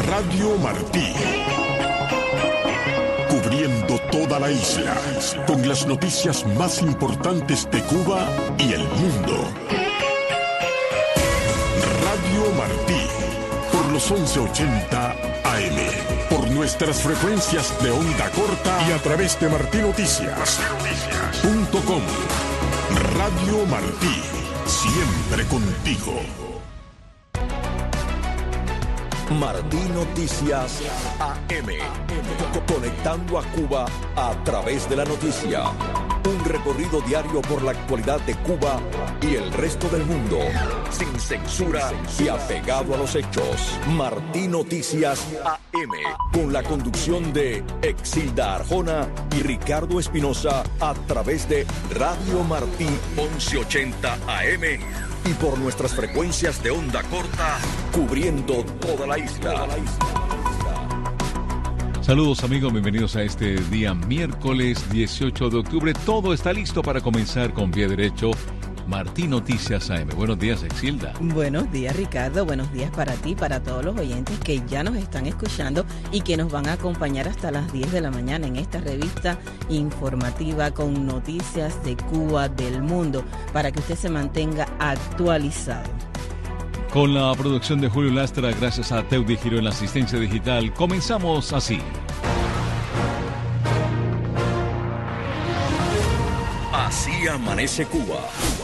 Radio Martí. Cubriendo toda la isla, con las noticias más importantes de Cuba y el mundo. Radio Martí, por los 1180 AM, por nuestras frecuencias de onda corta y a través de martinoticias.com. Radio Martí, siempre contigo. Martí Noticias AM, conectando a Cuba a través de la noticia. Un recorrido diario por la actualidad de Cuba y el resto del mundo, sin censura y apegado a los hechos. Martí Noticias AM, con la conducción de Exilda Arjona y Ricardo Espinosa, a través de Radio Martí 1180 AM y por nuestras frecuencias de onda corta, cubriendo toda la isla. Saludos amigos, bienvenidos a este día miércoles 18 de octubre. Todo está listo para comenzar con pie derecho. Martí Noticias AM. Buenos días, Exilda. Buenos días, Ricardo. Buenos días para ti, para todos los oyentes que ya nos están escuchando y que nos van a acompañar hasta las 10 de la mañana en esta revista informativa con noticias de Cuba, del mundo, para que usted se mantenga actualizado. Con la producción de Julio Lastra, gracias a Teudi Giro en la asistencia digital, comenzamos así. Así amanece Cuba.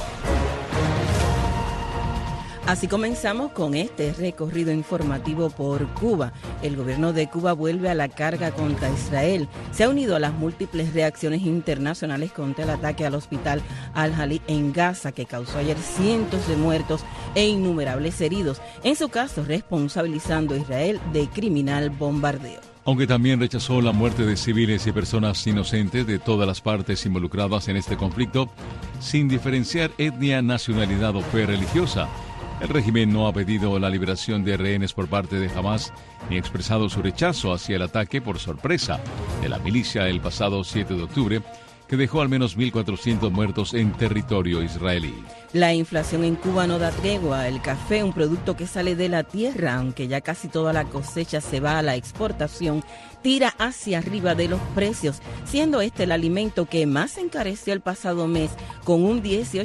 Así comenzamos con este recorrido informativo por Cuba. El gobierno de Cuba vuelve a la carga contra Israel. Se ha unido a las múltiples reacciones internacionales contra el ataque al hospital Al-Ahli en Gaza, que causó ayer cientos de muertos e innumerables heridos. En su caso, responsabilizando a Israel de criminal bombardeo. Aunque también rechazó la muerte de civiles y personas inocentes de todas las partes involucradas en este conflicto, sin diferenciar etnia, nacionalidad o fe religiosa. El régimen no ha pedido la liberación de rehenes por parte de Hamás ni expresado su rechazo hacia el ataque por sorpresa de la milicia el pasado 7 de octubre, que dejó al menos 1.400 muertos en territorio israelí. La inflación en Cuba no da tregua. El café, un producto que sale de la tierra, aunque ya casi toda la cosecha se va a la exportación, tira hacia arriba de los precios, siendo este el alimento que más encareció el pasado mes, con un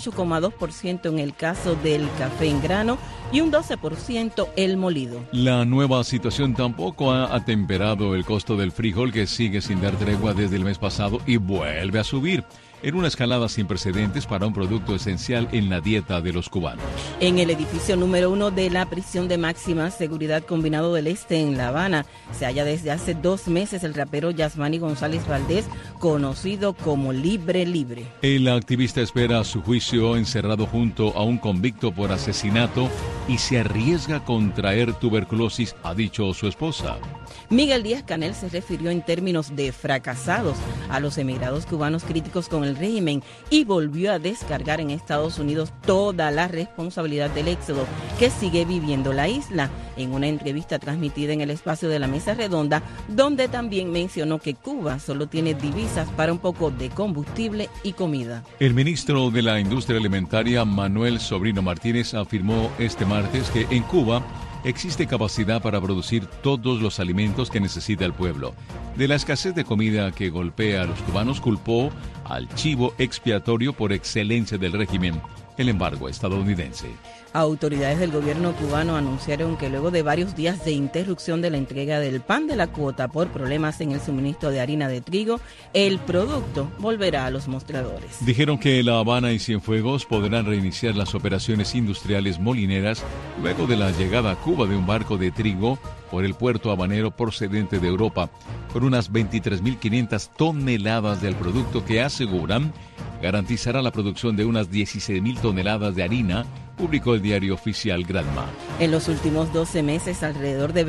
18,2% en el caso del café en grano y un 12% el molido. La nueva situación tampoco ha atemperado el costo del frijol, que sigue sin dar tregua desde el mes pasado y vuelve a subir, en una escalada sin precedentes para un producto esencial en la dieta de los cubanos. En el edificio número 1 de la prisión de máxima seguridad Combinado del Este en La Habana, se halla desde hace 2 meses el rapero Yasmani González Valdés, conocido como Libre Libre. El activista espera su juicio encerrado junto a un convicto por asesinato y se arriesga a contraer tuberculosis, ha dicho su esposa. Miguel Díaz-Canel se refirió en términos de fracasados a los emigrados cubanos críticos con el régimen y volvió a descargar en Estados Unidos toda la responsabilidad del éxodo que sigue viviendo la isla, en una entrevista transmitida en el espacio de la Mesa Redonda, donde también mencionó que Cuba solo tiene divisas para un poco de combustible y comida. El ministro de la Industria Alimentaria, Manuel Sobrino Martínez, afirmó este martes que en Cuba existe capacidad para producir todos los alimentos que necesita el pueblo. De la escasez de comida que golpea a los cubanos, culpó al chivo expiatorio por excelencia del régimen, el embargo estadounidense. Autoridades del gobierno cubano anunciaron que luego de varios días de interrupción de la entrega del pan de la cuota por problemas en el suministro de harina de trigo, el producto volverá a los mostradores. Dijeron que La Habana y Cienfuegos podrán reiniciar las operaciones industriales molineras luego de la llegada a Cuba de un barco de trigo por el puerto habanero procedente de Europa, con unas 23.500 toneladas del producto que aseguran garantizará la producción de unas 16.000 toneladas de harina, publicó el diario oficial Granma. En los últimos 12 meses, alrededor de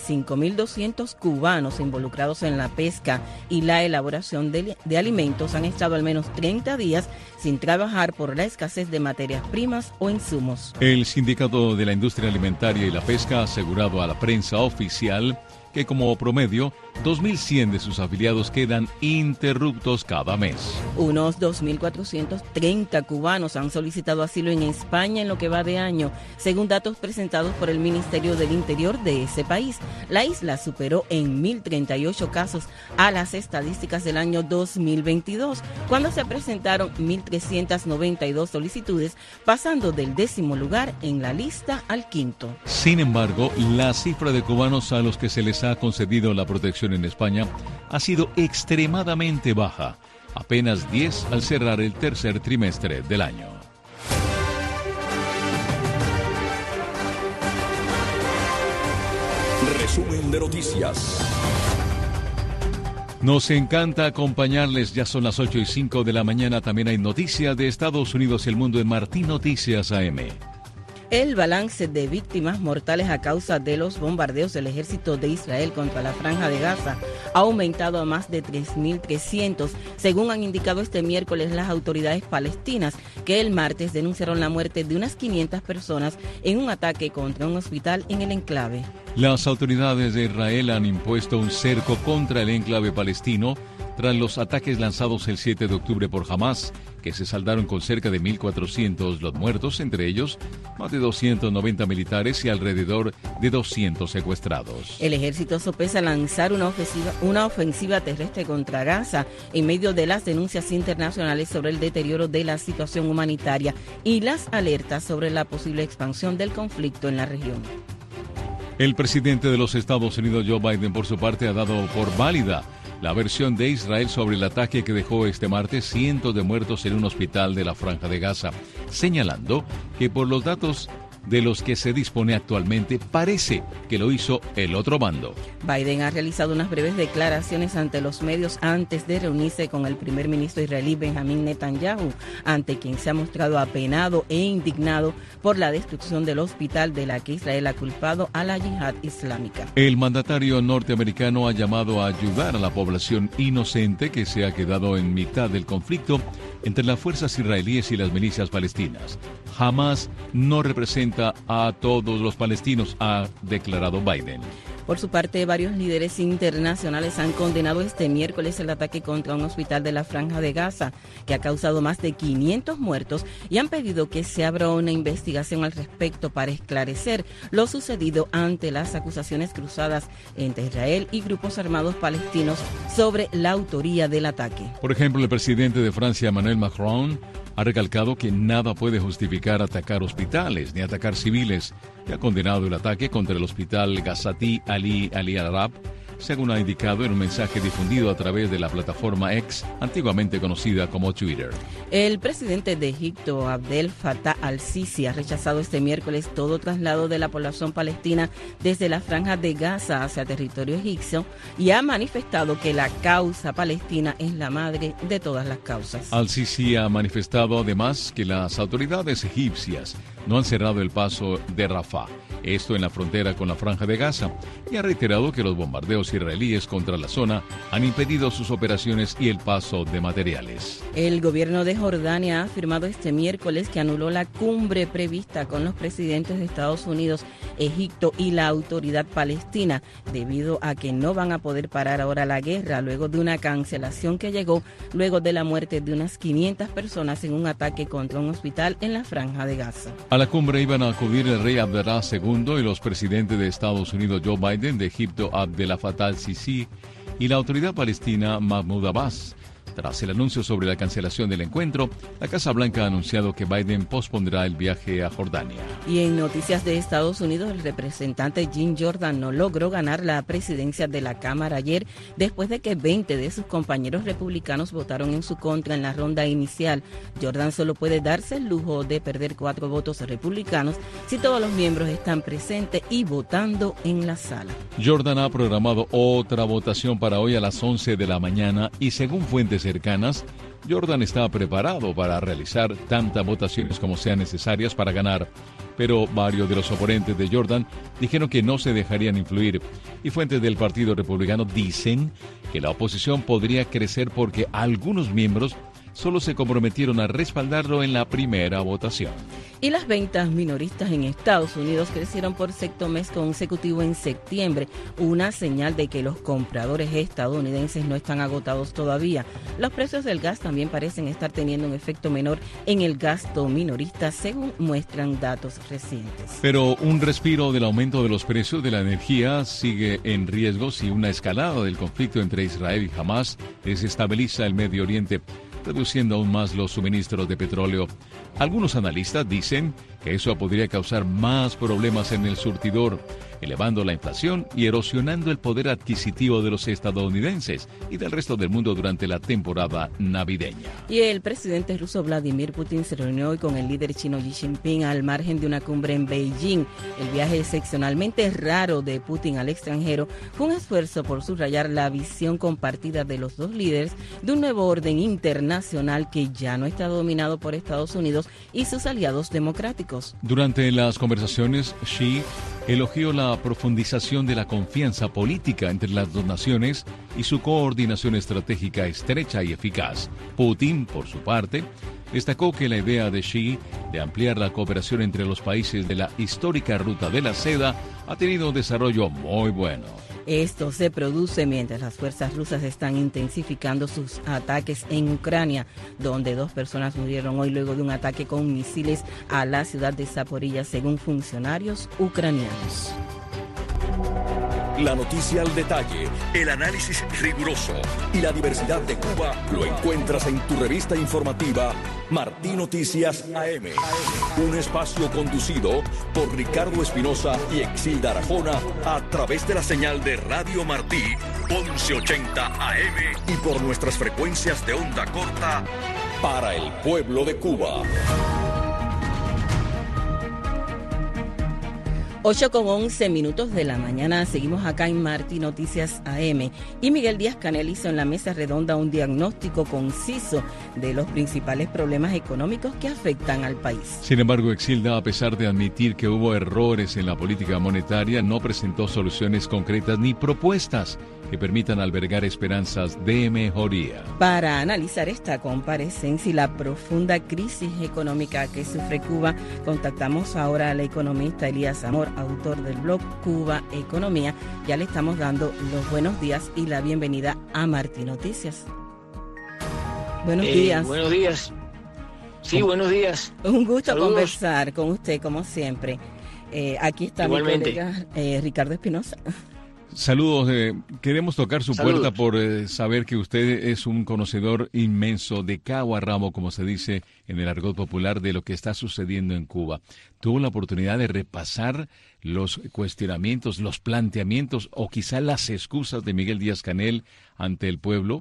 25.200 cubanos involucrados en la pesca y la elaboración de alimentos han estado al menos 30 días sin trabajar por la escasez de materias primas o insumos. El Sindicato de la Industria Alimentaria y la Pesca ha asegurado a la prensa oficial que como promedio 2.100 de sus afiliados quedan interruptos cada mes. Unos 2.430 cubanos han solicitado asilo en España en lo que va de año, según datos presentados por el Ministerio del Interior de ese país. La isla superó en 1.038 casos a las estadísticas del año 2022, cuando se presentaron 1.392 solicitudes, pasando del 10º lugar en la lista al 5º. Sin embargo, la cifra de cubanos a los que se les ha concedido la protección en España ha sido extremadamente baja, apenas 10 al cerrar el tercer trimestre del año. Resumen de noticias. Nos encanta acompañarles, ya son las 8:05 de la mañana, también hay noticias de Estados Unidos y el mundo en Martín Noticias AM. El balance de víctimas mortales a causa de los bombardeos del ejército de Israel contra la Franja de Gaza ha aumentado a más de 3.300, según han indicado este miércoles las autoridades palestinas, que el martes denunciaron la muerte de unas 500 personas en un ataque contra un hospital en el enclave. Las autoridades de Israel han impuesto un cerco contra el enclave palestino tras los ataques lanzados el 7 de octubre por Hamas, que se saldaron con cerca de 1.400 los muertos, entre ellos más de 290 militares y alrededor de 200 secuestrados. El ejército sopesa lanzar una ofensiva terrestre contra Gaza en medio de las denuncias internacionales sobre el deterioro de la situación humanitaria y las alertas sobre la posible expansión del conflicto en la región. El presidente de los Estados Unidos, Joe Biden, por su parte, ha dado por válida la versión de Israel sobre el ataque que dejó este martes cientos de muertos en un hospital de la Franja de Gaza, señalando que por los datos de los que se dispone actualmente, parece que lo hizo el otro bando. Biden ha realizado unas breves declaraciones ante los medios antes de reunirse con el primer ministro israelí Benjamín Netanyahu, ante quien se ha mostrado apenado e indignado por la destrucción del hospital de la que Israel ha culpado a la yihad islámica. El mandatario norteamericano ha llamado a ayudar a la población inocente que se ha quedado en mitad del conflicto entre las fuerzas israelíes y las milicias palestinas. Jamás no representa a todos los palestinos, ha declarado Biden. Por su parte, varios líderes internacionales han condenado este miércoles el ataque contra un hospital de la Franja de Gaza, que ha causado más de 500 muertos, y han pedido que se abra una investigación al respecto para esclarecer lo sucedido ante las acusaciones cruzadas entre Israel y grupos armados palestinos sobre la autoría del ataque. Por ejemplo, el presidente de Francia, Emmanuel Macron, ha recalcado que nada puede justificar atacar hospitales ni atacar civiles y ha condenado el ataque contra el hospital Gazati Ali Al-Arab, según ha indicado en un mensaje difundido a través de la plataforma X, antiguamente conocida como Twitter. El presidente de Egipto, Abdel Fattah al-Sisi, ha rechazado este miércoles todo traslado de la población palestina desde la Franja de Gaza hacia territorio egipcio y ha manifestado que la causa palestina es la madre de todas las causas. Al-Sisi ha manifestado además que las autoridades egipcias no han cerrado el paso de Rafah, esto en la frontera con la Franja de Gaza, y ha reiterado que los bombardeos israelíes contra la zona han impedido sus operaciones y el paso de materiales. El gobierno de Jordania ha afirmado este miércoles que anuló la cumbre prevista con los presidentes de Estados Unidos, Egipto y la autoridad palestina, debido a que no van a poder parar ahora la guerra luego de una cancelación que llegó luego de la muerte de unas 500 personas en un ataque contra un hospital en la Franja de Gaza. A la cumbre iban a acudir el rey Abdalá II y los presidentes de Estados Unidos, Joe Biden, de Egipto, Abdel Fattah al-Sisi, y la autoridad palestina, Mahmoud Abbas. Tras el anuncio sobre la cancelación del encuentro, la Casa Blanca ha anunciado que Biden pospondrá el viaje a Jordania. Y en noticias de Estados Unidos, el representante Jim Jordan no logró ganar la presidencia de la Cámara ayer después de que 20 de sus compañeros republicanos votaron en su contra en la ronda inicial. Jordan solo puede darse el lujo de perder 4 votos republicanos si todos los miembros están presentes y votando en la sala. Jordan ha programado otra votación para hoy a las 11 de la mañana y según fuentes cercanas, Jordan está preparado para realizar tantas votaciones como sean necesarias para ganar, pero varios de los oponentes de Jordan dijeron que no se dejarían influir, y fuentes del Partido Republicano dicen que la oposición podría crecer porque algunos miembros solo se comprometieron a respaldarlo en la primera votación. Y las ventas minoristas en Estados Unidos crecieron por sexto mes consecutivo en septiembre, una señal de que los compradores estadounidenses no están agotados todavía. Los precios del gas también parecen estar teniendo un efecto menor en el gasto minorista, según muestran datos recientes. Pero un respiro del aumento de los precios de la energía sigue en riesgo si una escalada del conflicto entre Israel y Hamás desestabiliza el Medio Oriente, reduciendo aún más los suministros de petróleo. Algunos analistas dicen que eso podría causar más problemas en el surtidor, elevando la inflación y erosionando el poder adquisitivo de los estadounidenses y del resto del mundo durante la temporada navideña. Y el presidente ruso Vladimir Putin se reunió hoy con el líder chino Xi Jinping al margen de una cumbre en Beijing. El viaje excepcionalmente raro de Putin al extranjero fue un esfuerzo por subrayar la visión compartida de los dos líderes de un nuevo orden internacional que ya no está dominado por Estados Unidos y sus aliados democráticos. Durante las conversaciones, Xi elogió la profundización de la confianza política entre las dos naciones y su coordinación estratégica estrecha y eficaz. Putin, por su parte, destacó que la idea de Xi de ampliar la cooperación entre los países de la histórica Ruta de la Seda ha tenido un desarrollo muy bueno. Esto se produce mientras las fuerzas rusas están intensificando sus ataques en Ucrania, donde 2 personas murieron hoy luego de un ataque con misiles a la ciudad de Zaporilla, según funcionarios ucranianos. La noticia al detalle, el análisis riguroso y la diversidad de Cuba lo encuentras en tu revista informativa Martí Noticias AM. Un espacio conducido por Ricardo Espinosa y Exilda Arjona a través de la señal de Radio Martí 1180 AM y por nuestras frecuencias de onda corta para el pueblo de Cuba. 8:11 de la mañana, seguimos acá en Martí Noticias AM y Miguel Díaz-Canel hizo en la mesa redonda un diagnóstico conciso de los principales problemas económicos que afectan al país. Sin embargo, Exilda, a pesar de admitir que hubo errores en la política monetaria, no presentó soluciones concretas ni propuestas que permitan albergar esperanzas de mejoría. Para analizar esta comparecencia y la profunda crisis económica que sufre Cuba, contactamos ahora al economista Elías Amor, autor del blog Cuba Economía. Ya le estamos dando los buenos días y la bienvenida a Martí Noticias. Buenos días. Buenos días. Sí, buenos días. Un gusto Saludos. conversar con usted, como siempre. Aquí está Igualmente. mi colega Ricardo Espinosa. Saludos, queremos tocar su Saludos. puerta por saber que usted es un conocedor inmenso de cabo a ramo, como se dice en el argot popular, de lo que está sucediendo en Cuba. ¿Tuvo la oportunidad de repasar los cuestionamientos, los planteamientos o quizá las excusas de Miguel Díaz-Canel ante el pueblo?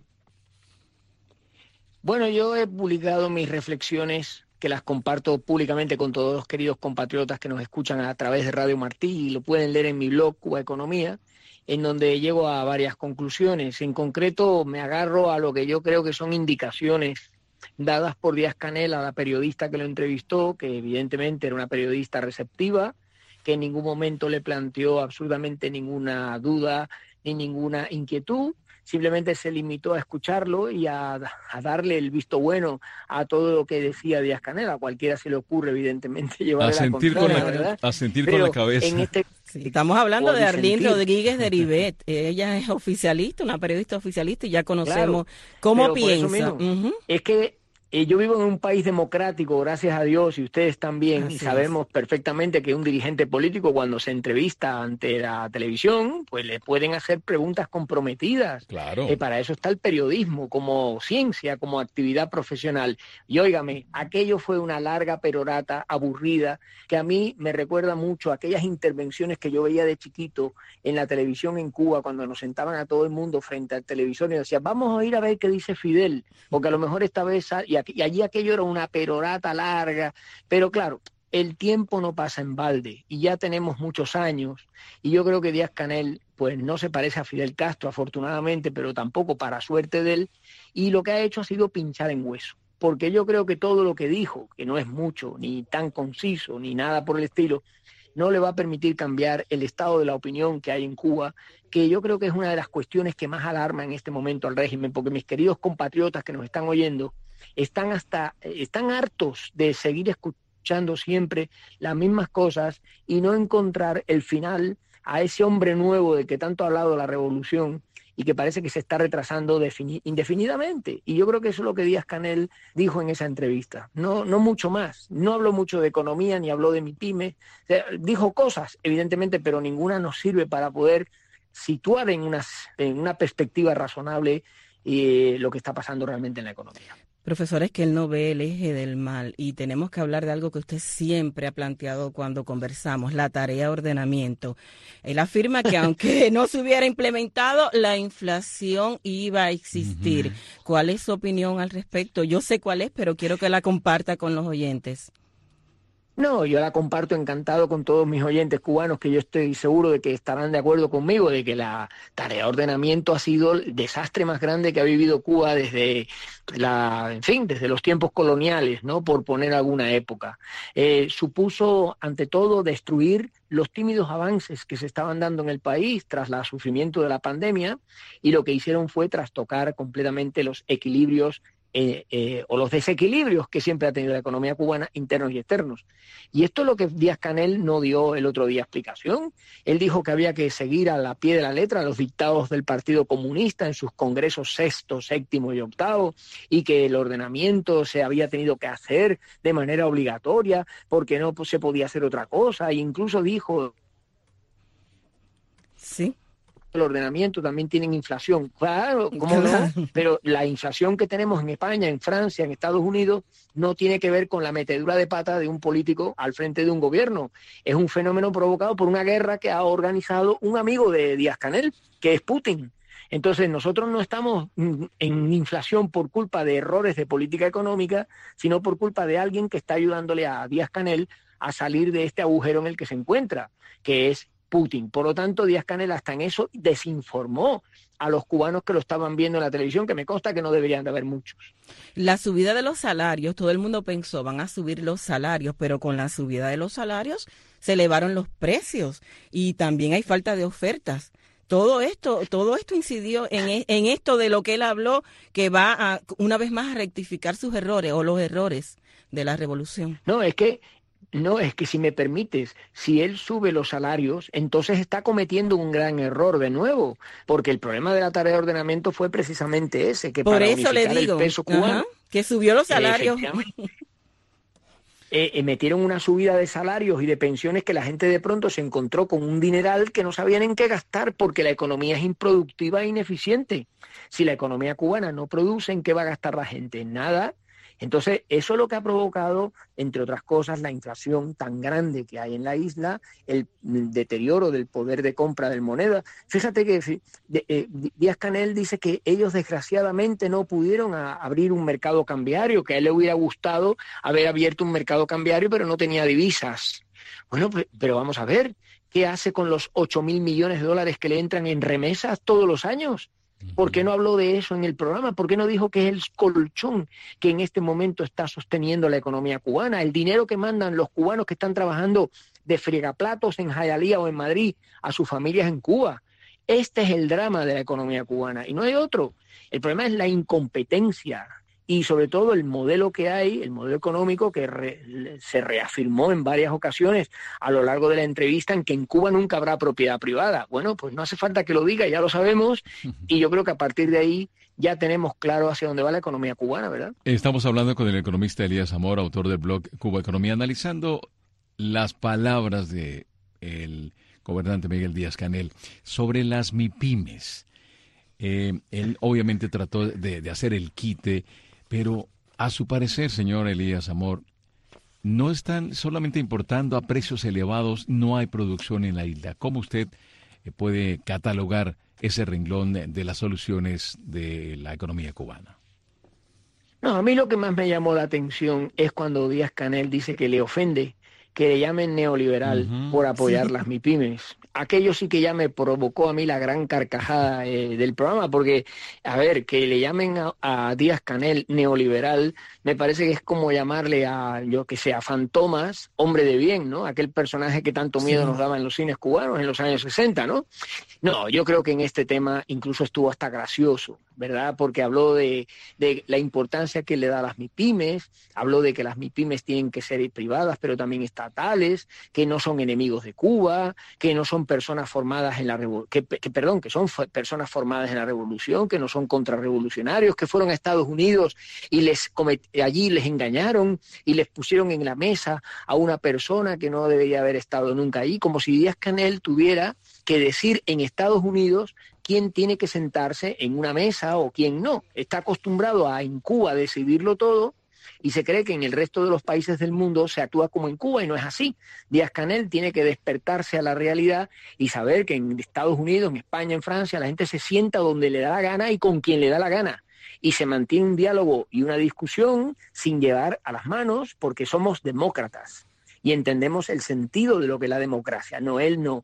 Bueno, yo he publicado mis reflexiones, que las comparto públicamente con todos los queridos compatriotas que nos escuchan a través de Radio Martí, y lo pueden leer en mi blog Cuba Economía, en donde llego a varias conclusiones. En concreto, me agarro a lo que yo creo que son indicaciones dadas por Díaz-Canel a la periodista que lo entrevistó, que evidentemente era una periodista receptiva, que en ningún momento le planteó absolutamente ninguna duda ni ninguna inquietud. Simplemente se limitó a escucharlo y a darle el visto bueno a todo lo que decía Díaz-Canel. A cualquiera se le ocurre, evidentemente, llevarle la contraria, ¿verdad? A sentir Pero con la cabeza. en este Sí, estamos hablando de Arlene disentir. Rodríguez de Ribet. Ella es oficialista, una periodista oficialista, y ya conocemos cómo pero por eso piensa. mismo, es que yo vivo en un país democrático, gracias a Dios, y ustedes también, Así y sabemos perfectamente que un dirigente político, cuando se entrevista ante la televisión, pues le pueden hacer preguntas comprometidas. Claro. Para eso está el periodismo, como ciencia, como actividad profesional. Y óigame, aquello fue una larga perorata aburrida, que a mí me recuerda mucho a aquellas intervenciones que yo veía de chiquito en la televisión en Cuba, cuando nos sentaban a todo el mundo frente al televisor y decían, vamos a ir a ver qué dice Fidel, porque a lo mejor esta vez... Y allí aquello era una perorata larga, pero claro, el tiempo no pasa en balde y ya tenemos muchos años, y yo creo que Díaz-Canel pues no se parece a Fidel Castro, afortunadamente, pero tampoco para suerte de él, y lo que ha hecho ha sido pinchar en hueso, porque yo creo que todo lo que dijo, que no es mucho, ni tan conciso, ni nada por el estilo, no le va a permitir cambiar el estado de la opinión que hay en Cuba, que yo creo que es una de las cuestiones que más alarma en este momento al régimen, porque mis queridos compatriotas que nos están oyendo, están hartos de seguir escuchando siempre las mismas cosas y no encontrar el final a ese hombre nuevo del que tanto ha hablado la revolución y que parece que se está retrasando indefinidamente. Y yo creo que eso es lo que Díaz-Canel dijo en esa entrevista. No mucho más. No habló mucho de economía ni habló de MIPYME. O sea, dijo cosas, evidentemente, pero ninguna nos sirve para poder situar en una perspectiva razonable lo que está pasando realmente en la economía. Profesor, es que él no ve el eje del mal y tenemos que hablar de algo que usted siempre ha planteado cuando conversamos, la tarea de ordenamiento. Él afirma que aunque no se hubiera implementado, la inflación iba a existir. ¿Cuál es su opinión al respecto? Yo sé cuál es, pero quiero que la comparta con los oyentes. No, yo la comparto encantado con todos mis oyentes cubanos, que yo estoy seguro de que estarán de acuerdo conmigo, de que la tarea de ordenamiento ha sido el desastre más grande que ha vivido Cuba desde los tiempos coloniales, ¿no? Por poner alguna época. Supuso, ante todo, destruir los tímidos avances que se estaban dando en el país tras el sufrimiento de la pandemia, y lo que hicieron fue trastocar completamente los equilibrios o los desequilibrios que siempre ha tenido la economía cubana, internos y externos. Y esto es lo que Díaz-Canel no dio el otro día explicación. Él dijo que había que seguir a la pie de la letra los dictados del Partido Comunista en sus congresos sexto, séptimo y octavo, y que el ordenamiento se había tenido que hacer de manera obligatoria porque no se podía hacer otra cosa. E incluso dijo... Sí. El ordenamiento también tienen inflación. Claro, ¿cómo no? Pero la inflación que tenemos en España, en Francia, en Estados Unidos, no tiene que ver con la metedura de pata de un político al frente de un gobierno. Es un fenómeno provocado por una guerra que ha organizado un amigo de Díaz-Canel, que es Putin. Entonces, nosotros no estamos en inflación por culpa de errores de política económica, sino por culpa de alguien que está ayudándole a Díaz-Canel a salir de este agujero en el que se encuentra, que es Putin. Por lo tanto, Díaz-Canel hasta en eso desinformó a los cubanos que lo estaban viendo en la televisión, que me consta que no deberían de haber muchos. La subida de los salarios, todo el mundo pensó, van a subir los salarios, pero con la subida de los salarios se elevaron los precios y también hay falta de ofertas. Todo esto incidió en esto de lo que él habló, que va a, una vez más, a rectificar sus errores o los errores de la revolución. No, es que si me permites, si él sube los salarios, entonces está cometiendo un gran error de nuevo, porque el problema de la tarea de ordenamiento fue precisamente ese, que por para eso unificar le digo, el peso cubano, que subió los salarios. Metieron una subida de salarios y de pensiones que la gente de pronto se encontró con un dineral que no sabían en qué gastar, porque la economía es improductiva e ineficiente. Si la economía cubana no produce, ¿en qué va a gastar la gente? En nada. Entonces, eso es lo que ha provocado, entre otras cosas, la inflación tan grande que hay en la isla, el deterioro del poder de compra de moneda. Fíjate que Díaz-Canel dice que ellos desgraciadamente no pudieron abrir un mercado cambiario, que a él le hubiera gustado haber abierto un mercado cambiario, pero no tenía divisas. Bueno, pero vamos a ver, ¿qué hace con los 8.000 millones de dólares que le entran en remesas todos los años? ¿Por qué no habló de eso en el programa? ¿Por qué no dijo que es el colchón que en este momento está sosteniendo la economía cubana? El dinero que mandan los cubanos que están trabajando de fregaplatos en Hialeah o en Madrid a sus familias en Cuba. Este es el drama de la economía cubana y no hay otro. El problema es la incompetencia y sobre todo el modelo que hay, el modelo económico que se reafirmó en varias ocasiones a lo largo de la entrevista, en que en Cuba nunca habrá propiedad privada. Bueno, pues no hace falta que lo diga, ya lo sabemos, y yo creo que a partir de ahí ya tenemos claro hacia dónde va la economía cubana, ¿verdad? Estamos hablando con el economista Elías Amor, autor del blog Cuba Economía, analizando las palabras de el gobernante Miguel Díaz-Canel sobre las MIPYMES. Él obviamente trató de hacer el quite, pero a su parecer, señor Elías Amor, no están solamente importando a precios elevados, no hay producción en la isla. ¿Cómo usted puede catalogar ese renglón de las soluciones de la economía cubana? No, a mí lo que más me llamó la atención es cuando Díaz-Canel dice que le ofende que le llamen neoliberal por apoyar las MIPYMES. Aquello sí que ya me provocó a mí la gran carcajada del programa, porque, a ver, que le llamen a Díaz-Canel neoliberal, me parece que es como llamarle a, yo que sé, a Fantomas, hombre de bien, ¿no? Aquel personaje que tanto miedo nos daba en los cines cubanos en los años 60, ¿no? No, yo creo que en este tema incluso estuvo hasta gracioso, ¿verdad? Porque habló de la importancia que le da a las MIPYMES, habló de que las MIPYMES tienen que ser privadas, pero también estatales, que no son enemigos de Cuba, que no son personas formadas en la que son personas formadas en la revolución, que no son contrarrevolucionarios, que fueron a Estados Unidos y allí les engañaron y les pusieron en la mesa a una persona que no debería haber estado nunca ahí, como si Díaz-Canel tuviera que decir en Estados Unidos quién tiene que sentarse en una mesa o quién no. Está acostumbrado en Cuba a decidirlo todo y se cree que en el resto de los países del mundo se actúa como en Cuba y no es así. Díaz-Canel tiene que despertarse a la realidad y saber que en Estados Unidos, en España, en Francia, la gente se sienta donde le da la gana y con quien le da la gana. Y se mantiene un diálogo y una discusión sin llevar a las manos porque somos demócratas y entendemos el sentido de lo que es la democracia. No.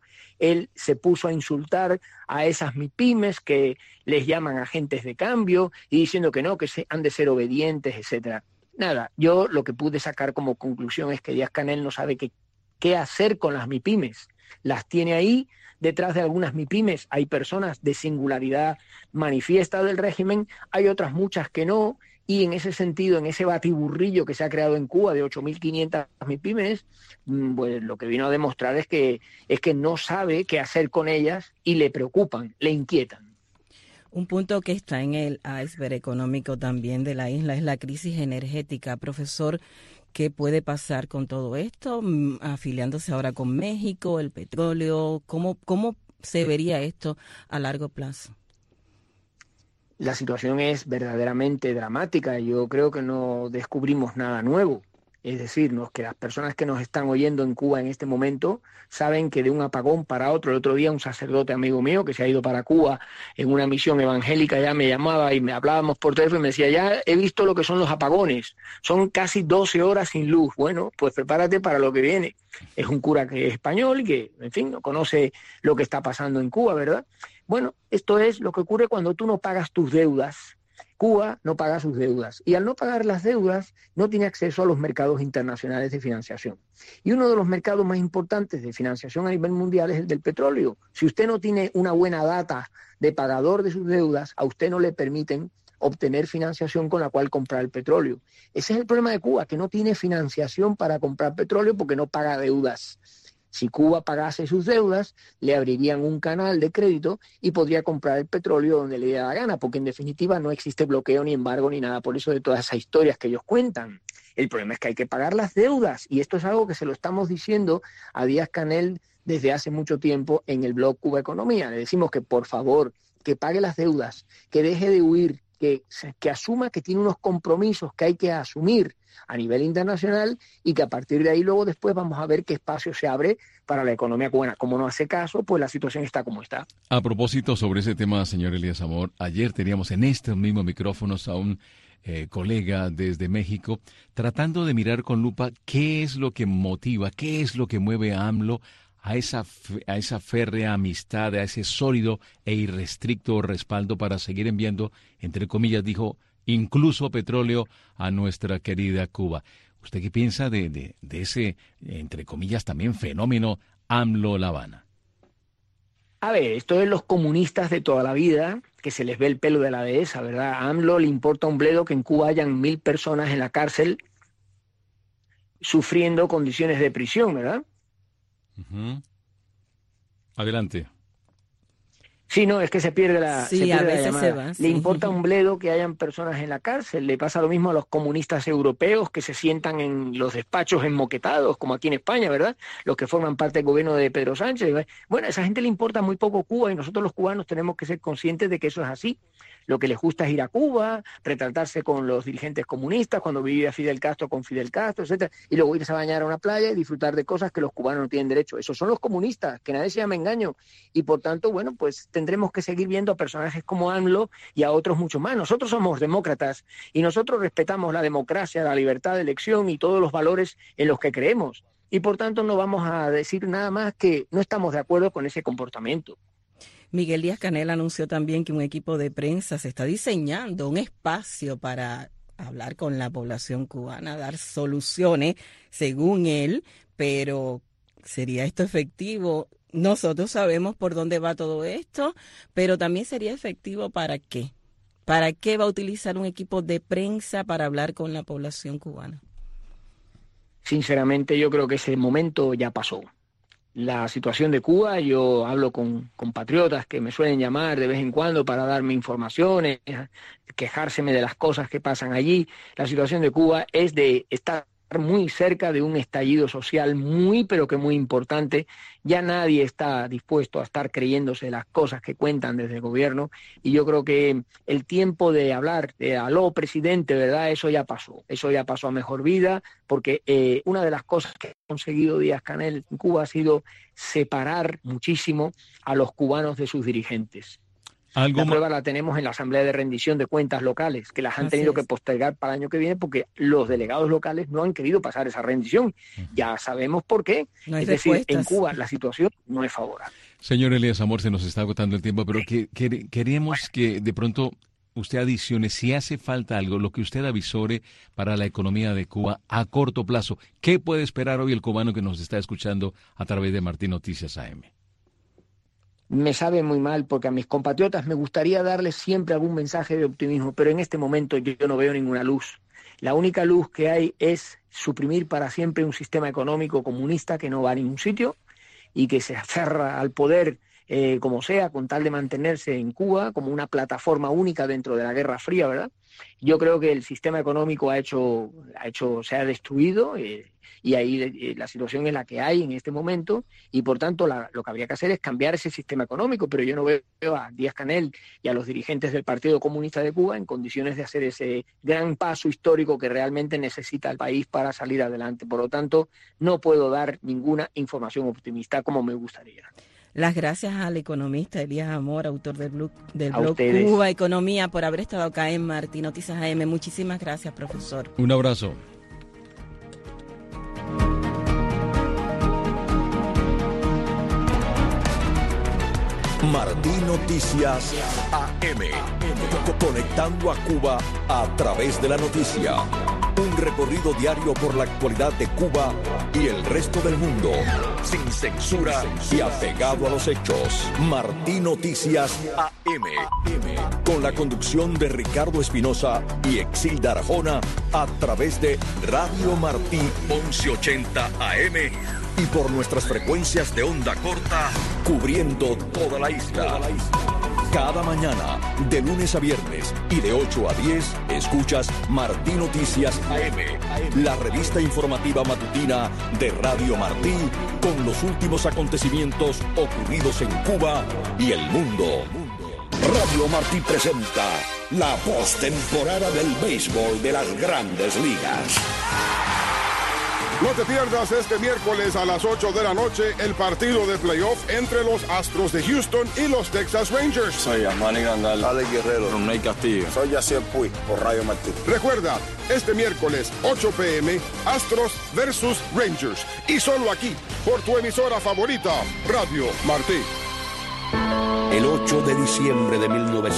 Él se puso a insultar a esas MIPYMES que les llaman agentes de cambio y diciendo que no, que han de ser obedientes, etcétera. Nada, yo lo que pude sacar como conclusión es que Díaz-Canel no sabe qué hacer con las MIPYMES. Las tiene ahí, detrás de algunas MIPYMES hay personas de singularidad manifiesta del régimen, hay otras muchas que no, y en ese sentido, en ese batiburrillo que se ha creado en Cuba de 8.500 MIPYMES, pues lo que vino a demostrar es que no sabe qué hacer con ellas y le preocupan, le inquietan. Un punto que está en el iceberg económico también de la isla es la crisis energética. Profesor, ¿qué puede pasar con todo esto? Afiliándose ahora con México, el petróleo, ¿cómo se vería esto a largo plazo? La situación es verdaderamente dramática. Yo creo que no descubrimos nada nuevo. Es decir, que las personas que nos están oyendo en Cuba en este momento saben que de un apagón para otro, el otro día un sacerdote amigo mío que se ha ido para Cuba en una misión evangélica ya me llamaba y me hablábamos por teléfono y me decía, ya he visto lo que son los apagones, son casi 12 horas sin luz. Bueno, pues prepárate para lo que viene. Es un cura que es español y que, en fin, no conoce lo que está pasando en Cuba, ¿verdad? Bueno, esto es lo que ocurre cuando tú no pagas tus deudas. Cuba no paga sus deudas y al no pagar las deudas no tiene acceso a los mercados internacionales de financiación. Y uno de los mercados más importantes de financiación a nivel mundial es el del petróleo. Si usted no tiene una buena data de pagador de sus deudas, a usted no le permiten obtener financiación con la cual comprar el petróleo. Ese es el problema de Cuba, que no tiene financiación para comprar petróleo porque no paga deudas. Si Cuba pagase sus deudas, le abrirían un canal de crédito y podría comprar el petróleo donde le dé la gana, porque en definitiva no existe bloqueo ni embargo ni nada por eso de todas esas historias que ellos cuentan. El problema es que hay que pagar las deudas y esto es algo que se lo estamos diciendo a Díaz-Canel desde hace mucho tiempo en el blog Cuba Economía. Le decimos que por favor, que pague las deudas, que deje de huir, que asuma que tiene unos compromisos que hay que asumir a nivel internacional y que a partir de ahí luego después vamos a ver qué espacio se abre para la economía cubana. Como no hace caso, pues la situación está como está. A propósito sobre ese tema, señor Elías Amor, ayer teníamos en estos mismos micrófonos a un colega desde México tratando de mirar con lupa qué es lo que motiva, qué es lo que mueve a AMLO a esa férrea amistad, a ese sólido e irrestricto respaldo para seguir enviando, entre comillas, dijo, incluso petróleo a nuestra querida Cuba. ¿Usted qué piensa de ese, entre comillas, también fenómeno AMLO-La Habana? A ver, esto es los comunistas de toda la vida, que se les ve el pelo de la dehesa, ¿verdad? A AMLO le importa un bledo que en Cuba hayan 1.000 personas en la cárcel sufriendo condiciones de prisión, ¿verdad? Uh-huh. Adelante. Sí, no, es que se pierde la, sí, se pierde a veces la llamada. se va, sí. Le importa un bledo que hayan personas en la cárcel. Le pasa lo mismo a los comunistas europeos que se sientan en los despachos enmoquetados, como aquí en España, ¿verdad? Los que forman parte del gobierno de Pedro Sánchez. Bueno, a esa gente le importa muy poco Cuba y nosotros los cubanos tenemos que ser conscientes de que eso es así. Lo que les gusta es ir a Cuba, retratarse con los dirigentes comunistas, cuando vivía Fidel Castro con Fidel Castro, etcétera, y luego irse a bañar a una playa y disfrutar de cosas que los cubanos no tienen derecho. Esos son los comunistas, que nadie se llame engaño. Y por tanto, bueno, pues tendremos que seguir viendo a personajes como AMLO y a otros mucho más. Nosotros somos demócratas y nosotros respetamos la democracia, la libertad de elección y todos los valores en los que creemos. y por tanto no vamos a decir nada más que no estamos de acuerdo con ese comportamiento. Miguel Díaz-Canel anunció también que un equipo de prensa se está diseñando un espacio para hablar con la población cubana, dar soluciones, según él, pero ¿sería esto efectivo? Nosotros sabemos por dónde va todo esto, pero también sería efectivo ¿para qué? ¿Para qué va a utilizar un equipo de prensa para hablar con la población cubana? Sinceramente, yo creo que ese momento ya pasó. La situación de Cuba, yo hablo con compatriotas que me suelen llamar de vez en cuando para darme informaciones, quejárseme de las cosas que pasan allí. La situación de Cuba es de estar muy cerca de un estallido social muy, pero que muy importante. Ya nadie está dispuesto a estar creyéndose las cosas que cuentan desde el gobierno, y yo creo que el tiempo de hablar de aló presidente, ¿verdad? Eso ya pasó a mejor vida, porque una de las cosas que ha conseguido Díaz-Canel en Cuba ha sido separar muchísimo a los cubanos de sus dirigentes. La prueba la tenemos en la Asamblea de Rendición de Cuentas locales, que las han tenido que postergar para el año que viene porque los delegados locales no han querido pasar esa rendición. Ya sabemos por qué. No hay es decir, respuestas. en Cuba la situación no es favorable. Señor Elías Amor, se nos está agotando el tiempo, pero queríamos que de pronto usted adicione, si hace falta algo, lo que usted avisore para la economía de Cuba a corto plazo. ¿Qué puede esperar hoy el cubano que nos está escuchando a través de Martín Noticias AM? Me sabe muy mal porque a mis compatriotas me gustaría darles siempre algún mensaje de optimismo, pero en este momento yo no veo ninguna luz. La única luz que hay es suprimir para siempre un sistema económico comunista que no va a ningún sitio y que se aferra al poder como sea, con tal de mantenerse en Cuba como una plataforma única dentro de la Guerra Fría, ¿verdad? Yo creo que el sistema económico se ha destruido, y ahí la situación es la que hay en este momento, y por tanto lo que habría que hacer es cambiar ese sistema económico, pero yo no veo a Díaz-Canel y a los dirigentes del Partido Comunista de Cuba en condiciones de hacer ese gran paso histórico que realmente necesita el país para salir adelante. Por lo tanto, no puedo dar ninguna información optimista como me gustaría. Las gracias al economista Elías Amor, autor del blog ustedes. Cuba Economía, por haber estado acá en Martín Noticias AM. Muchísimas gracias, profesor. Un abrazo. Martín Noticias AM. Conectando a Cuba a través de la noticia. Un recorrido diario por la actualidad de Cuba y el resto del mundo. Sin censura y apegado a los hechos. Martín Noticias AM. Con la conducción de Ricardo Espinosa y Exilda Arjona a través de Radio Martí 1180 AM. Y por nuestras frecuencias de onda corta, cubriendo toda la isla. Cada mañana, de lunes a viernes y de 8 a 10, escuchas Martí Noticias AM, la revista informativa matutina de Radio Martí, con los últimos acontecimientos ocurridos en Cuba y el mundo. Radio Martí presenta la postemporada del béisbol de las Grandes Ligas. No te pierdas este miércoles a las 8 de la noche el partido de playoff entre los Astros de Houston y los Texas Rangers. Soy Manny Grandal, Alex Guerrero, Ronald Castillo. Soy Yacier Puig por Radio Martí. Recuerda, este miércoles 8 p.m. Astros versus Rangers. Y solo aquí, por tu emisora favorita, Radio Martí. El 8 de diciembre de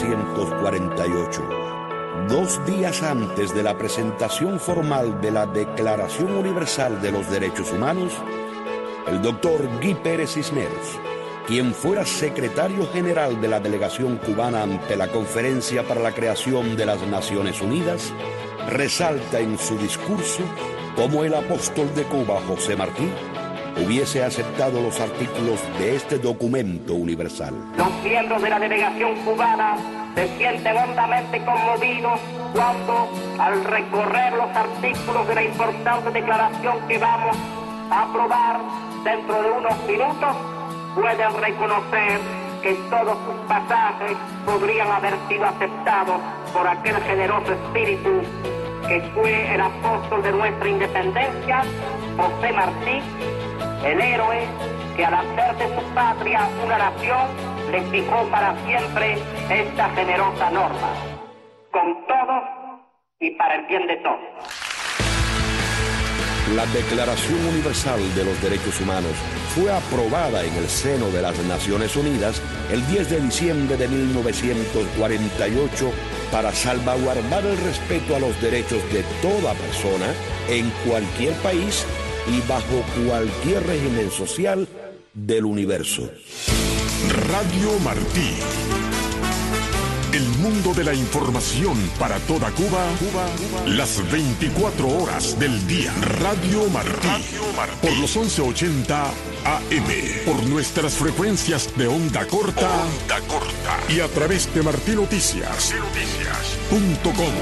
1948. 2 días antes de la presentación formal de la Declaración Universal de los Derechos Humanos, el doctor Guy Pérez Cisneros, quien fuera secretario general de la delegación cubana ante la Conferencia para la Creación de las Naciones Unidas, resalta en su discurso cómo el apóstol de Cuba, José Martí, hubiese aceptado los artículos de este documento universal. Los miembros de la delegación cubana se sienten hondamente conmovidos cuando, al recorrer los artículos de la importante declaración que vamos a aprobar dentro de unos minutos, pueden reconocer que todos sus pasajes podrían haber sido aceptados por aquel generoso espíritu que fue el apóstol de nuestra independencia, José Martí, el héroe que al hacer de su patria una nación le fijó para siempre esta generosa norma, con todos y para el bien de todos. La Declaración Universal de los Derechos Humanos fue aprobada en el seno de las Naciones Unidas el 10 de diciembre de 1948 para salvaguardar el respeto a los derechos de toda persona en cualquier país y bajo cualquier régimen social del universo. Radio Martí. El mundo de la información para toda Cuba, las 24 horas del día. Radio Martí. Por los 1180 AM. Por nuestras frecuencias de onda corta. Y a través de martinoticias.com.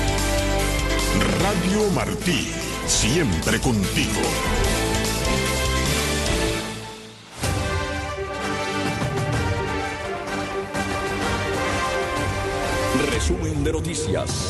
Radio Martí. Siempre contigo. Resumen de noticias.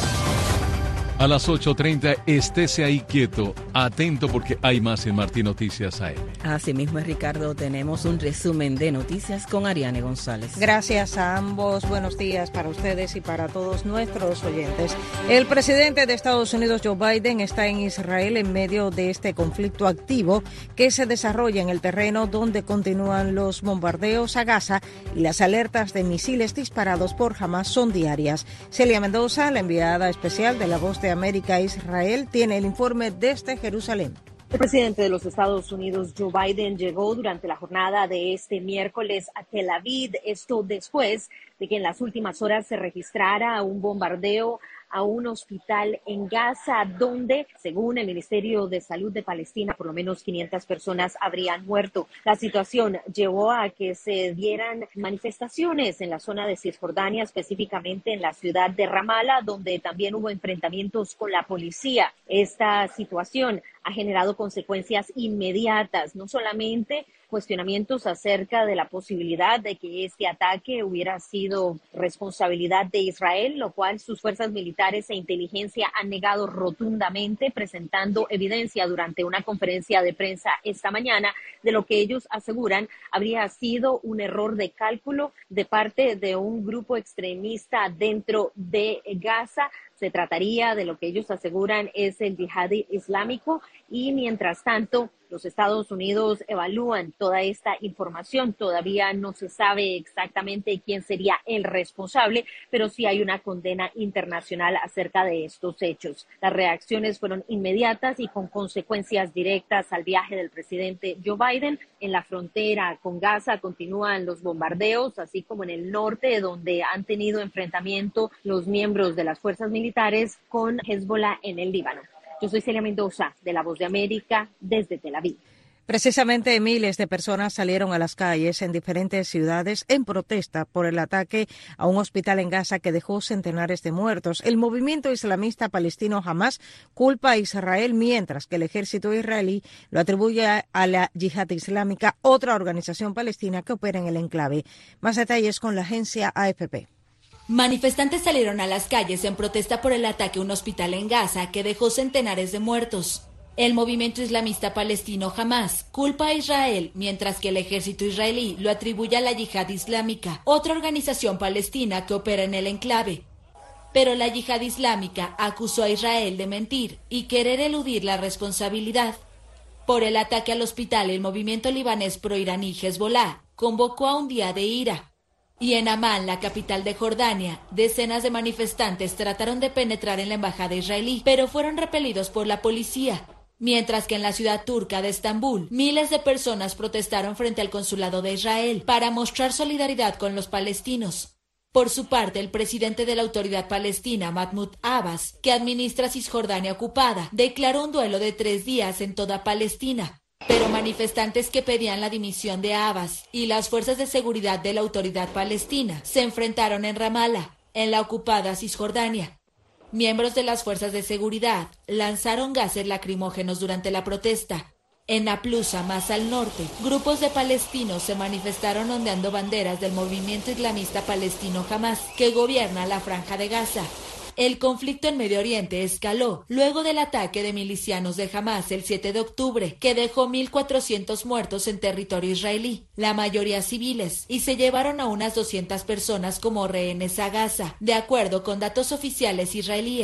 A las 8:30, estése ahí quieto, atento porque hay más en Martí Noticias AM. Así mismo, Ricardo, tenemos un resumen de noticias con Ariane González. Gracias a ambos. Buenos días para ustedes y para todos nuestros oyentes. El presidente de Estados Unidos, Joe Biden, está en Israel en medio de este conflicto activo que se desarrolla en el terreno donde continúan los bombardeos a Gaza y las alertas de misiles disparados por Hamas son diarias. Celia Mendoza, la enviada especial de La Voz de América a Israel, tiene el informe desde Jerusalén. El presidente de los Estados Unidos, Joe Biden, llegó durante la jornada de este miércoles a Tel Aviv, esto después de que en las últimas horas se registrara un bombardeo a un hospital en Gaza, donde, según el Ministerio de Salud de Palestina, por lo menos 500 personas habrían muerto. La situación llevó a que se dieran manifestaciones en la zona de Cisjordania, específicamente en la ciudad de Ramallah, donde también hubo enfrentamientos con la policía. Esta situación ha generado consecuencias inmediatas, no solamente cuestionamientos acerca de la posibilidad de que este ataque hubiera sido responsabilidad de Israel, lo cual sus fuerzas militares e inteligencia han negado rotundamente, presentando evidencia durante una conferencia de prensa esta mañana de lo que ellos aseguran habría sido un error de cálculo de parte de un grupo extremista dentro de Gaza. Se trataría de lo que ellos aseguran es el yihad islámico y mientras tanto los Estados Unidos evalúan toda esta información. Todavía no se sabe exactamente quién sería el responsable, pero sí hay una condena internacional acerca de estos hechos. Las reacciones fueron inmediatas y con consecuencias directas al viaje del presidente Joe Biden. En la frontera con Gaza continúan los bombardeos, así como en el norte, donde han tenido enfrentamiento los miembros de las fuerzas militares con Hezbollah en el Líbano. Yo soy Celia Mendoza, de La Voz de América, desde Tel Aviv. Precisamente miles de personas salieron a las calles en diferentes ciudades en protesta por el ataque a un hospital en Gaza que dejó centenares de muertos. El movimiento islamista palestino Hamas culpa a Israel, mientras que el ejército israelí lo atribuye a la Yihad Islámica, otra organización palestina que opera en el enclave. Más detalles con la agencia AFP. Manifestantes salieron a las calles en protesta por el ataque a un hospital en Gaza que dejó centenares de muertos. El movimiento islamista palestino Hamas culpa a Israel, mientras que el ejército israelí lo atribuye a la Yihad Islámica, otra organización palestina que opera en el enclave. Pero la Yihad Islámica acusó a Israel de mentir y querer eludir la responsabilidad. Por el ataque al hospital, el movimiento libanés proiraní Hezbollah convocó a un día de ira. Y en Amán, la capital de Jordania, decenas de manifestantes trataron de penetrar en la embajada israelí, pero fueron repelidos por la policía. Mientras que en la ciudad turca de Estambul, miles de personas protestaron frente al consulado de Israel para mostrar solidaridad con los palestinos. Por su parte, el presidente de la autoridad palestina, Mahmoud Abbas, que administra Cisjordania ocupada, declaró un duelo de 3 días en toda Palestina. Pero manifestantes que pedían la dimisión de Abbas y las fuerzas de seguridad de la autoridad palestina se enfrentaron en Ramallah, en la ocupada Cisjordania. Miembros de las fuerzas de seguridad lanzaron gases lacrimógenos durante la protesta. En Naplusa, más al norte, grupos de palestinos se manifestaron ondeando banderas del movimiento islamista palestino Hamas, que gobierna la Franja de Gaza. El conflicto en Medio Oriente escaló luego del ataque de milicianos de Hamas el 7 de octubre, que dejó 1.400 muertos en territorio israelí, la mayoría civiles, y se llevaron a unas 200 personas como rehenes a Gaza, de acuerdo con datos oficiales israelíes.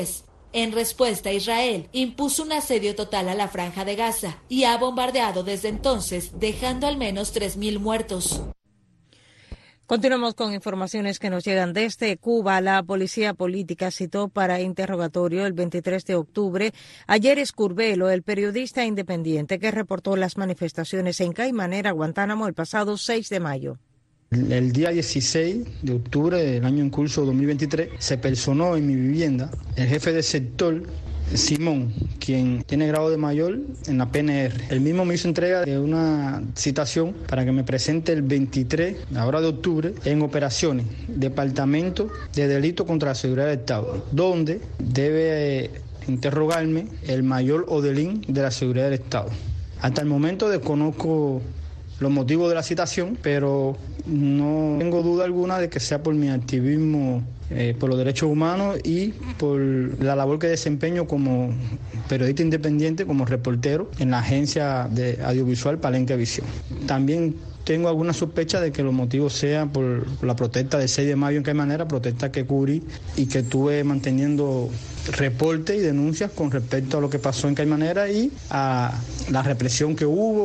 En respuesta, Israel impuso un asedio total a la Franja de Gaza y ha bombardeado desde entonces, dejando al menos 3.000 muertos. Continuamos con informaciones que nos llegan desde Cuba. La policía política citó para interrogatorio el 23 de octubre a Yeris Curbelo, el periodista independiente que reportó las manifestaciones en Caimanera, Guantánamo, el pasado 6 de mayo. El día 16 de octubre del año en curso 2023 se personó en mi vivienda el jefe de sector, Simón, quien tiene grado de mayor en la PNR. Él mismo me hizo entrega de una citación para que me presente el 23, ahora de octubre, en operaciones, Departamento de Delito contra la Seguridad del Estado, donde debe interrogarme el mayor Odelín de la Seguridad del Estado. Hasta el momento desconozco los motivos de la citación, pero no tengo duda alguna de que sea por mi activismo por los derechos humanos y por la labor que desempeño como periodista independiente, como reportero en la agencia de audiovisual Palenque Visión. También tengo alguna sospecha de que los motivos sean por la protesta del 6 de mayo en Caimanera, protesta que cubrí y que estuve manteniendo reportes y denuncias con respecto a lo que pasó en Caimanera y a la represión que hubo.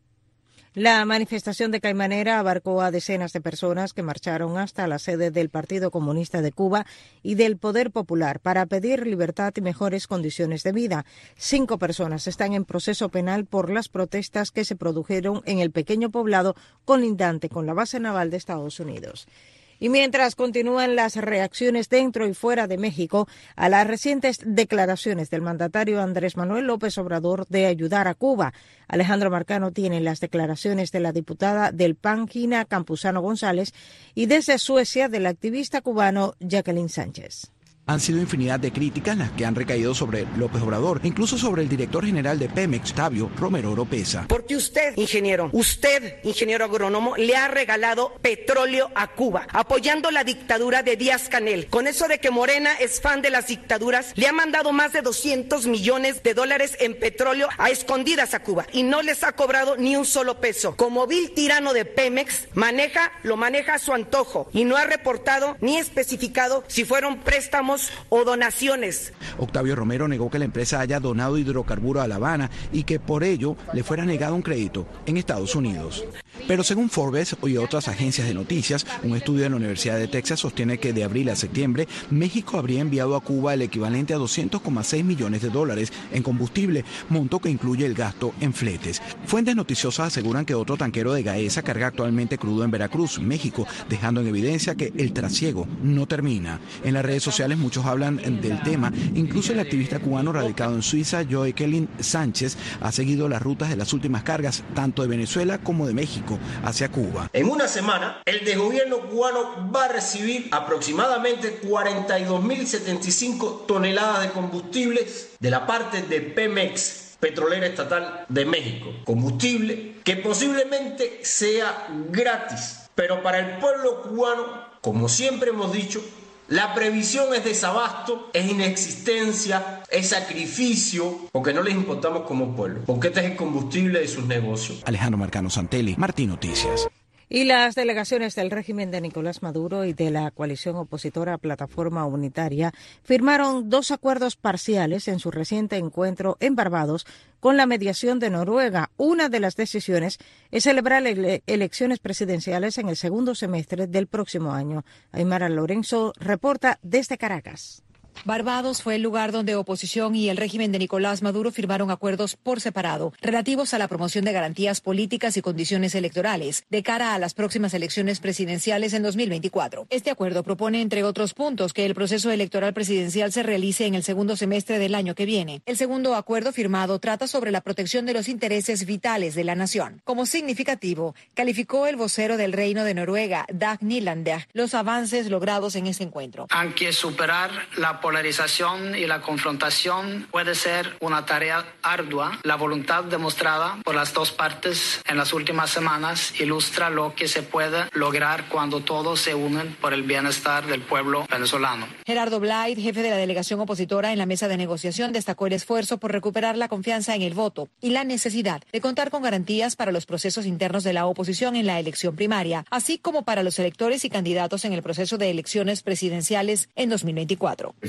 La manifestación de Caimanera abarcó a decenas de personas que marcharon hasta la sede del Partido Comunista de Cuba y del Poder Popular para pedir libertad y mejores condiciones de vida. 5 personas están en proceso penal por las protestas que se produjeron en el pequeño poblado colindante con la base naval de Estados Unidos. Y mientras continúan las reacciones dentro y fuera de México a las recientes declaraciones del mandatario Andrés Manuel López Obrador de ayudar a Cuba, Alejandro Marcano tiene las declaraciones de la diputada del PAN, Gina Campuzano González, y desde Suecia del activista cubano Jacqueline Sánchez. Han sido infinidad de críticas las que han recaído sobre López Obrador, incluso sobre el director general de Pemex, Octavio Romero Oropesa. Porque usted, ingeniero agrónomo, le ha regalado petróleo a Cuba, apoyando la dictadura de Díaz-Canel. Con eso de que Morena es fan de las dictaduras, le ha mandado más de $200 millones en petróleo a escondidas a Cuba y no les ha cobrado ni un solo peso. Como vil tirano de Pemex, lo maneja a su antojo y no ha reportado ni especificado si fueron préstamos o donaciones. Octavio Romero negó que la empresa haya donado hidrocarburos a La Habana y que por ello le fuera negado un crédito en Estados Unidos. Pero según Forbes y otras agencias de noticias, un estudio de la Universidad de Texas sostiene que de abril a septiembre, México habría enviado a Cuba el equivalente a $200,6 millones en combustible, monto que incluye el gasto en fletes. Fuentes noticiosas aseguran que otro tanquero de Gaesa carga actualmente crudo en Veracruz, México, dejando en evidencia que el trasiego no termina. En las redes sociales muchos hablan del tema, incluso el activista cubano radicado en Suiza, Jacqueline Sánchez, ha seguido las rutas de las últimas cargas, tanto de Venezuela como de México, hacia Cuba. En una semana, el desgobierno cubano va a recibir aproximadamente 42.075 toneladas de combustibles de la parte de Pemex, Petrolera Estatal de México. Combustible que posiblemente sea gratis, pero para el pueblo cubano, como siempre hemos dicho, la previsión es desabasto, es inexistencia, es sacrificio, porque no les importamos como pueblo, porque este es el combustible de sus negocios. Alejandro Marcano Santelli, Martín Noticias. Y las delegaciones del régimen de Nicolás Maduro y de la coalición opositora Plataforma Unitaria firmaron 2 acuerdos parciales en su reciente encuentro en Barbados con la mediación de Noruega. Una de las decisiones es celebrar elecciones presidenciales en el segundo semestre del próximo año. Aymara Lorenzo reporta desde Caracas. Barbados fue el lugar donde oposición y el régimen de Nicolás Maduro firmaron acuerdos por separado relativos a la promoción de garantías políticas y condiciones electorales de cara a las próximas elecciones presidenciales en 2024. Este acuerdo propone, entre otros puntos, que el proceso electoral presidencial se realice en el segundo semestre del año que viene. El segundo acuerdo firmado trata sobre la protección de los intereses vitales de la nación. Como significativo, calificó el vocero del Reino de Noruega, Dag Nylander, los avances logrados en este encuentro. Aunque superar la polarización y la confrontación puede ser una tarea ardua, la voluntad demostrada por las dos partes en las últimas semanas ilustra lo que se puede lograr cuando todos se unen por el bienestar del pueblo venezolano. Gerardo Blythe, jefe de la delegación opositora en la mesa de negociación, destacó el esfuerzo por recuperar la confianza en el voto y la necesidad de contar con garantías para los procesos internos de la oposición en la elección primaria, así como para los electores y candidatos en el proceso de elecciones presidenciales en 2024.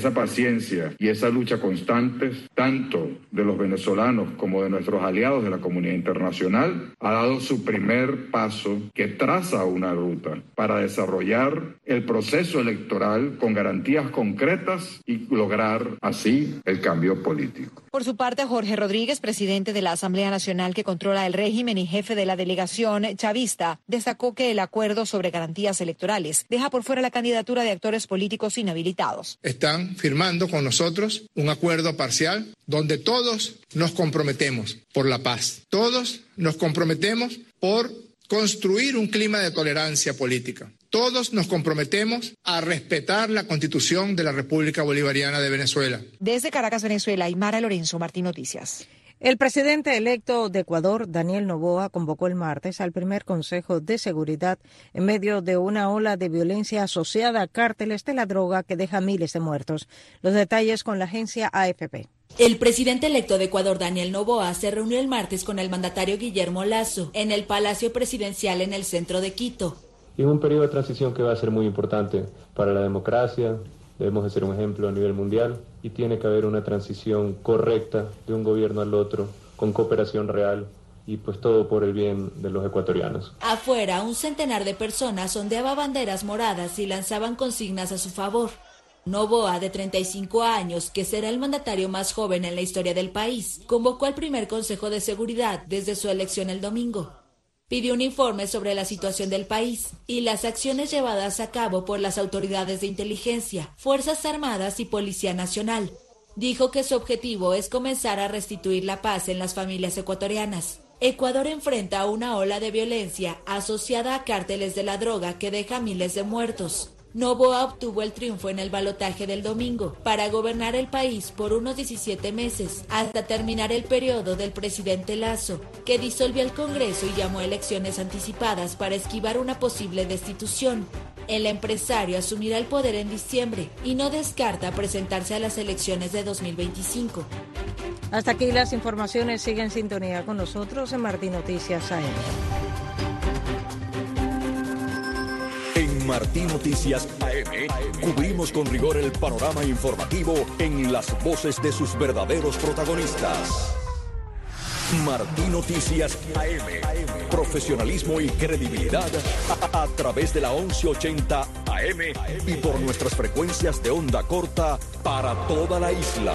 esa paciencia y esa lucha constantes, tanto de los venezolanos como de nuestros aliados de la comunidad internacional, ha dado su primer paso que traza una ruta para desarrollar el proceso electoral con garantías concretas y lograr así el cambio político. Por su parte, Jorge Rodríguez, presidente de la Asamblea Nacional que controla el régimen y jefe de la delegación chavista, destacó que el acuerdo sobre garantías electorales deja por fuera la candidatura de actores políticos inhabilitados. Están firmando con nosotros un acuerdo parcial donde todos nos comprometemos por la paz. Todos nos comprometemos por construir un clima de tolerancia política. Todos nos comprometemos a respetar la Constitución de la República Bolivariana de Venezuela. Desde Caracas, Venezuela, Aymara Lorenzo, Martín Noticias. El presidente electo de Ecuador, Daniel Noboa, convocó el martes al primer Consejo de Seguridad en medio de una ola de violencia asociada a cárteles de la droga que deja miles de muertos. Los detalles con la agencia AFP. El presidente electo de Ecuador, Daniel Noboa, se reunió el martes con el mandatario Guillermo Lasso en el Palacio Presidencial en el centro de Quito. Es un periodo de transición que va a ser muy importante para la democracia. Debemos de ser un ejemplo a nivel mundial y tiene que haber una transición correcta de un gobierno al otro, con cooperación real y pues todo por el bien de los ecuatorianos. Afuera, un centenar de personas ondeaba banderas moradas y lanzaban consignas a su favor. Noboa, de 35 años, que será el mandatario más joven en la historia del país, convocó al primer Consejo de Seguridad desde su elección el domingo. Pidió un informe sobre la situación del país y las acciones llevadas a cabo por las autoridades de inteligencia, Fuerzas Armadas y Policía Nacional. Dijo que su objetivo es comenzar a restituir la paz en las familias ecuatorianas. Ecuador enfrenta una ola de violencia asociada a cárteles de la droga que deja miles de muertos. Noboa obtuvo el triunfo en el balotaje del domingo para gobernar el país por unos 17 meses, hasta terminar el periodo del presidente Lasso, que disolvió el Congreso y llamó a elecciones anticipadas para esquivar una posible destitución. El empresario asumirá el poder en diciembre y no descarta presentarse a las elecciones de 2025. Hasta aquí las informaciones. Sigue en sintonía con nosotros en Martín Noticias AM. En Martín Noticias AM cubrimos con rigor el panorama informativo en las voces de sus verdaderos protagonistas. Martín Noticias AM. Profesionalismo y credibilidad a través de la 1180 AM y por nuestras frecuencias de onda corta para toda la isla.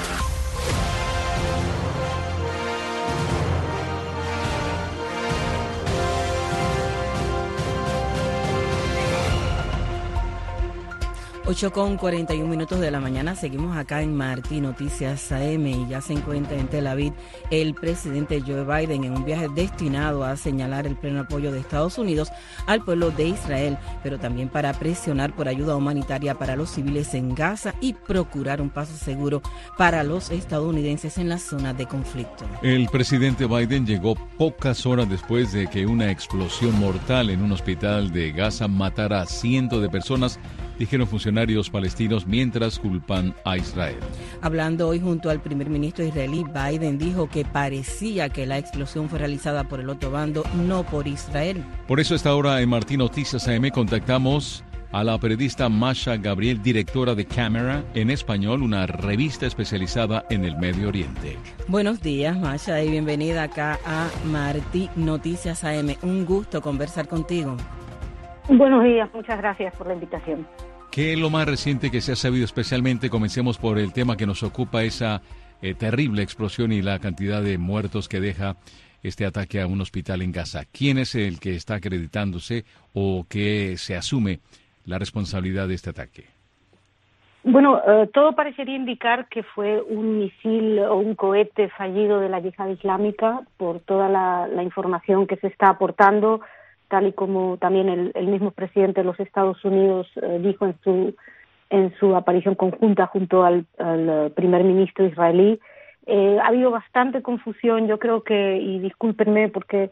Ocho con 41 minutos de la mañana, seguimos acá en Martín Noticias AM y ya se encuentra en Tel Aviv el presidente Joe Biden en un viaje destinado a señalar el pleno apoyo de Estados Unidos al pueblo de Israel, pero también para presionar por ayuda humanitaria para los civiles en Gaza y procurar un paso seguro para los estadounidenses en la zona de conflicto. El presidente Biden llegó pocas horas después de que una explosión mortal en un hospital de Gaza matara a cientos de personas, dijeron funcionarios palestinos mientras culpan a Israel. Hablando hoy junto al primer ministro israelí, Biden dijo que parecía que la explosión fue realizada por el otro bando, no por Israel. Por eso a esta hora en Martín Noticias AM contactamos a la periodista Masha Gabriel, directora de Camera en español, una revista especializada en el Medio Oriente. Buenos días, Masha, y bienvenida acá a Martín Noticias AM. Un gusto conversar contigo. Buenos días, muchas gracias por la invitación. ¿Qué es lo más reciente que se ha sabido especialmente? Comencemos por el tema que nos ocupa, esa terrible explosión y la cantidad de muertos que deja este ataque a un hospital en Gaza. ¿Quién es el que está acreditándose o que se asume la responsabilidad de este ataque? Bueno, todo parecería indicar que fue un misil o un cohete fallido de la Yihad Islámica por toda la información que se está aportando, tal y como también el mismo presidente de los Estados Unidos dijo en su aparición conjunta junto al primer ministro israelí. Ha habido bastante confusión, yo creo que, y discúlpenme porque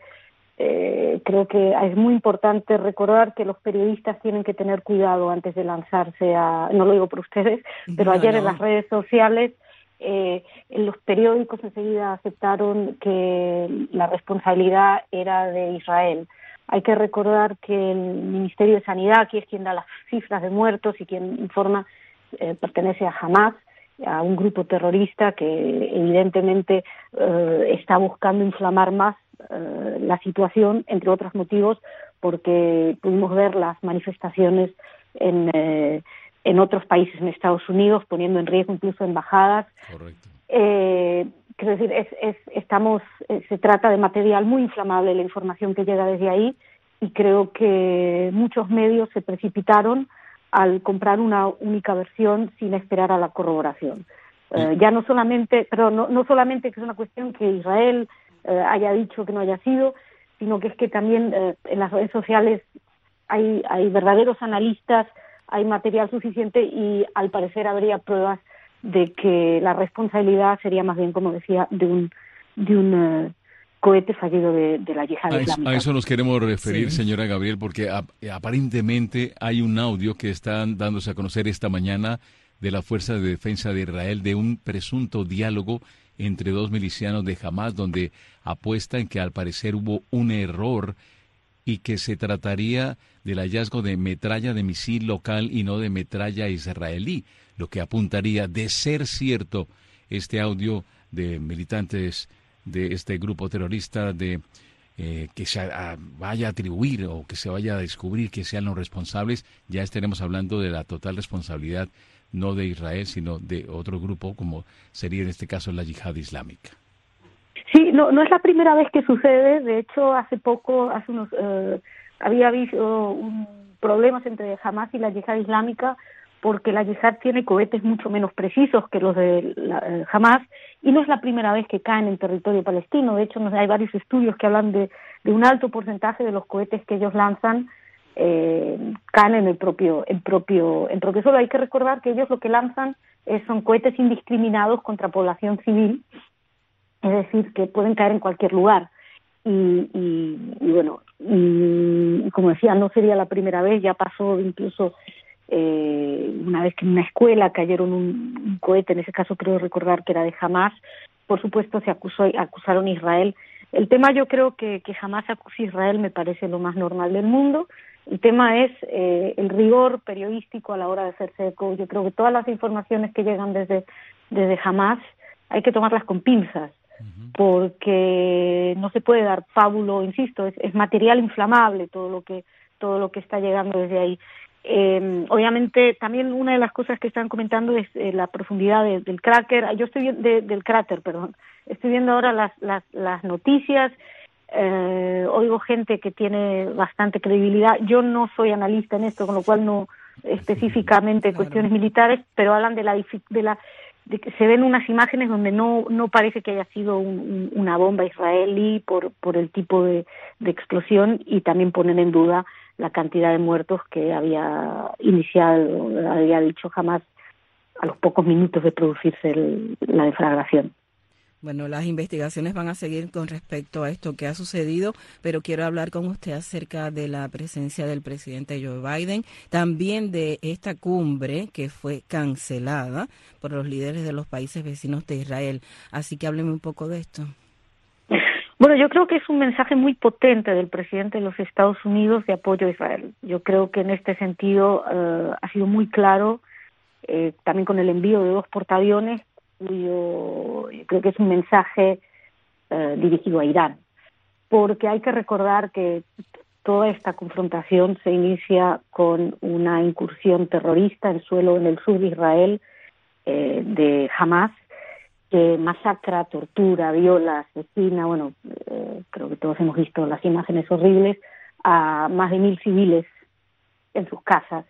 creo que es muy importante recordar que los periodistas tienen que tener cuidado antes de lanzarse no lo digo por ustedes, pero ayer en las redes sociales en los periódicos enseguida aceptaron que la responsabilidad era de Israel. Hay que recordar que el Ministerio de Sanidad, que es quien da las cifras de muertos y quien informa pertenece a Hamas, a un grupo terrorista que evidentemente está buscando inflamar más la situación, entre otros motivos, porque pudimos ver las manifestaciones en otros países, en Estados Unidos, poniendo en riesgo incluso embajadas. Correcto. Quiero decir, se trata de material muy inflamable, la información que llega desde ahí, y creo que muchos medios se precipitaron al comprar una única versión sin esperar a la corroboración. Ya no solamente que es una cuestión que Israel haya dicho que no haya sido, sino que es que también en las redes sociales hay verdaderos analistas, hay material suficiente y al parecer habría pruebas de que la responsabilidad sería más bien, como decía, de un cohete fallido de la yihad islámica. A eso nos queremos referir, sí, señora Gabriel, porque aparentemente hay un audio que están dándose a conocer esta mañana de la Fuerza de Defensa de Israel de un presunto diálogo entre dos milicianos de Hamas, donde apuestan que al parecer hubo un error y que se trataría del hallazgo de metralla de misil local y no de metralla israelí, lo que apuntaría, de ser cierto este audio de militantes de este grupo terrorista, que se vaya a atribuir o que se vaya a descubrir que sean los responsables, ya estaremos hablando de la total responsabilidad no de Israel, sino de otro grupo, como sería en este caso la yihad islámica. Sí, no es la primera vez que sucede. De hecho, había habido problemas entre Hamas y la yihad islámica, porque la yihad tiene cohetes mucho menos precisos que los de Hamas, y no es la primera vez que caen en territorio palestino. De hecho, hay varios estudios que hablan de un alto porcentaje de los cohetes que ellos lanzan caen en el propio suelo. Hay que recordar que ellos lo que lanzan son cohetes indiscriminados contra población civil, es decir, que pueden caer en cualquier lugar. Y como decía, no sería la primera vez, ya pasó incluso una vez que en una escuela cayeron un cohete, en ese caso creo recordar que era de Hamas. Por supuesto se acusaron a Israel. El tema, yo creo que Hamas acuse a Israel me parece lo más normal del mundo. El tema es el rigor periodístico a la hora de hacerse eco. Yo creo que todas las informaciones que llegan desde Hamas hay que tomarlas con pinzas, porque no se puede dar pábulo, insisto, es material inflamable todo lo que está llegando desde ahí. Obviamente también una de las cosas que están comentando es la profundidad del cráter. Yo estoy del cráter, perdón. Estoy viendo ahora las noticias. Oigo gente que tiene bastante credibilidad. Yo no soy analista en esto, con lo cual no específicamente cuestiones militares, pero hablan de que se ven unas imágenes donde no parece que haya sido una bomba israelí por el tipo de explosión, y también ponen en duda la cantidad de muertos que había dicho Hamas a los pocos minutos de producirse la deflagración. Bueno, las investigaciones van a seguir con respecto a esto que ha sucedido, pero quiero hablar con usted acerca de la presencia del presidente Joe Biden, también de esta cumbre que fue cancelada por los líderes de los países vecinos de Israel. Así que hábleme un poco de esto. Bueno, yo creo que es un mensaje muy potente del presidente de los Estados Unidos de apoyo a Israel. Yo creo que en este sentido ha sido muy claro, también con el envío de 2 portaaviones. Yo creo que es un mensaje dirigido a Irán, porque hay que recordar que toda esta confrontación se inicia con una incursión terrorista en el sur de Israel de Hamas, que masacra, tortura, viola, asesina, creo que todos hemos visto las imágenes horribles, a más de 1.000 civiles en sus casas.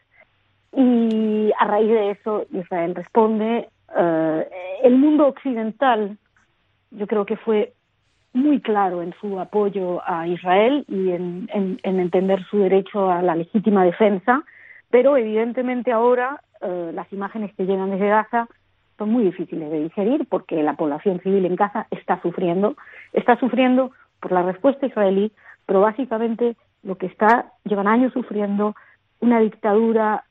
Y a raíz de eso Israel responde. El mundo occidental, yo creo que fue muy claro en su apoyo a Israel y en entender su derecho a la legítima defensa, pero evidentemente ahora las imágenes que llegan desde Gaza son muy difíciles de digerir, porque la población civil en Gaza está sufriendo por la respuesta israelí, pero básicamente llevan años sufriendo una dictadura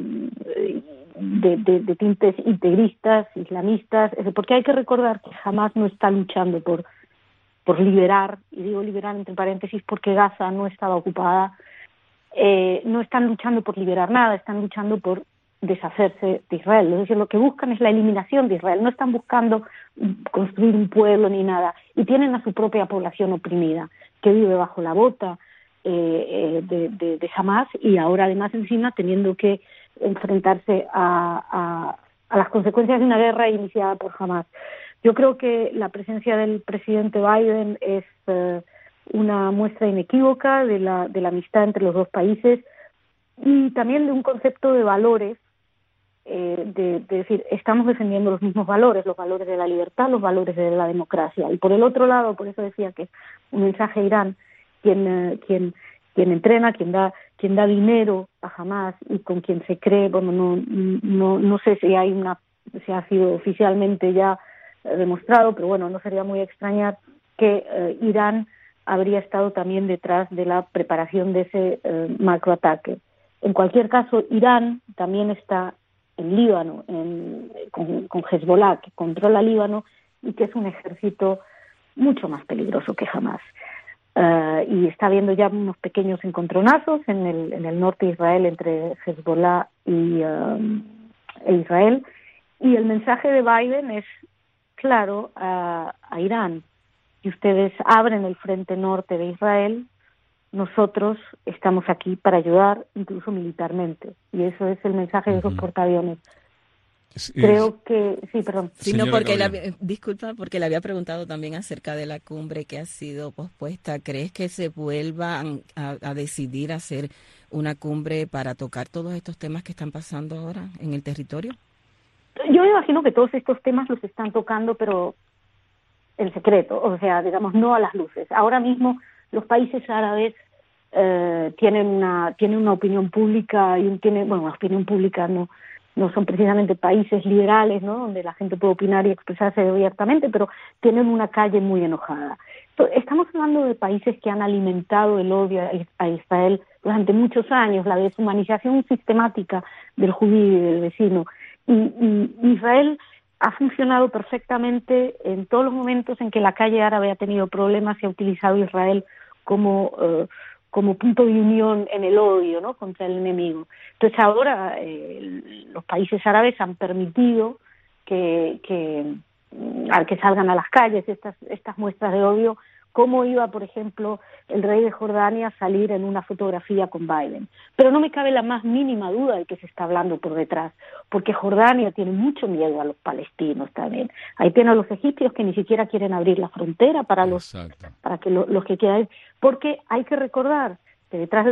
de tintes integristas, islamistas, porque hay que recordar que Hamas no está luchando por liberar, y digo liberar entre paréntesis porque Gaza no estaba ocupada, no están luchando por liberar nada, están luchando por deshacerse de Israel. Es decir, lo que buscan es la eliminación de Israel. No están buscando construir un pueblo ni nada. Y tienen a su propia población oprimida, que vive bajo la bota de Hamas, y ahora además encima teniendo que enfrentarse a las consecuencias de una guerra iniciada por Hamas. Yo creo que la presencia del presidente Biden es una muestra inequívoca de la amistad entre los dos países, y también de un concepto de valores, de decir, estamos defendiendo los mismos valores, los valores de la libertad, los valores de la democracia. Y por el otro lado, por eso decía que es un mensaje a Irán, quien entrena, quien da dinero a Hamas y con quien se cree, bueno, no sé si ha sido oficialmente ya demostrado, pero bueno, no sería muy extrañar que Irán habría estado también detrás de la preparación de ese macroataque. En cualquier caso, Irán también está en Líbano, con Hezbollah, que controla Líbano y que es un ejército mucho más peligroso que Hamas. Y está habiendo ya unos pequeños encontronazos en el norte de Israel entre Hezbollah e Israel. Y el mensaje de Biden es claro a Irán: si ustedes abren el frente norte de Israel, nosotros estamos aquí para ayudar, incluso militarmente. Y eso es el mensaje de esos portaaviones. Creo que... Sí, perdón. Sí, no, porque disculpa, porque le había preguntado también acerca de la cumbre que ha sido pospuesta. ¿Crees que se vuelvan a decidir hacer una cumbre para tocar todos estos temas que están pasando ahora en el territorio? Yo me imagino que todos estos temas los están tocando, pero en secreto, o sea, digamos, no a las luces. Ahora mismo los países árabes tienen una opinión pública y una opinión pública no son precisamente países liberales, ¿no?, donde la gente puede opinar y expresarse abiertamente, pero tienen una calle muy enojada. Estamos hablando de países que han alimentado el odio a Israel durante muchos años, la deshumanización sistemática del judío y del vecino. Y Israel ha funcionado perfectamente en todos los momentos en que la calle árabe ha tenido problemas. Se ha utilizado Israel como punto de unión en el odio, ¿no?, contra el enemigo. Entonces ahora los países árabes han permitido que salgan a las calles estas muestras de odio. ¿Cómo iba, por ejemplo, el rey de Jordania a salir en una fotografía con Biden? Pero no me cabe la más mínima duda de que se está hablando por detrás, porque Jordania tiene mucho miedo a los palestinos también. Ahí tienen a los egipcios que ni siquiera quieren abrir la frontera para que los que quieran, porque hay que recordar que detrás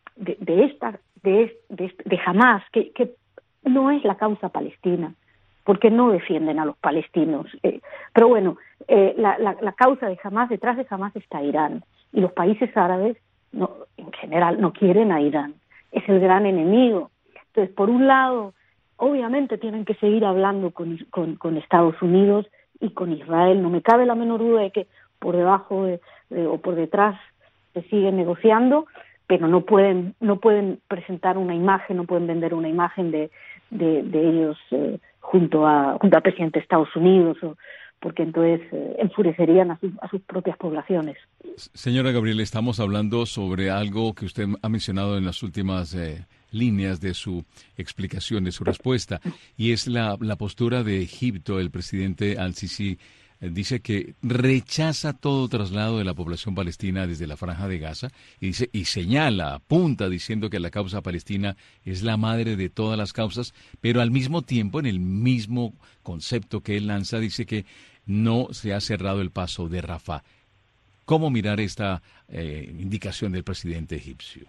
de Hamas, que no es la causa palestina, porque no defienden a los palestinos. Pero bueno, la causa de Hamas, detrás de Hamas está Irán. Y los países árabes, en general, no quieren a Irán. Es el gran enemigo. Entonces, por un lado, obviamente tienen que seguir hablando con Estados Unidos y con Israel. No me cabe la menor duda de que por debajo o por detrás se siguen negociando, pero no pueden presentar una imagen, no pueden vender una imagen de ellos junto al presidente de Estados Unidos, porque entonces enfurecerían a sus propias poblaciones. Señora Gabriel, estamos hablando sobre algo que usted ha mencionado en las últimas líneas de su explicación, de su respuesta, y es la postura de Egipto. El presidente al-Sisi dice que rechaza todo traslado de la población palestina desde la Franja de Gaza y apunta diciendo que la causa palestina es la madre de todas las causas, pero al mismo tiempo, en el mismo concepto que él lanza, dice que no se ha cerrado el paso de Rafah. ¿Cómo mirar esta indicación del presidente egipcio?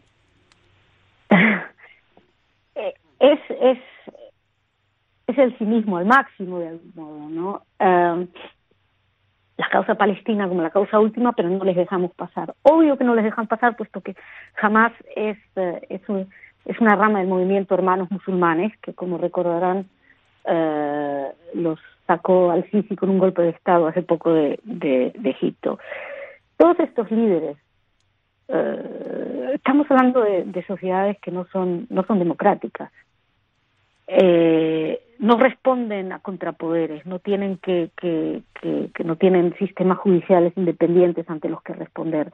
Es el cinismo al máximo, de algún modo, ¿no? La causa palestina como la causa última, pero no les dejamos pasar. Obvio que no les dejan pasar, puesto que Hamas es una rama del movimiento Hermanos Musulmanes, que, como recordarán, los sacó al-Sisi con un golpe de Estado hace poco de Egipto. Todos estos líderes, estamos hablando de sociedades que no son democráticas. No responden a contrapoderes, no tienen que no tienen sistemas judiciales independientes ante los que responder,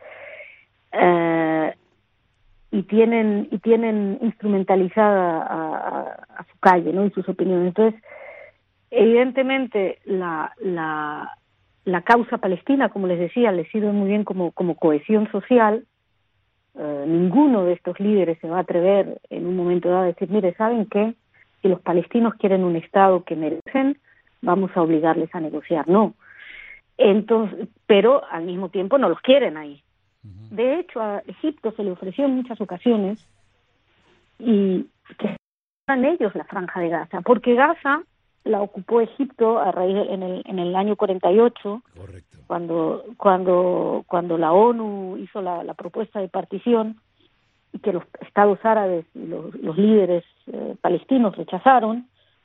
y tienen instrumentalizada su calle, ¿no? Y sus opiniones. Entonces, evidentemente, la causa palestina, como les decía, le sirve muy bien como cohesión social. Ninguno de estos líderes se va a atrever en un momento dado a decir, mire, ¿saben qué? Si los palestinos quieren un Estado que merecen, vamos a obligarles a negociar. No. Entonces, pero al mismo tiempo no los quieren ahí. De hecho, a Egipto se le ofreció en muchas ocasiones y que fueran ellos la Franja de Gaza, porque Gaza la ocupó Egipto a raíz en el año 48. Correcto. Cuando la ONU hizo la propuesta de partición y que los estados árabes y los líderes palestinos rechazaron,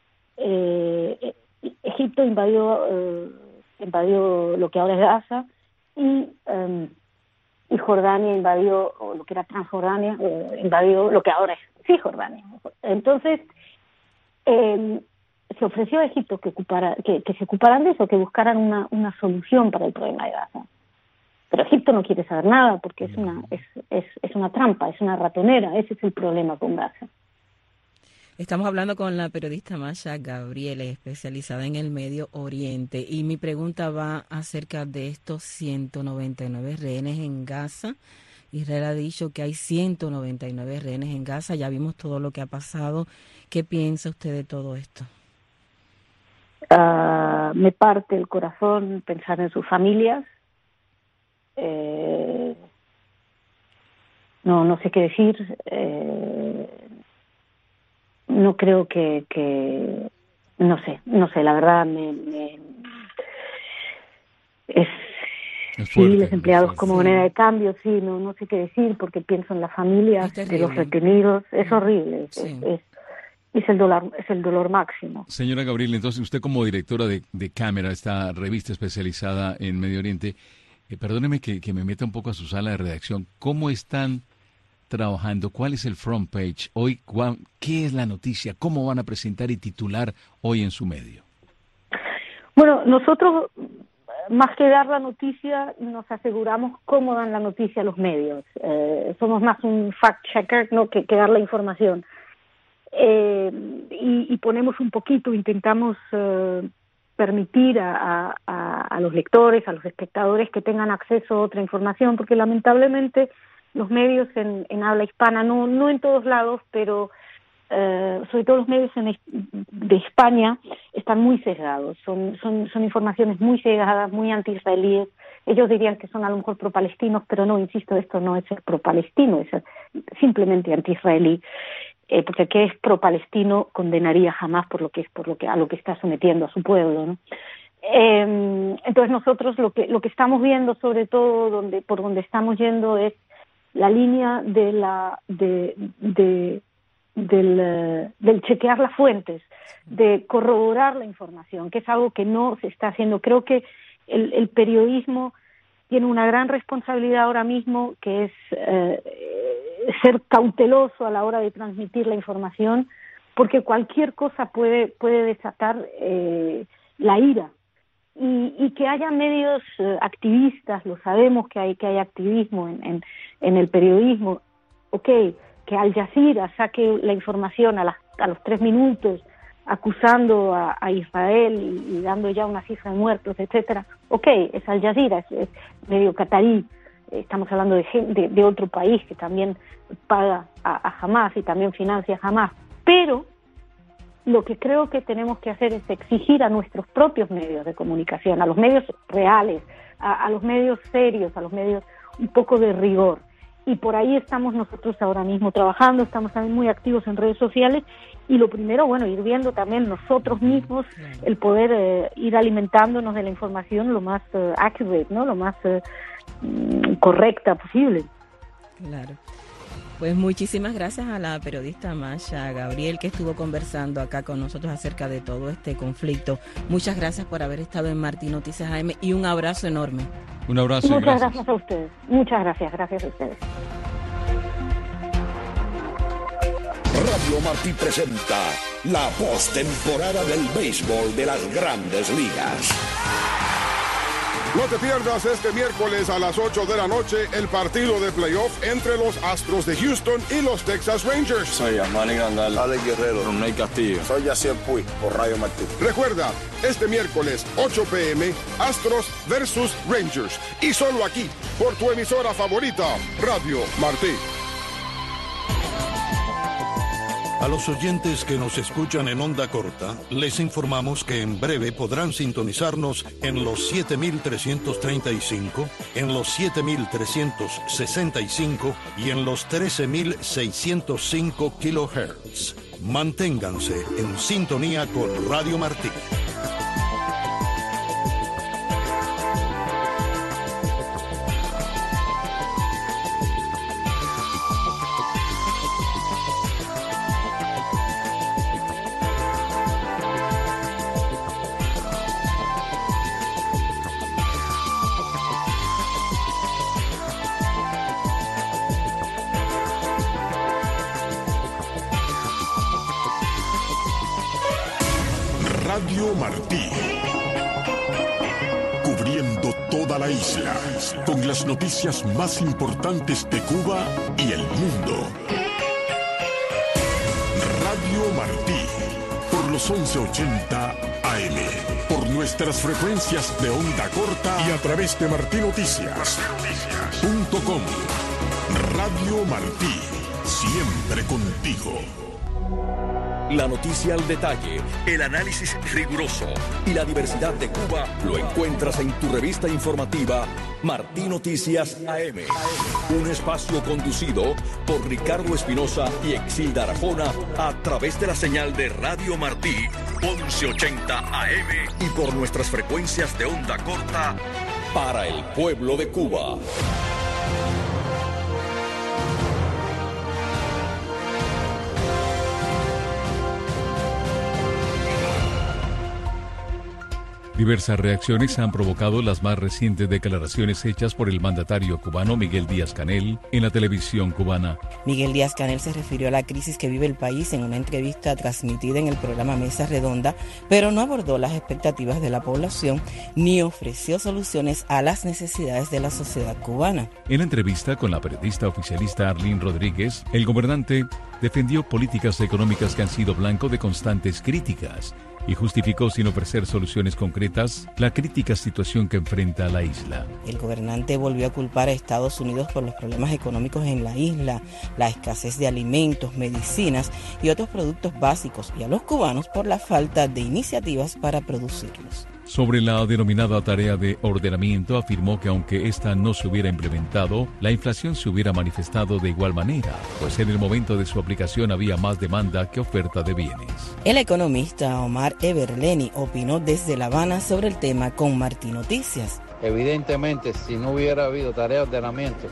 Egipto invadió lo que ahora es Gaza y Jordania invadió, o lo que era Transjordania, invadió lo que ahora es Cisjordania. Entonces, se ofreció a Egipto que se ocuparan de eso, que buscaran una solución para el problema de Gaza. Pero Egipto no quiere saber nada porque es una trampa, es una ratonera. Ese es el problema con Gaza. Estamos hablando con la periodista Masha Gabriel, especializada en el Medio Oriente, y mi pregunta va acerca de estos 199 rehenes en Gaza. Israel ha dicho que hay 199 rehenes en Gaza, ya vimos todo lo que ha pasado. ¿Qué piensa usted de todo esto? Me parte el corazón pensar en sus familias. No sé qué decir. No creo que no sé, la verdad es fuerte, desempleados como moneda de cambio, sí, no sé qué decir porque pienso en las familias de los retenidos, es horrible, sí. Es el dolor máximo. Señora Gabriel, entonces usted como directora de Cámara, esta revista especializada en Medio Oriente, perdóneme que me meta un poco a su sala de redacción, ¿cómo están trabajando? ¿Cuál es el front page hoy? ¿Qué es la noticia? ¿Cómo van a presentar y titular hoy en su medio? Bueno, nosotros, más que dar la noticia, nos aseguramos cómo dan la noticia a los medios. Somos más un fact-checker, ¿no?, que dar la información. Y ponemos un poquito, intentamos permitir a los lectores, a los espectadores que tengan acceso a otra información, porque lamentablemente los medios en habla hispana, no en todos lados, pero sobre todo los medios de España están muy sesgados, son informaciones muy cegadas, muy anti-israelíes. Ellos dirían que son a lo mejor pro-palestinos, pero no, insisto, esto no es ser pro-palestino, es ser simplemente anti-israelí, porque que es pro-palestino condenaría jamás a lo que está sometiendo a su pueblo, ¿no? Entonces nosotros lo que estamos viendo, sobre todo por donde estamos yendo, es la línea del chequear las fuentes, de corroborar la información, que es algo que no se está haciendo. Creo que el periodismo tiene una gran responsabilidad ahora mismo, que es ser cauteloso a la hora de transmitir la información, porque cualquier cosa puede desatar la ira. Y que haya medios activistas, lo sabemos que hay activismo en el periodismo, que Al Jazeera saque la información a los 3 minutos acusando a Israel y dando ya una cifra de muertos, etcétera. Es Al Jazeera, es medio catarí, estamos hablando de otro país que también paga a Hamás y también financia a Hamás, pero lo que creo que tenemos que hacer es exigir a nuestros propios medios de comunicación, a los medios reales, a los medios serios, a los medios un poco de rigor. Y por ahí estamos nosotros ahora mismo trabajando, estamos también muy activos en redes sociales y lo primero, ir viendo también nosotros mismos el poder ir alimentándonos de la información lo más accurate, ¿no?, lo más correcta posible. Claro. Pues muchísimas gracias a la periodista Masha Gabriel, que estuvo conversando acá con nosotros acerca de todo este conflicto. Muchas gracias por haber estado en Martí Noticias AM y un abrazo enorme. Un abrazo. Muchas gracias a ustedes. Muchas gracias a ustedes. Radio Martí presenta la postemporada del béisbol de las Grandes Ligas. No te pierdas este miércoles a las 8 de la noche el partido de playoff entre los Astros de Houston y los Texas Rangers. Soy Manny Grandal, Alex Guerrero, Ronald Castillo. Soy Yacier Puig, por Radio Martí. Recuerda, este miércoles 8 p.m. Astros versus Rangers. Y solo aquí, por tu emisora favorita, Radio Martí. A los oyentes que nos escuchan en onda corta, les informamos que en breve podrán sintonizarnos en los 7.335, en los 7.365 y en los 13.605 kHz. Manténganse en sintonía con Radio Martí. Radio Martí, cubriendo toda la isla, con las noticias más importantes de Cuba y el mundo. Radio Martí, por los 1180 AM, por nuestras frecuencias de onda corta y a través de martinoticias.com. Radio Martí, siempre contigo. La noticia al detalle, el análisis riguroso y la diversidad de Cuba lo encuentras en tu revista informativa Martí Noticias AM. Un espacio conducido por Ricardo Espinosa y Exilda Arjona a través de la señal de Radio Martí 1180 AM y por nuestras frecuencias de onda corta para el pueblo de Cuba. Diversas reacciones han provocado las más recientes declaraciones hechas por el mandatario cubano Miguel Díaz-Canel en la televisión cubana. Miguel Díaz-Canel se refirió a la crisis que vive el país en una entrevista transmitida en el programa Mesa Redonda, pero no abordó las expectativas de la población ni ofreció soluciones a las necesidades de la sociedad cubana. En la entrevista con la periodista oficialista Arlene Rodríguez, el gobernante defendió políticas económicas que han sido blanco de constantes críticas y justificó sin ofrecer soluciones concretas la crítica situación que enfrenta la isla. El gobernante volvió a culpar a Estados Unidos por los problemas económicos en la isla, la escasez de alimentos, medicinas y otros productos básicos, y a los cubanos por la falta de iniciativas para producirlos. Sobre la denominada tarea de ordenamiento, afirmó que aunque esta no se hubiera implementado, la inflación se hubiera manifestado de igual manera, pues en el momento de su aplicación había más demanda que oferta de bienes. El economista Omar Everleni opinó desde La Habana sobre el tema con Martí Noticias. Evidentemente, si no hubiera habido tarea de ordenamiento,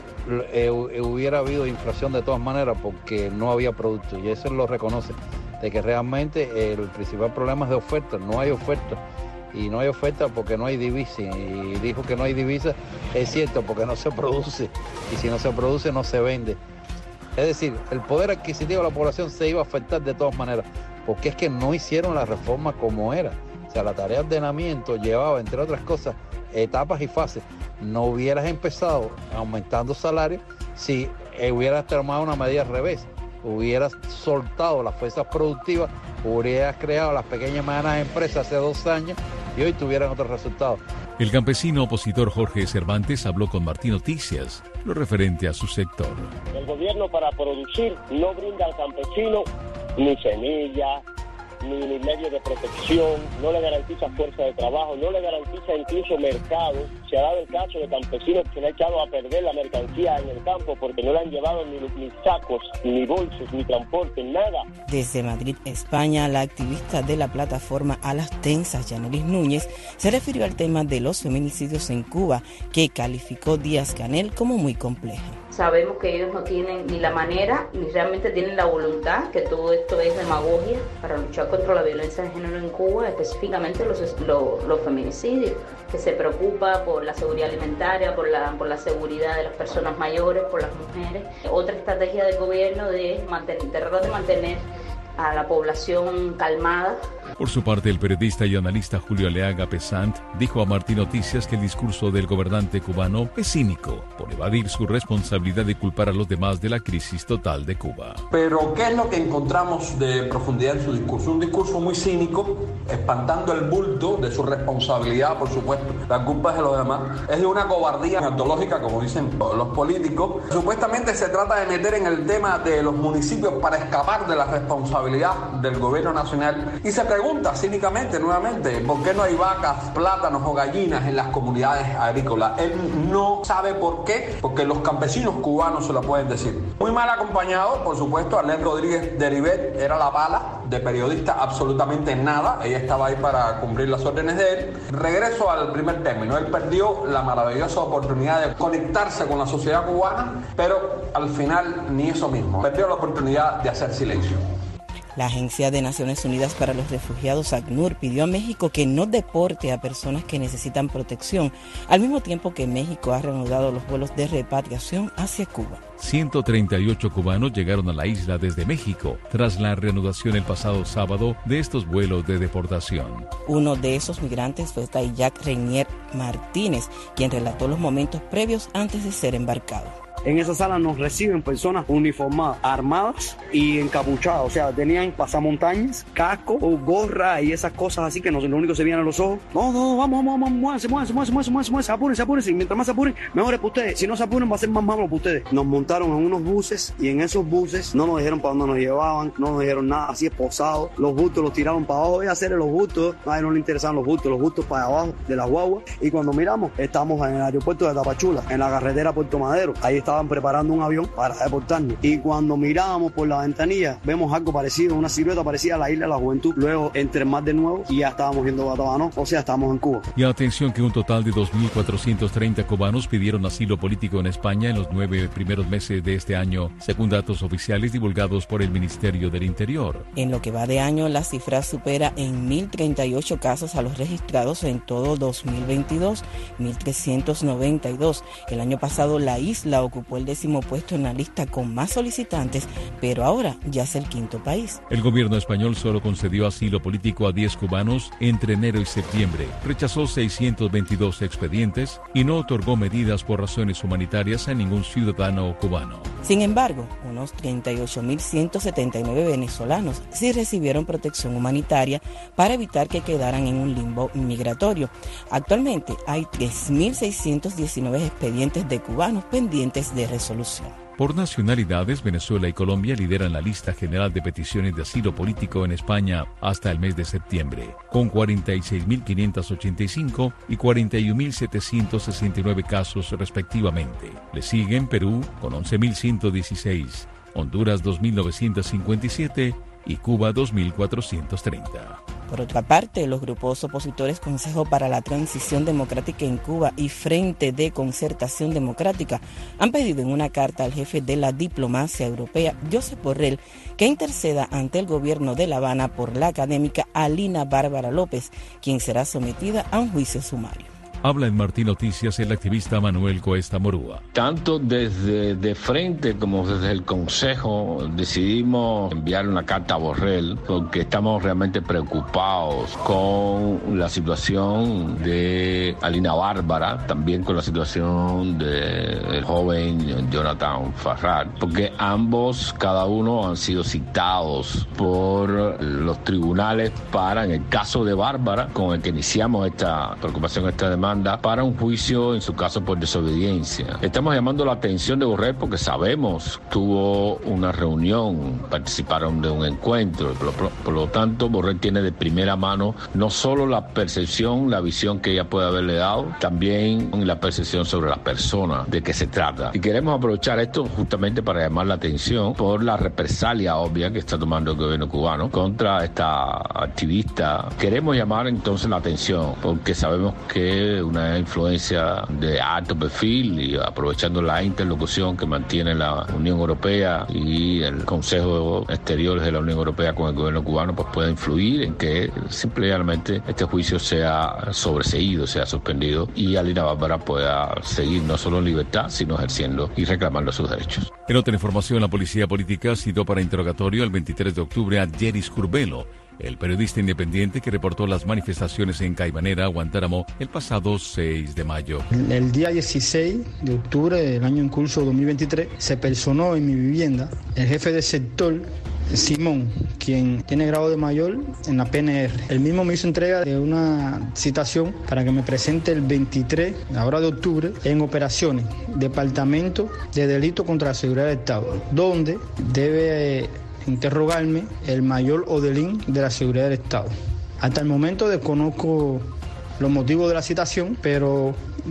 hubiera habido inflación de todas maneras porque no había producto, y eso lo reconoce, de que realmente el principal problema es de oferta, no hay oferta. Y no hay oferta porque no hay divisa. Y dijo que no hay divisa, es cierto, porque no se produce. Y si no se produce, no se vende. Es decir, el poder adquisitivo de la población se iba a afectar de todas maneras, porque es que no hicieron la reforma como era. O sea, la tarea de ordenamiento llevaba, entre otras cosas, etapas y fases. No hubieras empezado aumentando salarios si hubieras tomado una medida al revés. Hubieras soltado las fuerzas productivas, hubieras creado las pequeñas y medianas empresas hace 2 años y hoy tuvieran otros resultados. El campesino opositor Jorge Cervantes habló con Martí Noticias, lo referente a su sector. El gobierno para producir no brinda al campesino ni semilla, ni medios de protección, no le garantiza fuerza de trabajo, no le garantiza incluso mercado. Se ha dado el caso de campesinos que le han echado a perder la mercancía en el campo porque no le han llevado ni sacos, ni bolsos, ni transporte, nada. Desde Madrid, España, la activista de la plataforma Alas Tensas, Yanelis Núñez, se refirió al tema de los feminicidios en Cuba, que calificó Díaz-Canel como muy compleja. Sabemos que ellos no tienen ni la manera, ni realmente tienen la voluntad, que todo esto es demagogia para luchar contra la violencia de género en Cuba, específicamente los feminicidios, que se preocupa por la seguridad alimentaria, por la seguridad de las personas mayores, por las mujeres. Otra estrategia del gobierno de mantener a la población calmada. Por su parte, el periodista y analista Julio Aleaga Pesant dijo a Martín Noticias que el discurso del gobernante cubano es cínico por evadir su responsabilidad de culpar a los demás de la crisis total de Cuba. Pero, ¿qué es lo que encontramos de profundidad en su discurso? Un discurso muy cínico, espantando el bulto de su responsabilidad, por supuesto. La culpa es de los demás. Es de una cobardía antológica, como dicen los políticos. Supuestamente se trata de meter en el tema de los municipios para escapar de la responsabilidad del gobierno nacional. Y se pregunta cínicamente, nuevamente, ¿por qué no hay vacas, plátanos o gallinas en las comunidades agrícolas? Él no sabe por qué, porque los campesinos cubanos se lo pueden decir. Muy mal acompañado, por supuesto, Arlene Rodríguez de Ribet era la bala, de periodista absolutamente nada. Ella estaba ahí para cumplir las órdenes de él. Regreso al primer término. Él perdió la maravillosa oportunidad de conectarse con la sociedad cubana, pero al final ni eso mismo. Perdió la oportunidad de hacer silencio. La Agencia de Naciones Unidas para los Refugiados, ACNUR, pidió a México que no deporte a personas que necesitan protección, al mismo tiempo que México ha reanudado los vuelos de repatriación hacia Cuba. 138 cubanos llegaron a la isla desde México tras la reanudación el pasado sábado de estos vuelos de deportación. Uno de esos migrantes fue Tayac Reinier Martínez, quien relató los momentos previos antes de ser embarcado. En esa sala nos reciben personas uniformadas, armadas y encapuchadas, o sea, tenían pasamontañas, casco, gorra y esas cosas así que lo único que se veían a los ojos. No, vamos, muévanse, apúrense, y mientras más se apuren, mejor es para ustedes. Si no se apuren va a ser más malo para ustedes. Nos montaron en unos buses y en esos buses no nos dijeron para dónde nos llevaban, no nos dijeron nada, así esposados. Los bultos los tiraron para abajo, voy a hacer los bultos, a nadie no le interesaban los bultos para abajo de las guaguas. Y cuando miramos, estamos en el aeropuerto de Tapachula, en la carretera Puerto Madero. Ahí estaban preparando un avión para deportarnos. Y cuando mirábamos por la ventanilla, vemos algo parecido, una silueta parecida a la Isla de la Juventud. Luego entre el mar de nuevo y ya estábamos viendo Guatabano, o sea, estábamos en Cuba. Y atención que un total de 2.430 cubanos pidieron asilo político en España en los 9 primeros meses de este año, según datos oficiales divulgados por el Ministerio del Interior. En lo que va de año, la cifra supera en 1.038 casos a los registrados en todo 2022, 1.392. El año pasado la isla ocupó el 10º puesto en la lista con más solicitantes, pero ahora ya es el 5º país. El gobierno español solo concedió asilo político a 10 cubanos entre enero y septiembre, rechazó 622 expedientes y no otorgó medidas por razones humanitarias a ningún ciudadano cubano. Sin embargo, unos 38.179 venezolanos sí recibieron protección humanitaria para evitar que quedaran en un limbo migratorio. Actualmente hay 3.619 expedientes de cubanos pendientes de resolución. Por nacionalidades, Venezuela y Colombia lideran la lista general de peticiones de asilo político en España hasta el mes de septiembre, con 46.585 y 41.769 casos respectivamente. Le siguen Perú con 11.116, Honduras 2.957 y Cuba 2.430. Por otra parte, los grupos opositores Consejo para la Transición Democrática en Cuba y Frente de Concertación Democrática han pedido en una carta al jefe de la diplomacia europea, Josep Borrell, que interceda ante el gobierno de La Habana por la académica Alina Bárbara López, quien será sometida a un juicio sumario. Habla en Martín Noticias el activista Manuel Coesta Morúa. Tanto desde de frente como desde el Consejo decidimos enviar una carta a Borrell porque estamos realmente preocupados con la situación de Alina Bárbara, también con la situación del joven Jonathan Ferrat, porque ambos, cada uno, han sido citados por los tribunales para, en el caso de Bárbara, con el que iniciamos esta preocupación, esta demanda, para un juicio en su caso por desobediencia. Estamos llamando la atención de Borrell porque sabemos tuvo una reunión, participaron de un encuentro, por lo tanto Borrell tiene de primera mano no solo la percepción, la visión que ella puede haberle dado, también la percepción sobre la persona de que se trata. Y queremos aprovechar esto justamente para llamar la atención por la represalia obvia que está tomando el gobierno cubano contra esta activista. Queremos llamar entonces la atención porque sabemos que una influencia de alto perfil y aprovechando la interlocución que mantiene la Unión Europea y el Consejo Exteriores de la Unión Europea con el gobierno cubano, pues pueda influir en que simplemente este juicio sea sobreseído, sea suspendido y Alina Bárbara pueda seguir no solo en libertad, sino ejerciendo y reclamando sus derechos. En otra información, la policía política citó para interrogatorio el 23 de octubre a Yeris Curbelo, el periodista independiente que reportó las manifestaciones en Caimanera, Guantánamo, el pasado 6 de mayo. El día 16 de octubre del año en curso 2023 se personó en mi vivienda el jefe de sector, Simón, quien tiene grado de mayor en la PNR. Él mismo me hizo entrega de una citación para que me presente el 23, ahora de octubre, en operaciones, Departamento de Delito contra la Seguridad del Estado, donde debe interrogarme el mayor Odelín de la Seguridad del Estado. Hasta el momento desconozco los motivos de la citación, pero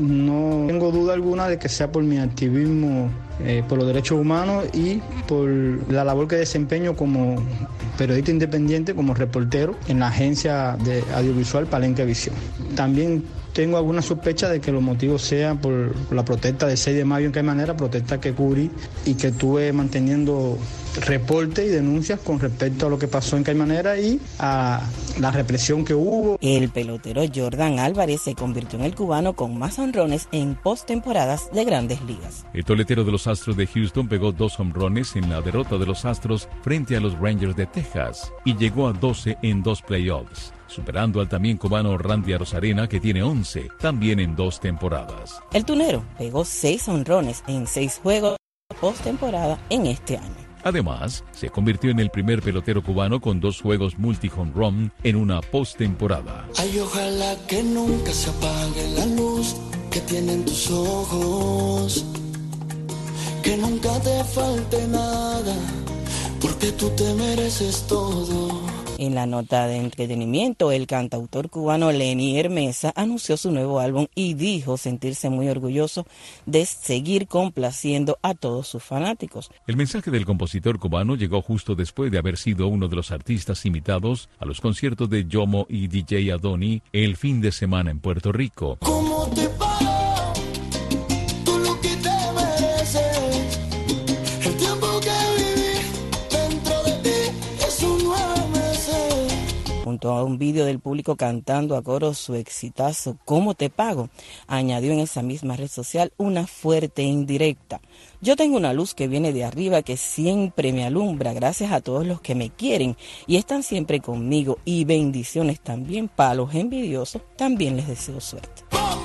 no tengo duda alguna de que sea por mi activismo por los derechos humanos y por la labor que desempeño como periodista independiente, como reportero en la agencia de audiovisual Palenque Visión. También tengo alguna sospecha de que los motivos sean por la protesta del 6 de mayo en Caimanera, protesta que cubrí y que estuve manteniendo reportes y denuncias con respecto a lo que pasó en Caimanera y a la represión que hubo. El pelotero Jordan Álvarez se convirtió en el cubano con más honrones en postemporadas de Grandes Ligas. El toletero de los Astros de Houston pegó 2 honrones en la derrota de los Astros frente a los Rangers de Texas y llegó a 12 en 2 playoffs, superando al también cubano Randy Arozarena, que tiene 11, también en 2 temporadas. El tunero pegó 6 honrones en 6 juegos postemporada en este año. Además, se convirtió en el primer pelotero cubano con 2 juegos multi-home run en una postemporada. Ay, ojalá que nunca se apague la luz que tienen tus ojos, que nunca te falte nada, porque tú te mereces todo. En la nota de entretenimiento, el cantautor cubano Lenier Mesa anunció su nuevo álbum y dijo sentirse muy orgulloso de seguir complaciendo a todos sus fanáticos. El mensaje del compositor cubano llegó justo después de haber sido uno de los artistas invitados a los conciertos de Yomo y DJ Adoni el fin de semana en Puerto Rico. ¿Cómo te pago? Tú lo que te mereces. El tiempo que viví dentro de ti es un 9 meses. Junto a un vídeo del público cantando a coro su exitazo ¿Cómo te pago?, añadió en esa misma red social una fuerte indirecta. Yo tengo una luz que viene de arriba que siempre me alumbra, gracias a todos los que me quieren y están siempre conmigo, y bendiciones también para los envidiosos, también les deseo suerte.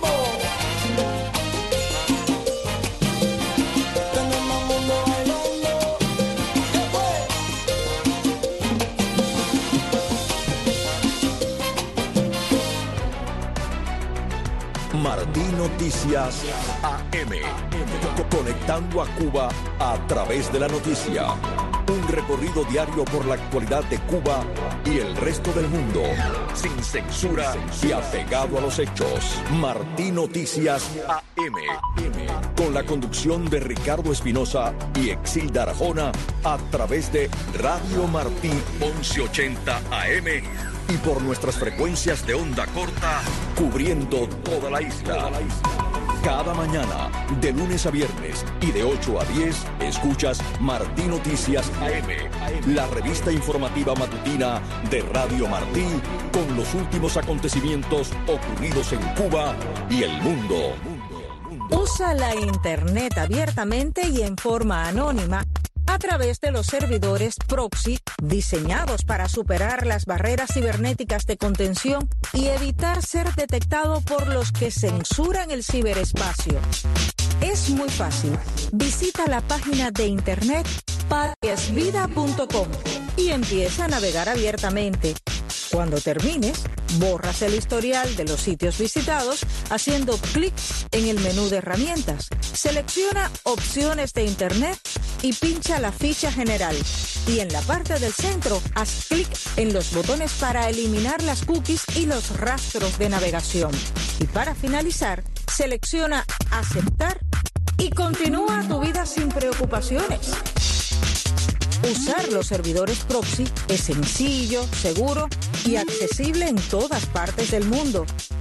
Martí Noticias AM. Conectando a Cuba a través de la noticia. Un recorrido diario por la actualidad de Cuba y el resto del mundo. Sin censura y apegado a los hechos. Martí Noticias AM. Con la conducción de Ricardo Espinosa y Exilda Arjona a través de Radio Martí 1180 AM. Y por nuestras frecuencias de onda corta, cubriendo toda la isla. Cada mañana, de lunes a viernes y de 8 a 10, escuchas Martí Noticias AM, la revista informativa matutina de Radio Martí, con los últimos acontecimientos ocurridos en Cuba y el mundo. Usa la Internet abiertamente y en forma anónima a través de los servidores proxy diseñados para superar las barreras cibernéticas de contención y evitar ser detectado por los que censuran el ciberespacio. Es muy fácil. Visita la página de internet patesvida.com y empieza a navegar abiertamente. Cuando termines, borras el historial de los sitios visitados haciendo clic en el menú de herramientas. Selecciona opciones de internet y pincha la ficha general. Y en la parte del centro, haz clic en los botones para eliminar las cookies y los rastros de navegación. Y para finalizar, selecciona aceptar y continúa tu vida sin preocupaciones. Usar los servidores proxy es sencillo, seguro y accesible en todas partes del mundo.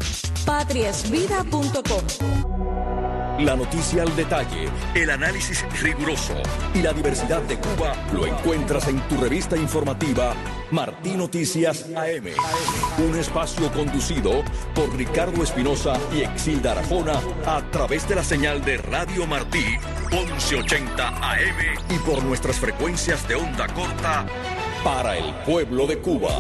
patriasvida.com. La noticia al detalle, el análisis riguroso y la diversidad de Cuba lo encuentras en tu revista informativa Martí Noticias AM. Un espacio conducido por Ricardo Espinosa y Exilda Arjona a través de la señal de Radio Martí 1180 AM y por nuestras frecuencias de onda corta para el pueblo de Cuba.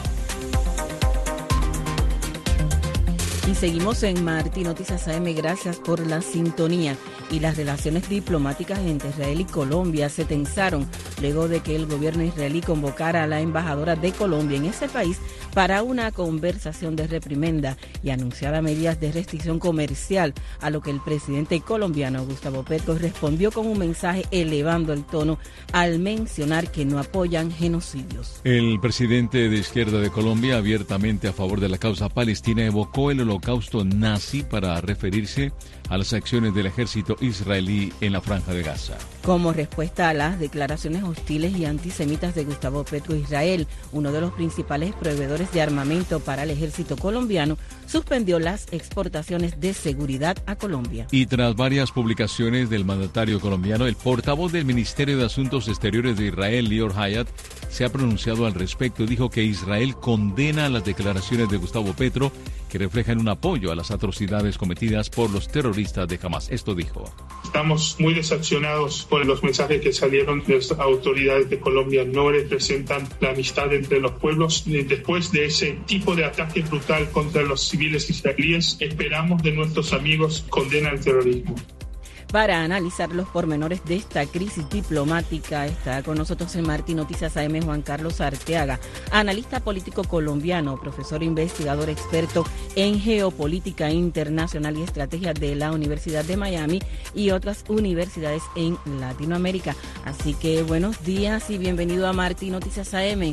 Y seguimos en Martí Noticias AM. Gracias por la sintonía. Y las relaciones diplomáticas entre Israel y Colombia se tensaron luego de que el gobierno israelí convocara a la embajadora de Colombia en ese país para una conversación de reprimenda y anunciara medidas de restricción comercial, a lo que el presidente colombiano Gustavo Petro respondió con un mensaje elevando el tono al mencionar que no apoyan genocidios. El presidente de izquierda de Colombia, abiertamente a favor de la causa palestina, evocó el holocausto nazi para referirse a las acciones del ejército israelí en la Franja de Gaza. Como respuesta a las declaraciones hostiles y antisemitas de Gustavo Petro, Israel, uno de los principales proveedores de armamento para el ejército colombiano, suspendió las exportaciones de seguridad a Colombia. Y tras varias publicaciones del mandatario colombiano, el portavoz del Ministerio de Asuntos Exteriores de Israel, Lior Hayat, se ha pronunciado al respecto y dijo que Israel condena las declaraciones de Gustavo Petro, que reflejan un apoyo a las atrocidades cometidas por los terroristas de Hamas. Esto dijo: estamos muy decepcionados por los mensajes que salieron de las autoridades de Colombia. No representan la amistad entre los pueblos. Después de ese tipo de ataque brutal contra los civiles israelíes, esperamos de nuestros amigos condena al terrorismo. Para analizar los pormenores de esta crisis diplomática, está con nosotros en Martí Noticias AM Juan Carlos Arteaga, analista político colombiano, profesor investigador experto en geopolítica internacional y estrategia de la Universidad de Miami y otras universidades en Latinoamérica. Así que buenos días y bienvenido a Martí Noticias AM.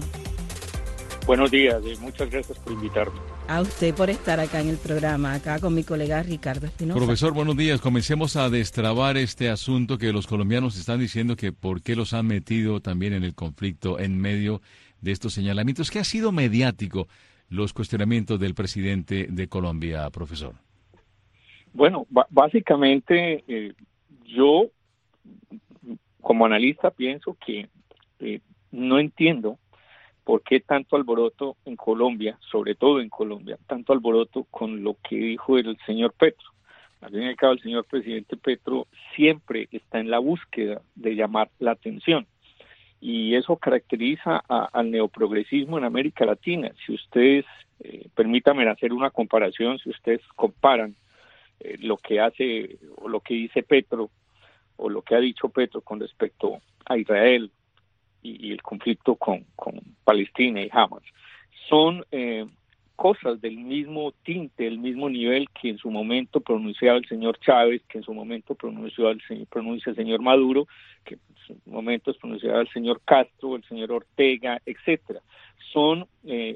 Buenos días y muchas gracias por invitarme. A usted por estar acá en el programa, acá con mi colega Ricardo Espinosa. Profesor, buenos días. Comencemos a destrabar este asunto que los colombianos están diciendo que por qué los han metido también en el conflicto en medio de estos señalamientos. ¿Qué ha sido mediático los cuestionamientos del presidente de Colombia, profesor? Bueno, básicamente yo como analista pienso que no entiendo por qué tanto alboroto en Colombia, sobre todo en Colombia, tanto alboroto con lo que dijo el señor Petro. Al fin y al cabo, el señor presidente Petro siempre está en la búsqueda de llamar la atención. Y eso caracteriza al neoprogresismo en América Latina. Si ustedes, permítanme hacer una comparación, si ustedes comparan lo que hace o lo que dice Petro o lo que ha dicho Petro con respecto a Israel y el conflicto con Palestina y Hamas, son cosas del mismo tinte, del mismo nivel que en su momento pronunciaba el señor Chávez, que en su momento pronuncia el señor Maduro, que en su momento pronunciaba el señor Castro, el señor Ortega, etcétera. Son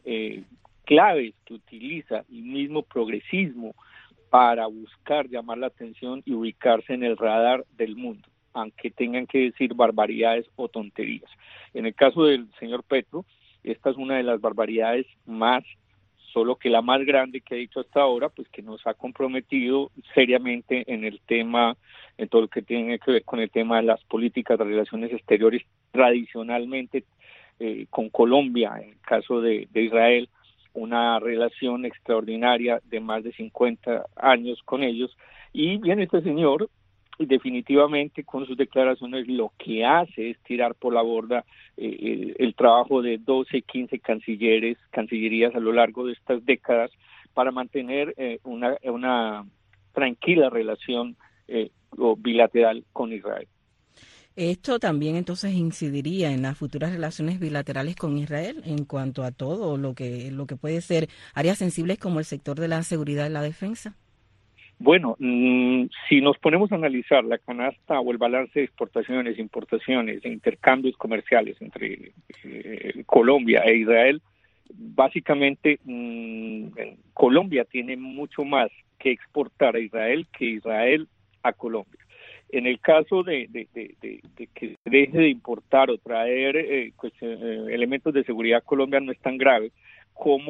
claves que utiliza el mismo progresismo para buscar llamar la atención y ubicarse en el radar del mundo, aunque tengan que decir barbaridades o tonterías. En el caso del señor Petro, esta es una de las barbaridades más, solo que la más grande que ha dicho hasta ahora, pues que nos ha comprometido seriamente en el tema, en todo lo que tiene que ver con el tema de las políticas de relaciones exteriores tradicionalmente con Colombia, en el caso de Israel, una relación extraordinaria de más de 50 años con ellos, y viene este señor y definitivamente con sus declaraciones lo que hace es tirar por la borda el trabajo de 12, 15 cancillerías a lo largo de estas décadas para mantener una tranquila relación bilateral con Israel. Esto también entonces incidiría en las futuras relaciones bilaterales con Israel en cuanto a todo lo que puede ser áreas sensibles como el sector de la seguridad y la defensa. Bueno, si nos ponemos a analizar la canasta o el balance de exportaciones, importaciones e intercambios comerciales entre Colombia e Israel, básicamente Colombia tiene mucho más que exportar a Israel que Israel a Colombia. En el caso de que deje de importar o traer elementos de seguridad a Colombia no es tan grave como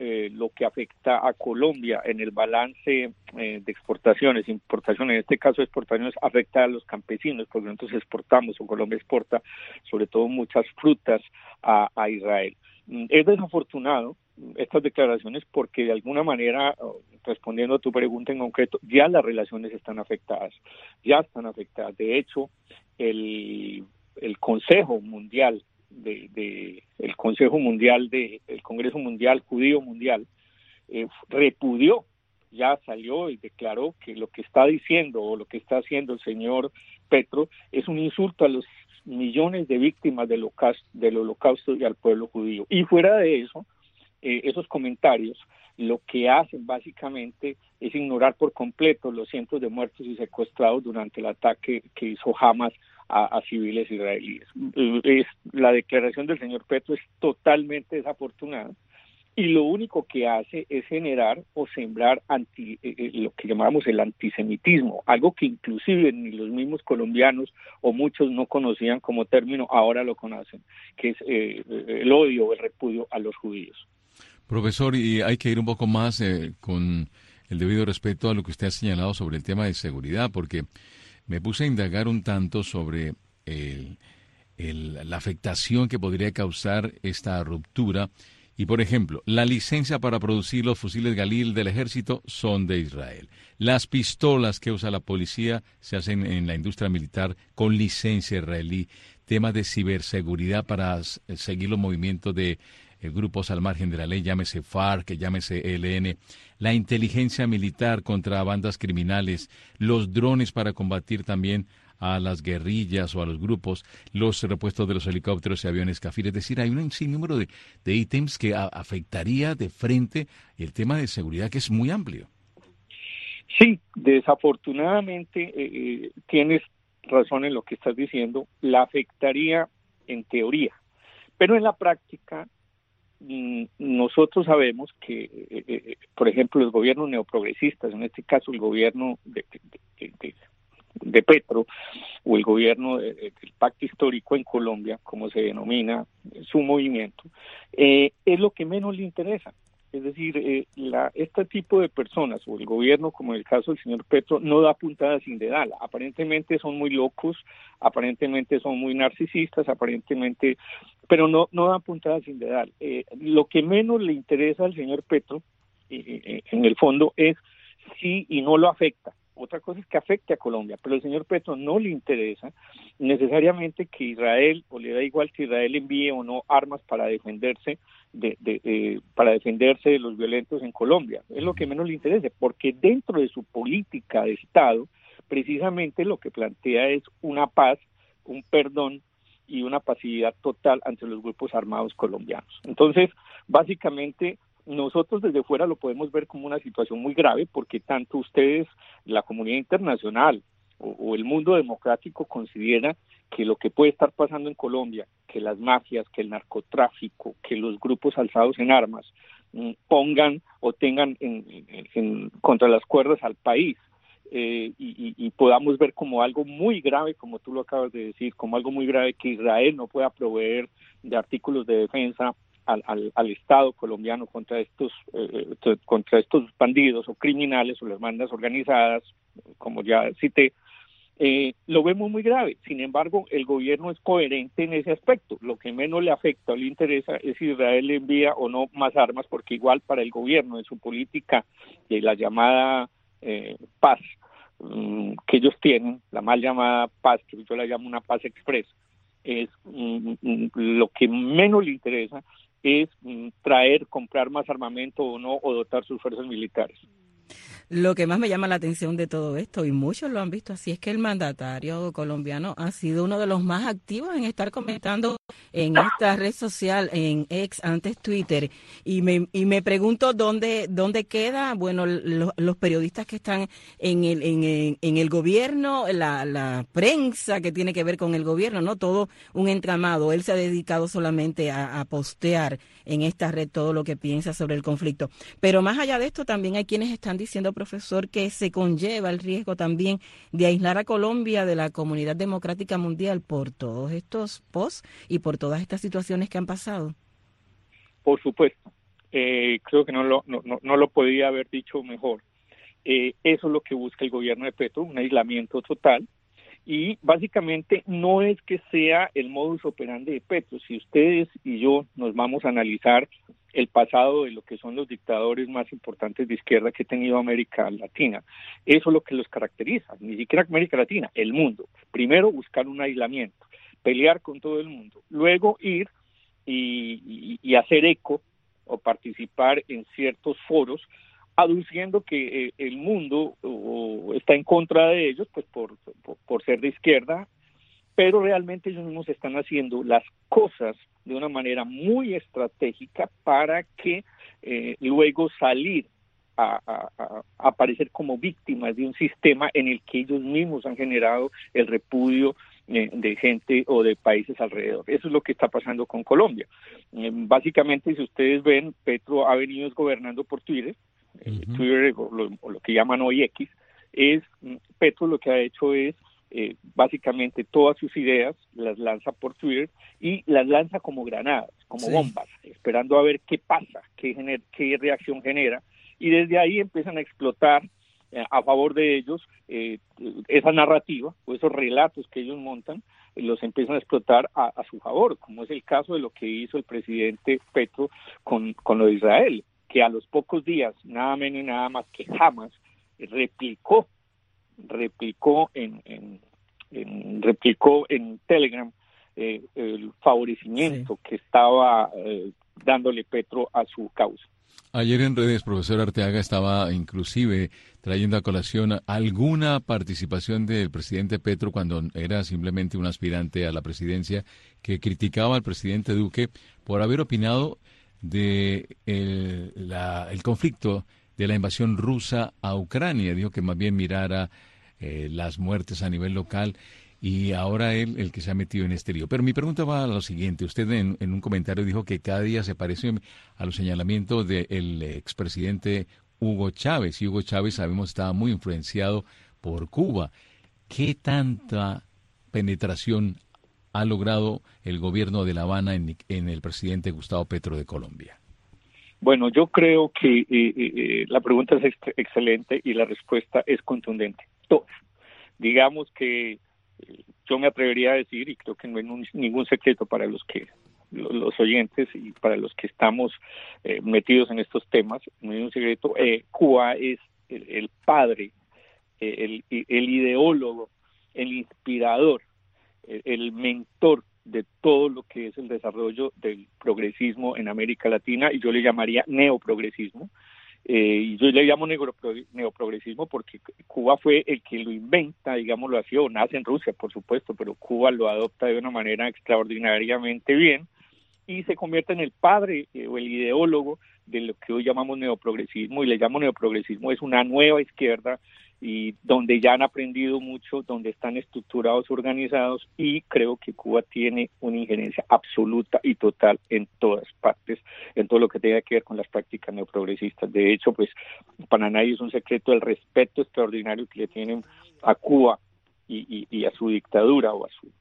lo que afecta a Colombia en el balance de exportaciones, importaciones, en este caso exportaciones, afecta a los campesinos, porque nosotros exportamos, o Colombia exporta sobre todo muchas frutas a Israel. Es desafortunado estas declaraciones porque de alguna manera, respondiendo a tu pregunta en concreto, ya las relaciones están afectadas. De hecho, el Consejo Mundial el Congreso Mundial Judío Mundial repudió, ya salió y declaró que lo que está diciendo o lo que está haciendo el señor Petro es un insulto a los millones de víctimas del holocausto y al pueblo judío. Y fuera de eso, esos comentarios lo que hacen básicamente es ignorar por completo los cientos de muertos y secuestrados durante el ataque que hizo Hamas a civiles israelíes. La declaración del señor Petro es totalmente desafortunada y lo único que hace es generar o sembrar lo que llamamos el antisemitismo, algo que inclusive ni los mismos colombianos o muchos no conocían como término, ahora lo conocen, que es el odio o el repudio a los judíos. Profesor, y hay que ir un poco más con el debido respeto a lo que usted ha señalado sobre el tema de seguridad, porque me puse a indagar un tanto sobre la afectación que podría causar esta ruptura. Y, por ejemplo, la licencia para producir los fusiles Galil del ejército son de Israel. Las pistolas que usa la policía se hacen en la industria militar con licencia israelí. Temas de ciberseguridad para seguir los movimientos de grupos al margen de la ley, llámese FARC, llámese ELN, la inteligencia militar contra bandas criminales, los drones para combatir también a las guerrillas o a los grupos, los repuestos de los helicópteros y aviones Kafir. Es decir, hay un sinnúmero de ítems que afectaría de frente el tema de seguridad, que es muy amplio. Sí, desafortunadamente tienes razón en lo que estás diciendo, la afectaría en teoría, pero en la práctica nosotros sabemos que, por ejemplo, los gobiernos neoprogresistas, en este caso el gobierno de Petro o el gobierno del Pacto Histórico en Colombia, como se denomina su movimiento, es lo que menos le interesa. Es decir, este tipo de personas o el gobierno, como en el caso del señor Petro, no da puntada sin dedal. Aparentemente son muy locos, aparentemente son muy narcisistas, pero no dan puntada sin dedal. Lo que menos le interesa al señor Petro, en el fondo, es sí y no lo afecta. Otra cosa es que afecte a Colombia, pero al señor Petro no le interesa necesariamente que Israel, o le da igual que Israel envíe o no armas para defenderse de los violentos en Colombia. Es lo que menos le interesa, porque dentro de su política de Estado, precisamente lo que plantea es una paz, un perdón y una pasividad total ante los grupos armados colombianos. Entonces, básicamente, nosotros desde fuera lo podemos ver como una situación muy grave porque tanto ustedes, la comunidad internacional o el mundo democrático considera que lo que puede estar pasando en Colombia, que las mafias, que el narcotráfico, que los grupos alzados en armas pongan o tengan contra las cuerdas al país y podamos ver como algo muy grave, como tú lo acabas de decir, como algo muy grave que Israel no pueda proveer de artículos de defensa al Estado colombiano contra estos bandidos o criminales o las bandas organizadas, como ya cité, lo vemos muy grave. Sin embargo, el gobierno es coherente en ese aspecto. Lo que menos le afecta o le interesa es si Israel le envía o no más armas, porque igual para el gobierno en su política de la llamada paz que ellos tienen, la mal llamada paz, que yo la llamo una paz express, es lo que menos le interesa es comprar más armamento o no, o dotar sus fuerzas militares. Lo que más me llama la atención de todo esto, y muchos lo han visto así, es que el mandatario colombiano ha sido uno de los más activos en estar comentando en esta red social, en X, antes Twitter, y me pregunto dónde queda, bueno, los periodistas que están en el gobierno, la prensa que tiene que ver con el gobierno, ¿no? Todo un entramado. Él se ha dedicado solamente a postear en esta red todo lo que piensa sobre el conflicto. Pero más allá de esto, también hay quienes están diciendo, profesor, que se conlleva el riesgo también de aislar a Colombia de la comunidad democrática mundial por todos estos posts y por todas estas situaciones que han pasado. Por supuesto. Creo que no lo podía haber dicho mejor. Eso es lo que busca el gobierno de Petro, un aislamiento total. Y básicamente no es que sea el modus operandi de Petro. Si ustedes y yo nos vamos a analizar el pasado de lo que son los dictadores más importantes de izquierda que ha tenido América Latina, eso es lo que los caracteriza, ni siquiera América Latina, el mundo. Primero buscar un aislamiento, pelear con todo el mundo, luego ir y hacer eco o participar en ciertos foros aduciendo que el mundo está en contra de ellos, pues por ser de izquierda, pero realmente ellos mismos están haciendo las cosas de una manera muy estratégica para que luego salir a aparecer como víctimas de un sistema en el que ellos mismos han generado el repudio de gente o de países alrededor. Eso es lo que está pasando con Colombia. Básicamente, si ustedes ven, Petro ha venido gobernando por Twitter, Twitter o lo que llaman hoy X, Petro lo que ha hecho es básicamente todas sus ideas las lanza por Twitter y las lanza como granadas, como bombas, esperando a ver qué pasa, qué reacción genera, y desde ahí empiezan a explotar a favor de ellos esa narrativa o esos relatos que ellos montan, los empiezan a explotar a su favor, como es el caso de lo que hizo el presidente Petro con lo de Israel, que a los pocos días, nada menos y nada más que Hamas replicó en Telegram el favorecimiento que estaba dándole Petro a su causa. Ayer en redes, profesor Arteaga estaba inclusive trayendo a colación alguna participación del presidente Petro cuando era simplemente un aspirante a la presidencia, que criticaba al presidente Duque por haber opinado de el conflicto de la invasión rusa a Ucrania. Dijo que más bien mirara las muertes a nivel local, y ahora él el que se ha metido en este lío. Pero mi pregunta va a lo siguiente. Usted en un comentario dijo que cada día se parece a los señalamientos del expresidente Hugo Chávez, y Hugo Chávez, sabemos, estaba muy influenciado por Cuba. ¿Qué tanta penetración ha logrado el gobierno de La Habana en el presidente Gustavo Petro de Colombia? Bueno, yo creo que la pregunta es excelente y la respuesta es contundente. Todas. Digamos que yo me atrevería a decir, y creo que no es ningún secreto para los oyentes y para los que estamos metidos en estos temas, no es un secreto, Cuba es el padre, el ideólogo, el inspirador, el mentor de todo lo que es el desarrollo del progresismo en América Latina, y yo le llamaría neoprogresismo. Y yo le llamo neoprogresismo porque Cuba fue el que lo inventa, digámoslo así, o nace en Rusia, por supuesto, pero Cuba lo adopta de una manera extraordinariamente bien y se convierte en el padre o el ideólogo de lo que hoy llamamos neoprogresismo, y le llamo neoprogresismo, es una nueva izquierda y donde ya han aprendido mucho, donde están estructurados, organizados, y creo que Cuba tiene una injerencia absoluta y total en todas partes, en todo lo que tenga que ver con las prácticas neoprogresistas. De hecho, pues para nadie es un secreto el respeto extraordinario que le tienen a Cuba y a su dictadura, o a sus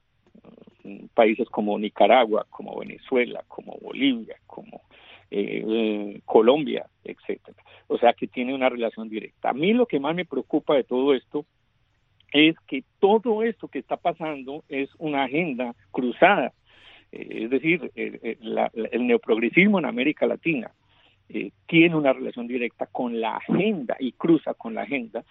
países como Nicaragua, como Venezuela, como Bolivia, como Colombia, etcétera. O sea que tiene una relación directa. A mí lo que más me preocupa de todo esto es que todo esto que está pasando es una agenda cruzada. Es decir, el neoprogresismo en América Latina tiene una relación directa con la agenda y cruza con la agenda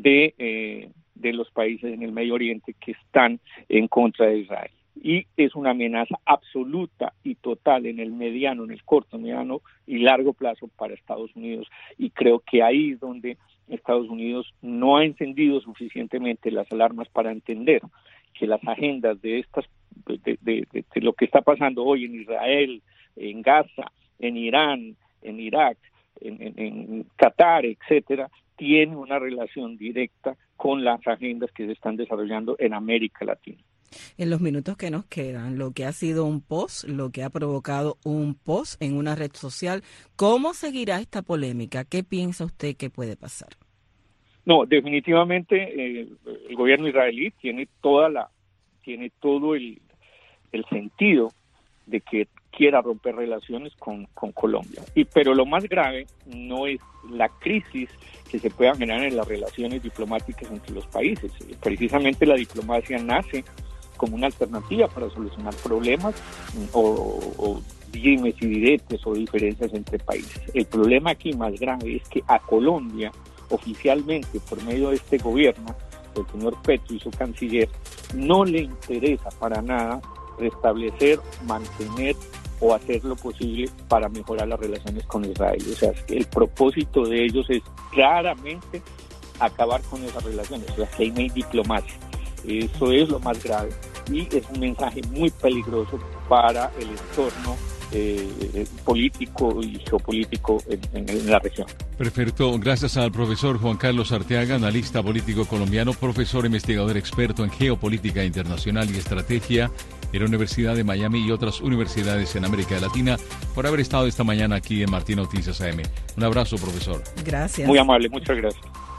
de los países en el Medio Oriente que están en contra de Israel. Y es una amenaza absoluta y total en el mediano, en el corto, mediano y largo plazo para Estados Unidos. Y creo que ahí es donde Estados Unidos no ha encendido suficientemente las alarmas para entender que las agendas de estas, de lo que está pasando hoy en Israel, en Gaza, en Irán, en Irak, en Qatar, etcétera, tienen una relación directa con las agendas que se están desarrollando en América Latina. En los minutos que nos quedan, lo que ha sido un post, lo que ha provocado un post en una red social, ¿cómo seguirá esta polémica? ¿Qué piensa usted que puede pasar? No, definitivamente el gobierno israelí tiene todo el sentido de que quiera romper relaciones con Colombia. Pero lo más grave no es la crisis que se puedan generar en las relaciones diplomáticas entre los países. Precisamente la diplomacia nace como una alternativa para solucionar problemas o dimes y diretes o diferencias entre países. El problema aquí más grave es que a Colombia, oficialmente, por medio de este gobierno, del señor Petro y su canciller, no le interesa para nada restablecer, mantener o hacer lo posible para mejorar las relaciones con Israel. O sea, que el propósito de ellos es claramente acabar con esas relaciones. O sea, que ahí no hay diplomacia. Eso es lo más grave y es un mensaje muy peligroso para el entorno político y geopolítico en la región. Perfecto. Gracias al profesor Juan Carlos Arteaga, analista político colombiano, profesor investigador experto en geopolítica internacional y estrategia en la Universidad de Miami y otras universidades en América Latina, por haber estado esta mañana aquí en Martín Noticias AM. Un abrazo, profesor. Gracias. Muy amable, muchas gracias.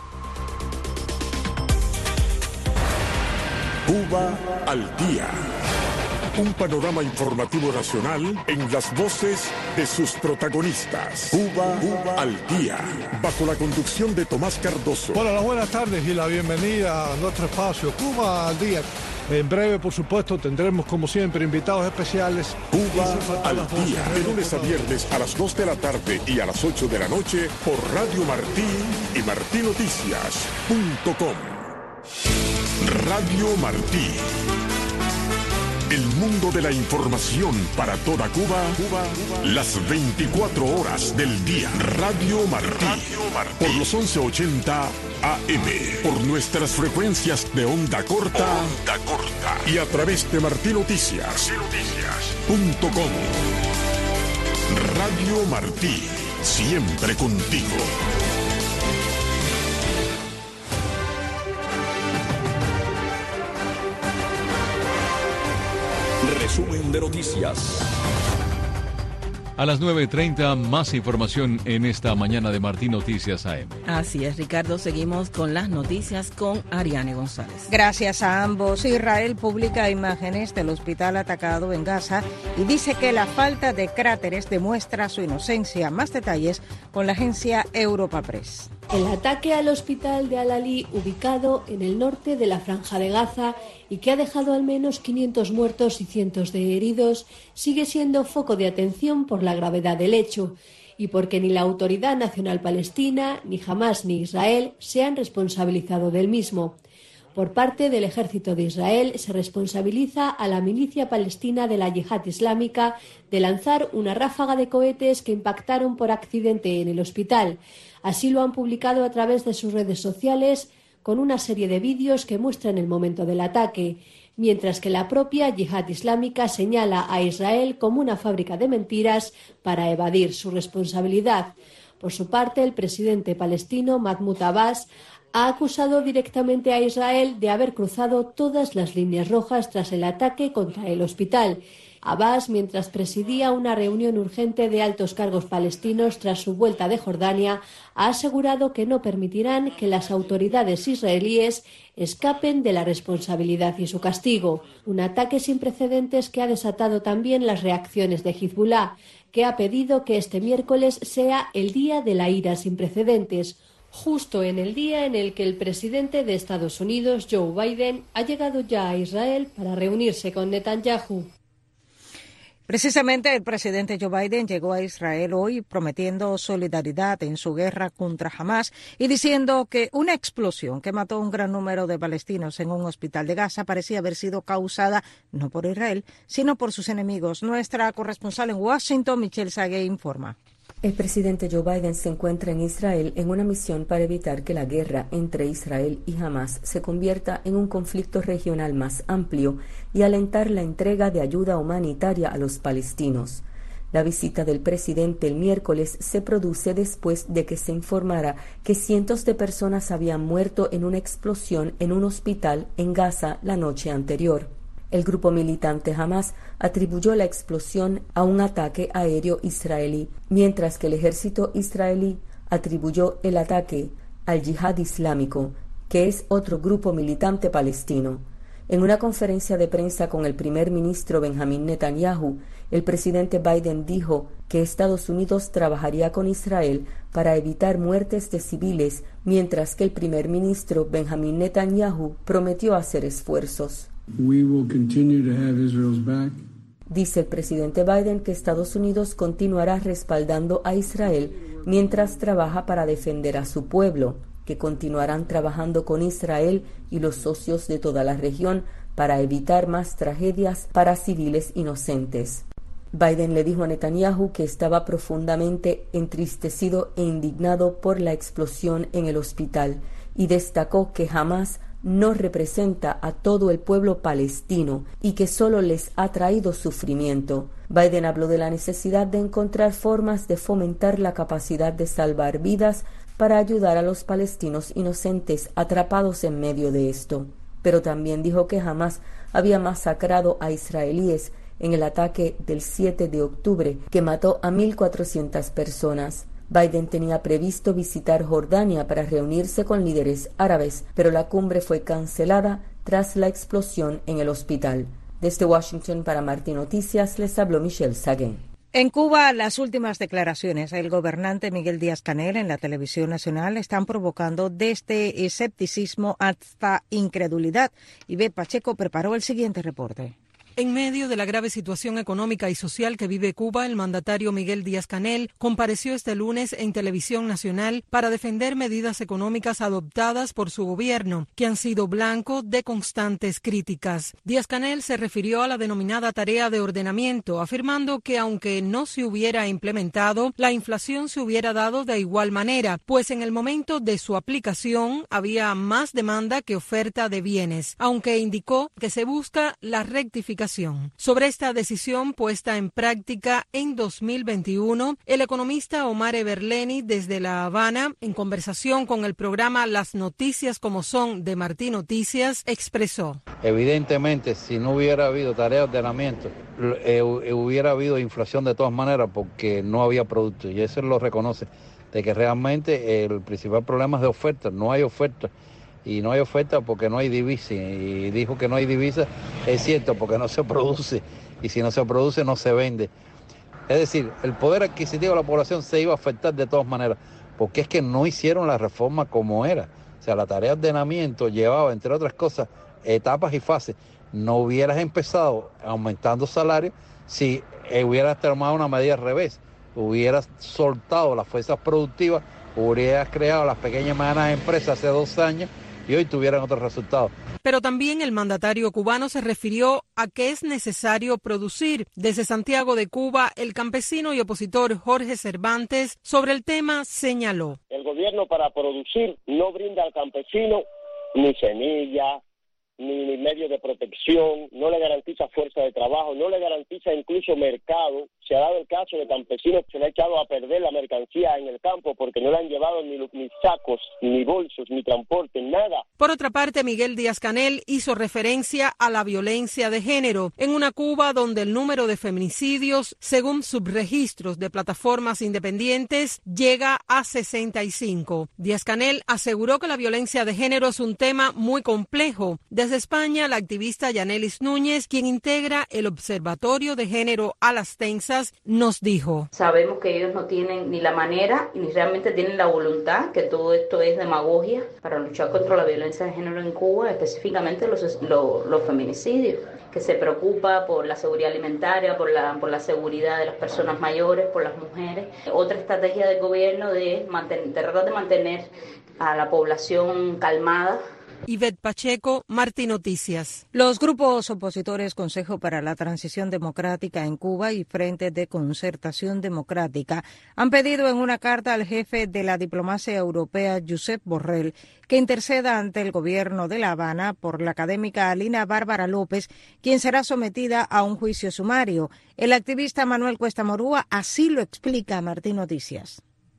Cuba al día. Un panorama informativo nacional en las voces de sus protagonistas. Cuba al día. Bajo la conducción de Tomás Cardoso. Bueno, las buenas tardes y la bienvenida a nuestro espacio Cuba al día. En breve, por supuesto, tendremos como siempre invitados especiales. Cuba al día. De lunes a viernes a las 2 de la tarde y a las 8 de la noche por Radio Martí y martinoticias.com. Radio Martí. El mundo de la información para toda Cuba, las 24 horas del día. Radio Martí, por los 1180 AM, por nuestras frecuencias de onda corta, y a través de martinoticias.com. Radio Martí, siempre contigo. Resumen de noticias. A las 9:30, más información en esta mañana de Martín Noticias AM. Así es, Ricardo. Seguimos con las noticias con Ariane González. Gracias a ambos. Israel publica imágenes del hospital atacado en Gaza y dice que la falta de cráteres demuestra su inocencia. Más detalles con la agencia Europa Press. El ataque al hospital de Al-Ali, ubicado en el norte de la Franja de Gaza y que ha dejado al menos 500 muertos y cientos de heridos, sigue siendo foco de atención por la gravedad del hecho y porque ni la Autoridad Nacional Palestina, ni Hamás ni Israel se han responsabilizado del mismo. Por parte del ejército de Israel se responsabiliza a la milicia palestina de la Yihad Islámica de lanzar una ráfaga de cohetes que impactaron por accidente en el hospital. Así lo han publicado a través de sus redes sociales con una serie de vídeos que muestran el momento del ataque, mientras que la propia Yihad Islámica señala a Israel como una fábrica de mentiras para evadir su responsabilidad. Por su parte, el presidente palestino Mahmoud Abbas ha acusado directamente a Israel de haber cruzado todas las líneas rojas tras el ataque contra el hospital. Abbas, mientras presidía una reunión urgente de altos cargos palestinos tras su vuelta de Jordania, ha asegurado que no permitirán que las autoridades israelíes escapen de la responsabilidad y su castigo. Un ataque sin precedentes que ha desatado también las reacciones de Hezbollah, que ha pedido que este miércoles sea el día de la ira sin precedentes, justo en el día en el que el presidente de Estados Unidos, Joe Biden, ha llegado ya a Israel para reunirse con Netanyahu. Precisamente el presidente Joe Biden llegó a Israel hoy prometiendo solidaridad en su guerra contra Hamás y diciendo que una explosión que mató a un gran número de palestinos en un hospital de Gaza parecía haber sido causada no por Israel, sino por sus enemigos. Nuestra corresponsal en Washington, Michelle Sague, informa. El presidente Joe Biden se encuentra en Israel en una misión para evitar que la guerra entre Israel y Hamás se convierta en un conflicto regional más amplio y alentar la entrega de ayuda humanitaria a los palestinos. La visita del presidente el miércoles se produce después de que se informara que cientos de personas habían muerto en una explosión en un hospital en Gaza la noche anterior. El grupo militante Hamás atribuyó la explosión a un ataque aéreo israelí, mientras que el ejército israelí atribuyó el ataque al Yihad Islámico, que es otro grupo militante palestino. En una conferencia de prensa con el primer ministro Benjamín Netanyahu, el presidente Biden dijo que Estados Unidos trabajaría con Israel para evitar muertes de civiles, mientras que el primer ministro Benjamín Netanyahu prometió hacer esfuerzos. Dice el presidente Biden que Estados Unidos continuará respaldando a Israel mientras trabaja para defender a su pueblo, que continuarán trabajando con Israel y los socios de toda la región para evitar más tragedias para civiles inocentes. Biden le dijo a Netanyahu que estaba profundamente entristecido e indignado por la explosión en el hospital y destacó que Hamás no representa a todo el pueblo palestino y que solo les ha traído sufrimiento. Biden habló de la necesidad de encontrar formas de fomentar la capacidad de salvar vidas para ayudar a los palestinos inocentes atrapados en medio de esto. Pero también dijo que Hamás había masacrado a israelíes en el ataque del 7 de octubre que mató a 1.400 personas. Biden tenía previsto visitar Jordania para reunirse con líderes árabes, pero la cumbre fue cancelada tras la explosión en el hospital. Desde Washington para Martí Noticias les habló Michelle Saguén. En Cuba, las últimas declaraciones del gobernante Miguel Díaz-Canel en la televisión nacional están provocando desde escepticismo hasta incredulidad. Ivette Pacheco preparó el siguiente reporte. En medio de la grave situación económica y social que vive Cuba, el mandatario Miguel Díaz-Canel compareció este lunes en Televisión Nacional para defender medidas económicas adoptadas por su gobierno, que han sido blanco de constantes críticas. Díaz-Canel se refirió a la denominada tarea de ordenamiento, afirmando que aunque no se hubiera implementado, la inflación se hubiera dado de igual manera, pues en el momento de su aplicación había más demanda que oferta de bienes, aunque indicó que se busca la rectificación. Sobre esta decisión puesta en práctica en 2021, el economista Omar Everleni desde La Habana, en conversación con el programa Las Noticias como Son de Martí Noticias, expresó: evidentemente, si no hubiera habido tarea de ordenamiento, hubiera habido inflación de todas maneras porque no había producto, y eso lo reconoce, de que realmente el principal problema es de oferta, no hay oferta. Y no hay oferta porque no hay divisa. Y dijo que no hay divisa, es cierto, porque no se produce. Y si no se produce, no se vende. Es decir, el poder adquisitivo de la población se iba a afectar de todas maneras, porque es que no hicieron la reforma como era. O sea, la tarea de ordenamiento llevaba, entre otras cosas, etapas y fases. No hubieras empezado aumentando salarios si hubieras tomado una medida al revés. Hubieras soltado las fuerzas productivas, hubieras creado las pequeñas y medianas empresas hace 2 años, y hoy tuvieran otros resultados. Pero también el mandatario cubano se refirió a que es necesario producir. Desde Santiago de Cuba, el campesino y opositor Jorge Cervantes sobre el tema señaló: el gobierno para producir no brinda al campesino ni semilla, ni medios de protección, no le garantiza fuerza de trabajo, no le garantiza incluso mercado. Se ha dado el caso de campesinos que se le ha echado a perder la mercancía en el campo porque no le han llevado ni sacos, ni bolsos, ni transporte, nada. Por otra parte, Miguel Díaz-Canel hizo referencia a la violencia de género en una Cuba donde el número de feminicidios, según subregistros de plataformas independientes, llega a 65. Díaz-Canel aseguró que la violencia de género es un tema muy complejo. Desde España, la activista Yanelis Núñez, quien integra el Observatorio de Género a las Tensas, nos dijo: sabemos que ellos no tienen ni la manera ni realmente tienen la voluntad, que todo esto es demagogia para luchar contra la violencia de género en Cuba, específicamente los feminicidios, que se preocupa por la seguridad alimentaria, por la seguridad de las personas mayores, por las mujeres. Otra estrategia del gobierno de tratar de mantener a la población calmada. Ivette Pacheco, Martí Noticias. Los grupos opositores Consejo para la Transición Democrática en Cuba y Frente de Concertación Democrática han pedido en una carta al jefe de la diplomacia europea, Josep Borrell, que interceda ante el gobierno de La Habana por la académica Alina Bárbara López, quien será sometida a un juicio sumario. El activista Manuel Cuesta Morúa así lo explica a Martí Noticias.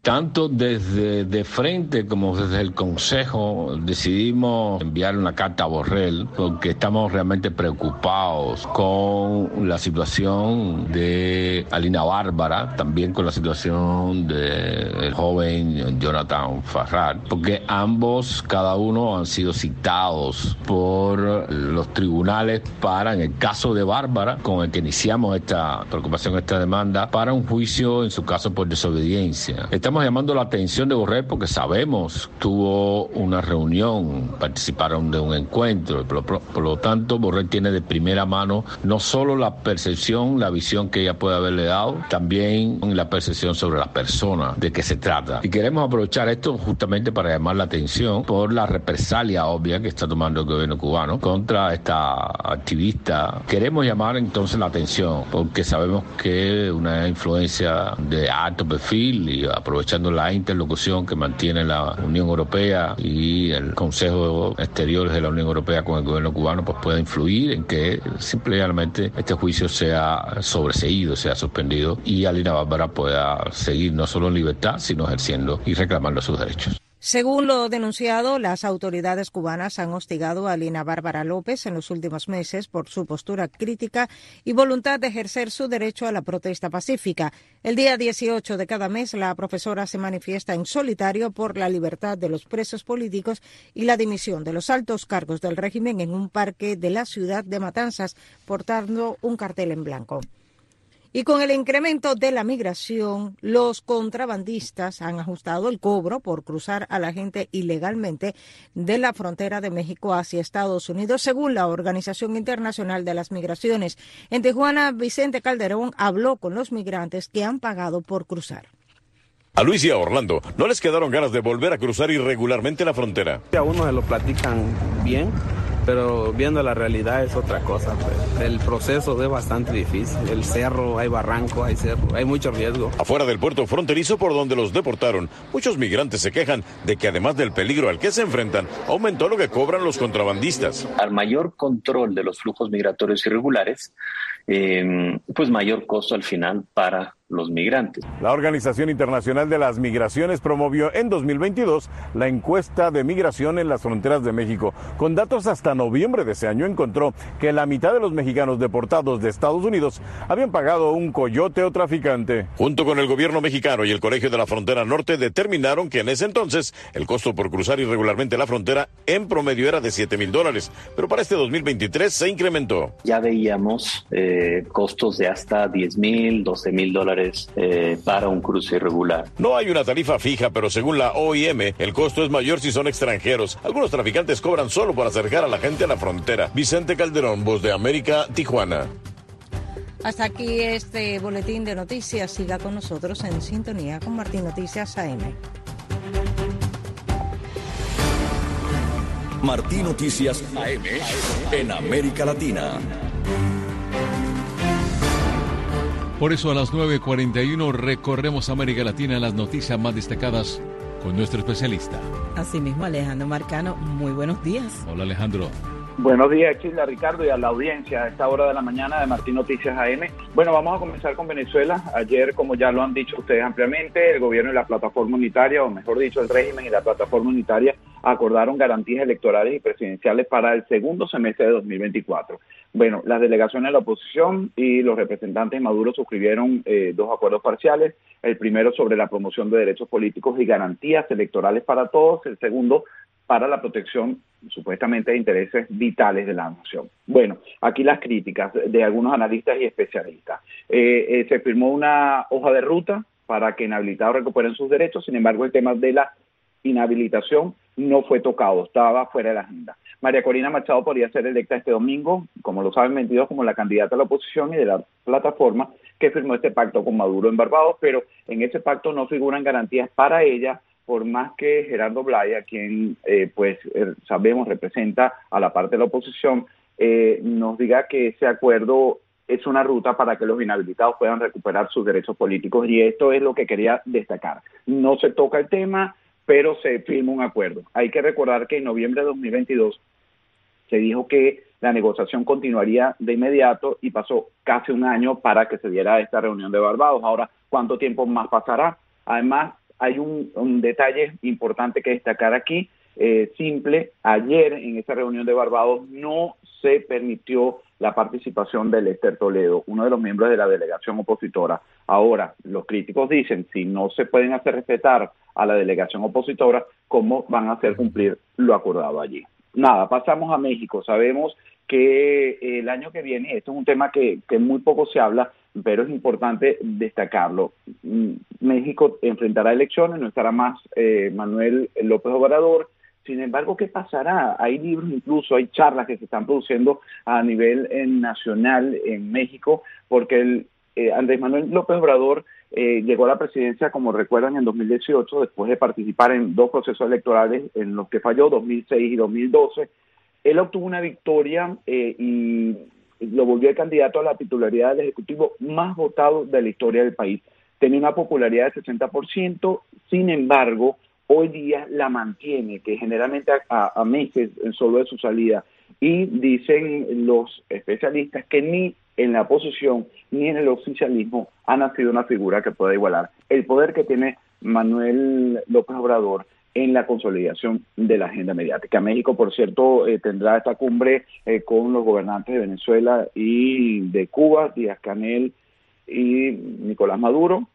tanto desde de frente como desde el Consejo decidimos enviar una carta a Borrell porque estamos realmente preocupados con la situación de Alina Bárbara, también con la situación del joven Jonathan Ferrat, porque ambos, cada uno, han sido citados por los tribunales para, en el caso de Bárbara, con el que iniciamos esta preocupación, esta demanda, para un juicio en su caso por desobediencia. Estamos llamando la atención de Borrell porque sabemos tuvo una reunión, participaron de un encuentro, por lo tanto Borrell tiene de primera mano no solo la percepción, la visión que ella puede haberle dado, también la percepción sobre la persona de que se trata. Y queremos aprovechar esto justamente para llamar la atención por la represalia obvia que está tomando el gobierno cubano contra esta activista. Queremos llamar entonces la atención porque sabemos que una influencia de alto perfil, y aprovechando la interlocución que mantiene la Unión Europea y el Consejo Exteriores de la Unión Europea con el gobierno cubano, pues puede influir en que simplemente este juicio sea sobreseído, sea suspendido y Alina Bárbara pueda seguir no solo en libertad, sino ejerciendo y reclamando sus derechos. Según lo denunciado, las autoridades cubanas han hostigado a Alina Bárbara López en los últimos meses por su postura crítica y voluntad de ejercer su derecho a la protesta pacífica. El día 18 de cada mes, la profesora se manifiesta en solitario por la libertad de los presos políticos y la dimisión de los altos cargos del régimen en un parque de la ciudad de Matanzas, portando un cartel en blanco. Y con el incremento de la migración, los contrabandistas han ajustado el cobro por cruzar a la gente ilegalmente de la frontera de México hacia Estados Unidos, según la Organización Internacional de las Migraciones. En Tijuana, Vicente Calderón habló con los migrantes que han pagado por cruzar. A Luis y a Orlando no les quedaron ganas de volver a cruzar irregularmente la frontera. A uno se lo platican bien, pero viendo la realidad es otra cosa. Pues. El proceso es bastante difícil. El cerro, hay barranco, hay cerro, hay mucho riesgo. Afuera del puerto fronterizo por donde los deportaron, muchos migrantes se quejan de que además del peligro al que se enfrentan, aumentó lo que cobran los contrabandistas. Al mayor control de los flujos migratorios irregulares, pues mayor costo al final para los migrantes. La Organización Internacional de las Migraciones promovió en 2022 la encuesta de migración en las fronteras de México. Con datos hasta noviembre de ese año encontró que la mitad de los mexicanos deportados de Estados Unidos habían pagado un coyote o traficante. Junto con el gobierno mexicano y el Colegio de la Frontera Norte determinaron que en ese entonces el costo por cruzar irregularmente la frontera en promedio era de $7,000, pero para este 2023 se incrementó. Ya veíamos costos de hasta $10,000, $12,000 para un cruce irregular. No hay una tarifa fija, pero según la OIM, el costo es mayor si son extranjeros. Algunos traficantes cobran solo por acercar a la gente a la frontera. Vicente Calderón, Voz de América, Tijuana. Hasta aquí este boletín de noticias. Siga con nosotros en sintonía con Martín Noticias AM. Martín Noticias AM en América Latina. Por eso a las 9:41 recorremos América Latina, las noticias más destacadas con nuestro especialista. Asimismo, Alejandro Marcano, muy buenos días. Hola, Alejandro. Buenos días, Chila, Ricardo, y a la audiencia a esta hora de la mañana de Martín Noticias AM. Bueno, vamos a comenzar con Venezuela. Ayer, como ya lo han dicho ustedes ampliamente, el gobierno y la plataforma unitaria, o mejor dicho, el régimen y la plataforma unitaria, acordaron garantías electorales y presidenciales para el segundo semestre de 2024. Bueno, las delegaciones de la oposición y los representantes de Maduro suscribieron dos acuerdos parciales. El primero sobre la promoción de derechos políticos y garantías electorales para todos. El segundo para la protección supuestamente de intereses vitales de la nación. Bueno, aquí las críticas de algunos analistas y especialistas. Se firmó una hoja de ruta para que inhabilitados recuperen sus derechos, sin embargo el tema de la inhabilitación no fue tocado, estaba fuera de la agenda. María Corina Machado podría ser electa este domingo, como lo saben, 22, como la candidata a la oposición y de la plataforma que firmó este pacto con Maduro en Barbados, pero en ese pacto no figuran garantías para ella, por más que Gerardo Blaya, quien sabemos representa a la parte de la oposición, nos diga que ese acuerdo es una ruta para que los inhabilitados puedan recuperar sus derechos políticos, y esto es lo que quería destacar. No se toca el tema, pero se firma un acuerdo. Hay que recordar que en noviembre de 2022 se dijo que la negociación continuaría de inmediato y pasó casi un año para que se diera esta reunión de Barbados. Ahora, ¿cuánto tiempo más pasará? Además, hay un detalle importante que destacar aquí, simple. Ayer en esa reunión de Barbados no se permitió la participación de Lester Toledo, uno de los miembros de la delegación opositora. Ahora, los críticos dicen, si no se pueden hacer respetar a la delegación opositora, ¿cómo van a hacer cumplir lo acordado allí? Nada, pasamos a México. Sabemos que el año que viene, esto es un tema que muy poco se habla, pero es importante destacarlo. México enfrentará elecciones, no estará más Manuel López Obrador. Sin embargo, ¿qué pasará? Hay libros, incluso hay charlas que se están produciendo a nivel nacional en México, porque Andrés Manuel López Obrador llegó a la presidencia, como recuerdan, en 2018, después de participar en 2 procesos electorales en los que falló, 2006 y 2012. Él obtuvo una victoria y lo volvió el candidato a la titularidad del Ejecutivo más votado de la historia del país. Tenía una popularidad del 60%, sin embargo, hoy día la mantiene, que generalmente a meses solo de su salida. Y dicen los especialistas que ni en la oposición ni en el oficialismo ha nacido una figura que pueda igualar el poder que tiene Manuel López Obrador en la consolidación de la agenda mediática. México, por cierto, tendrá esta cumbre con los gobernantes de Venezuela y de Cuba, Díaz-Canel y Nicolás Maduro,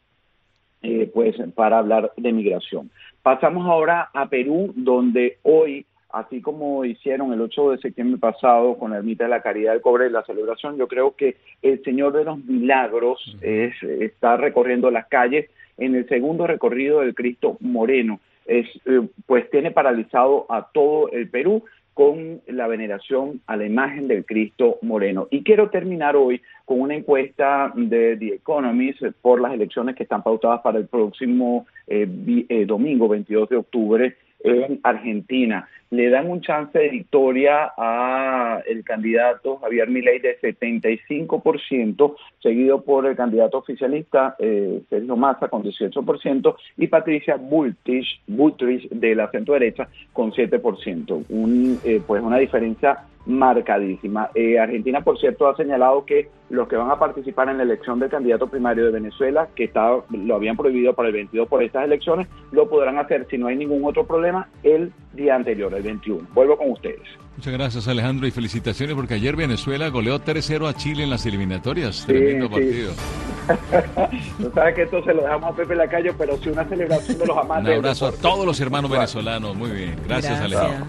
pues para hablar de migración. Pasamos ahora a Perú, donde hoy, así como hicieron el 8 de septiembre pasado con la Ermita de la Caridad del Cobre, la celebración, yo creo que el Señor de los Milagros está recorriendo las calles en el segundo recorrido del Cristo Moreno. Pues tiene paralizado a todo el Perú con la veneración a la imagen del Cristo Moreno. Y quiero terminar hoy con una encuesta de The Economist por las elecciones que están pautadas para el próximo domingo, 22 de octubre, en Argentina. Le dan un chance de victoria a el candidato Javier Milei de 75%, seguido por el candidato oficialista Sergio Massa con 18% y Patricia Bullrich de la centro derecha con 7%. Pues una diferencia marcadísima. Argentina, por cierto, ha señalado que los que van a participar en la elección del candidato primario de Venezuela, que lo habían prohibido para el 22 por estas elecciones, lo podrán hacer, si no hay ningún otro problema, el día anterior, el 21. Vuelvo con ustedes. Muchas gracias, Alejandro, y felicitaciones porque ayer Venezuela goleó 3-0 a Chile en las eliminatorias. Tremendo partido. No sabes que esto se lo dejamos a Pepe Lacayo, pero sí una celebración de los amantes. Un abrazo a todos los hermanos venezolanos. Muy bien. Gracias. Alejandro.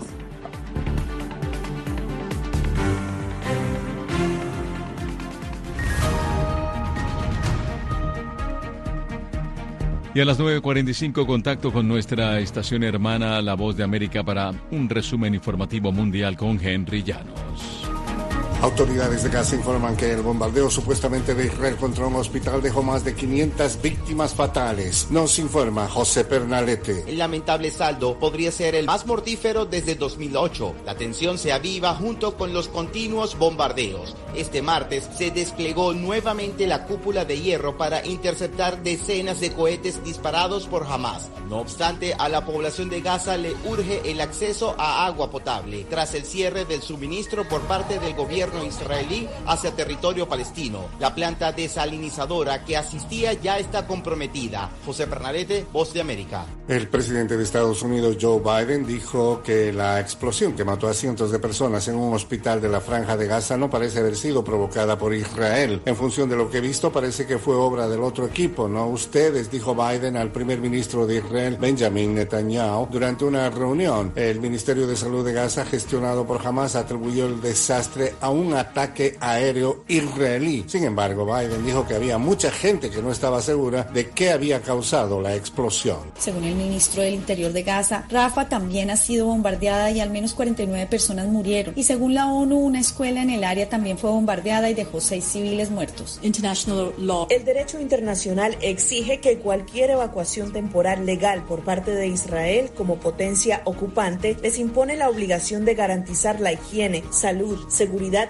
Y a las 9:45 contacto con nuestra estación hermana La Voz de América para un resumen informativo mundial con Henry Llanos. Autoridades de Gaza informan que el bombardeo supuestamente de Israel contra un hospital dejó más de 500 víctimas fatales. Nos informa José Pernalete. El lamentable saldo podría ser el más mortífero desde 2008. La tensión se aviva junto con los continuos bombardeos. Este martes se desplegó nuevamente la cúpula de hierro para interceptar decenas de cohetes disparados por Hamas. No obstante, a la población de Gaza le urge el acceso a agua potable tras el cierre del suministro por parte del gobierno israelí hacia territorio palestino. La planta desalinizadora que asistía ya está comprometida. José Pernalete, Voz de América. El presidente de Estados Unidos, Joe Biden, dijo que la explosión que mató a cientos de personas en un hospital de la Franja de Gaza no parece haber sido provocada por Israel. En función de lo que he visto, parece que fue obra del otro equipo, no ustedes, dijo Biden al primer ministro de Israel, Benjamin Netanyahu, durante una reunión. El Ministerio de Salud de Gaza, gestionado por Hamas, atribuyó el desastre a un ataque aéreo israelí. Sin embargo, Biden dijo que había mucha gente que no estaba segura de qué había causado la explosión. Según el ministro del Interior de Gaza, Rafah también ha sido bombardeada y al menos 49 personas murieron. Y según la ONU, una escuela en el área también fue bombardeada y dejó 6 civiles muertos. El derecho internacional exige que cualquier evacuación temporal legal por parte de Israel como potencia ocupante les impone la obligación de garantizar la higiene, salud, seguridad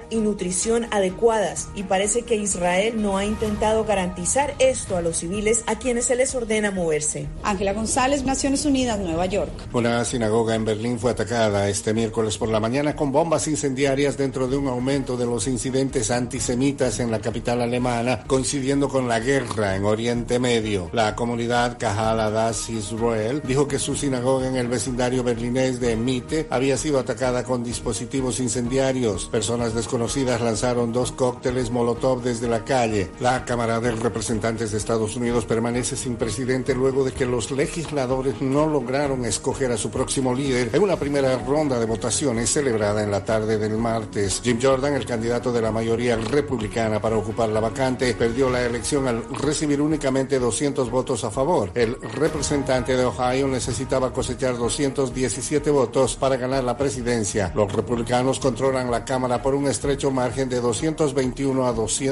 y nutrición adecuadas, y parece que Israel no ha intentado garantizar esto a los civiles a quienes se les ordena moverse. Ángela González, Naciones Unidas, Nueva York. Una sinagoga en Berlín fue atacada este miércoles por la mañana con bombas incendiarias dentro de un aumento de los incidentes antisemitas en la capital alemana, coincidiendo con la guerra en Oriente Medio. La comunidad Kahal Adas Israel dijo que su sinagoga en el vecindario berlinés de Mitte había sido atacada con dispositivos incendiarios. Personas desconocidas lanzaron 2 cócteles Molotov desde la calle. La Cámara de Representantes de Estados Unidos permanece sin presidente luego de que los legisladores no lograron escoger a su próximo líder en una primera ronda de votaciones celebrada en la tarde del martes. Jim Jordan, el candidato de la mayoría republicana para ocupar la vacante, perdió la elección al recibir únicamente 200 votos a favor. El representante de Ohio necesitaba cosechar 217 votos para ganar la presidencia. Los republicanos controlan la Cámara por un estrecho margen de 221 a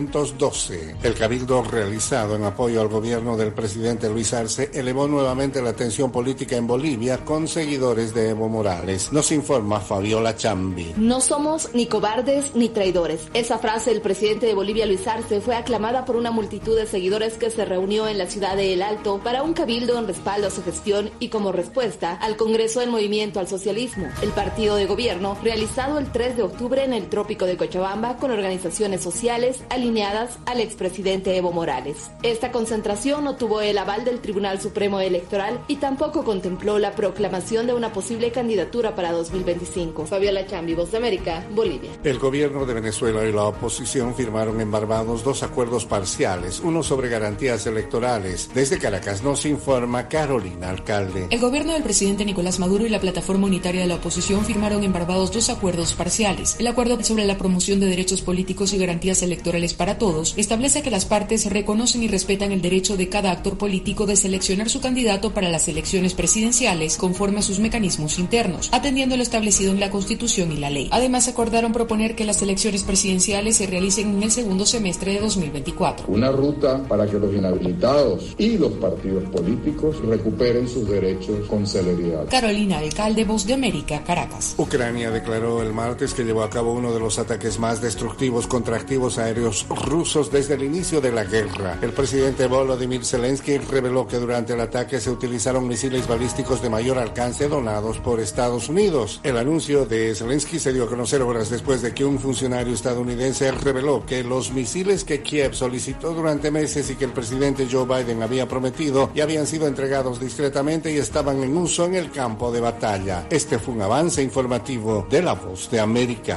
212. El cabildo realizado en apoyo al gobierno del presidente Luis Arce elevó nuevamente la tensión política en Bolivia con seguidores de Evo Morales. Nos informa Fabiola Chambi. No somos ni cobardes ni traidores. Esa frase del presidente de Bolivia, Luis Arce, fue aclamada por una multitud de seguidores que se reunió en la ciudad de El Alto para un cabildo en respaldo a su gestión y como respuesta al Congreso del Movimiento al Socialismo, el partido de gobierno, realizado el 3 de octubre en el trópico de Cochabamba con organizaciones sociales alineadas al expresidente Evo Morales. Esta concentración no tuvo el aval del Tribunal Supremo Electoral y tampoco contempló la proclamación de una posible candidatura para 2025. Fabiola Chambi, Voz de América, Bolivia. El gobierno de Venezuela y la oposición firmaron en Barbados 2 acuerdos parciales, uno sobre garantías electorales. Desde Caracas nos informa Carolina Alcalde. El gobierno del presidente Nicolás Maduro y la plataforma unitaria de la oposición firmaron en Barbados 2 acuerdos parciales. El acuerdo sobre la promoción de derechos políticos y garantías electorales para todos establece que las partes reconocen y respetan el derecho de cada actor político de seleccionar su candidato para las elecciones presidenciales conforme a sus mecanismos internos, atendiendo lo establecido en la Constitución y la ley. Además, acordaron proponer que las elecciones presidenciales se realicen en el segundo semestre de 2024. Una ruta para que los inhabilitados y los partidos políticos recuperen sus derechos con celeridad. Carolina Alcalde, Voz de América, Caracas. Ucrania declaró el martes que llevó a cabo uno de los ataques más destructivos contra activos aéreos rusos desde el inicio de la guerra. El presidente Volodymyr Zelensky reveló que durante el ataque se utilizaron misiles balísticos de mayor alcance donados por Estados Unidos. El anuncio de Zelensky se dio a conocer horas después de que un funcionario estadounidense reveló que los misiles que Kiev solicitó durante meses y que el presidente Joe Biden había prometido ya habían sido entregados discretamente y estaban en uso en el campo de batalla. Este fue un avance informativo de La Voz de América.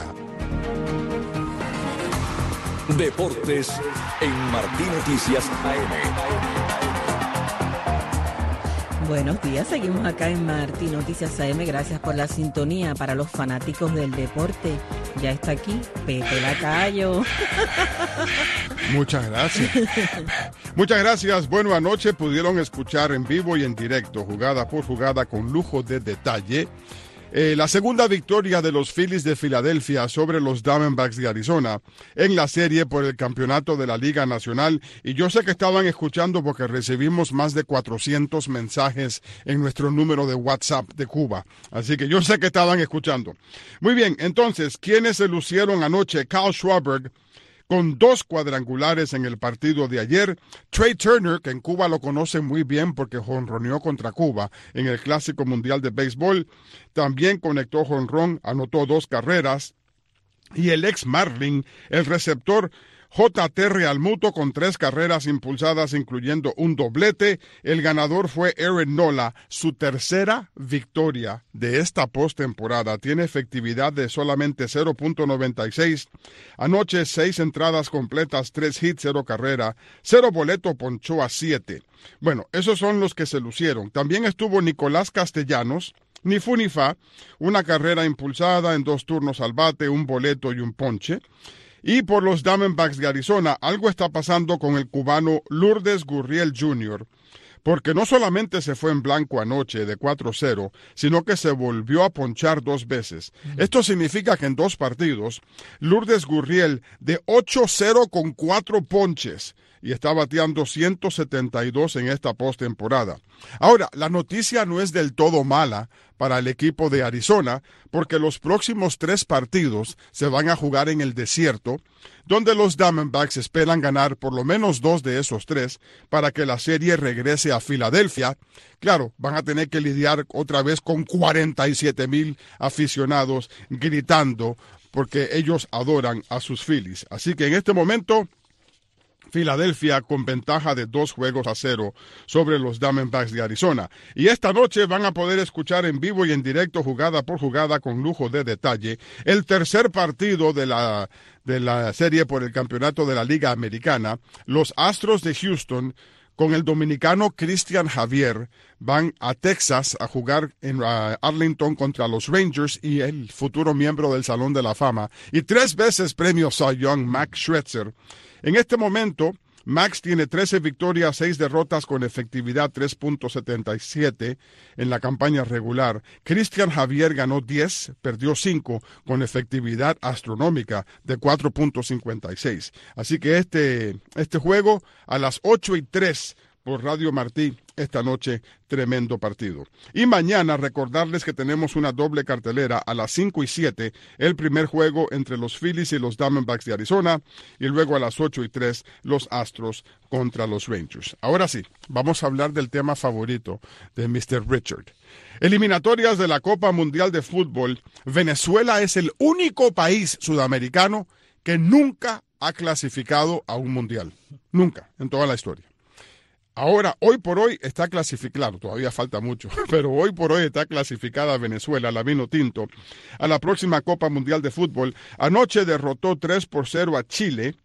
Deportes en Martín Noticias AM. Buenos días, seguimos acá en Martín Noticias AM. Gracias por la sintonía. Para los fanáticos del deporte, ya está aquí Pepe Lacayo. Muchas gracias. Muchas gracias. Bueno, anoche pudieron escuchar en vivo y en directo, jugada por jugada, con lujo de detalle, la segunda victoria de los Phillies de Filadelfia sobre los Diamondbacks de Arizona en la serie por el campeonato de la Liga Nacional. Y yo sé que estaban escuchando porque recibimos más de 400 mensajes en nuestro número de WhatsApp de Cuba. Así que yo sé que estaban escuchando. Muy bien, entonces, ¿quiénes se lucieron anoche? Kyle Schwarber con 2 cuadrangulares en el partido de ayer. Trey Turner, que en Cuba lo conocen muy bien porque jonroneó contra Cuba en el Clásico Mundial de Béisbol, también conectó jonrón, anotó 2 carreras. Y el ex Marlin, el receptor J.T. Realmuto, con 3 carreras impulsadas, incluyendo un doblete. El ganador fue Aaron Nola, su tercera victoria de esta postemporada. Tiene efectividad de solamente 0.96. Anoche 6 entradas completas, 3 hits, 0 carrera, 0 boleto, ponchó a 7. Bueno, esos son los que se lucieron. También estuvo Nicolás Castellanos, ni fu ni fa, una carrera impulsada en 2 turnos al bate, un boleto y un ponche. Y por los Diamondbacks de Arizona, algo está pasando con el cubano Lourdes Gurriel Jr., porque no solamente se fue en blanco anoche de 4-0, sino que se volvió a ponchar 2 veces. Esto significa que en 2 partidos, Lourdes Gurriel de 8-0 con 4 ponches. y está bateando 172 en esta postemporada. Ahora, la noticia no es del todo mala para el equipo de Arizona, porque los próximos 3 partidos se van a jugar en el desierto, donde los Diamondbacks esperan ganar por lo menos 2 de esos 3 para que la serie regrese a Filadelfia. Claro, van a tener que lidiar otra vez con 47,000 aficionados gritando porque ellos adoran a sus Phillies. Así que en este momento, Filadelfia con ventaja de 2-0 sobre los Diamondbacks de Arizona. Y esta noche van a poder escuchar en vivo y en directo, jugada por jugada, con lujo de detalle, el tercer partido de la serie por el campeonato de la Liga Americana. Los Astros de Houston, con el dominicano Cristian Javier, van a Texas a jugar en Arlington contra los Rangers y el futuro miembro del Salón de la Fama y 3 veces premio Cy Young, Max Scherzer. En este momento, Max tiene 13 victorias, 6 derrotas con efectividad 3.77 en la campaña regular. Cristian Javier ganó 10, perdió 5 con efectividad astronómica de 4.56. Así que este juego a las 8:03 por Radio Martí esta noche, tremendo partido. Y mañana recordarles que tenemos una doble cartelera a las 5:07, el primer juego entre los Phillies y los Diamondbacks de Arizona, y luego a las 8:03 los Astros contra los Rangers. Ahora sí, vamos a hablar del tema favorito de Mr. Richard. Eliminatorias de la Copa Mundial de Fútbol. Venezuela es el único país sudamericano que nunca ha clasificado a un mundial. Nunca, en toda la historia. Ahora, hoy por hoy está clasificado, todavía falta mucho, pero hoy por hoy está clasificada Venezuela, la vino tinto, a la próxima Copa Mundial de Fútbol. Anoche derrotó 3-0 a Chile.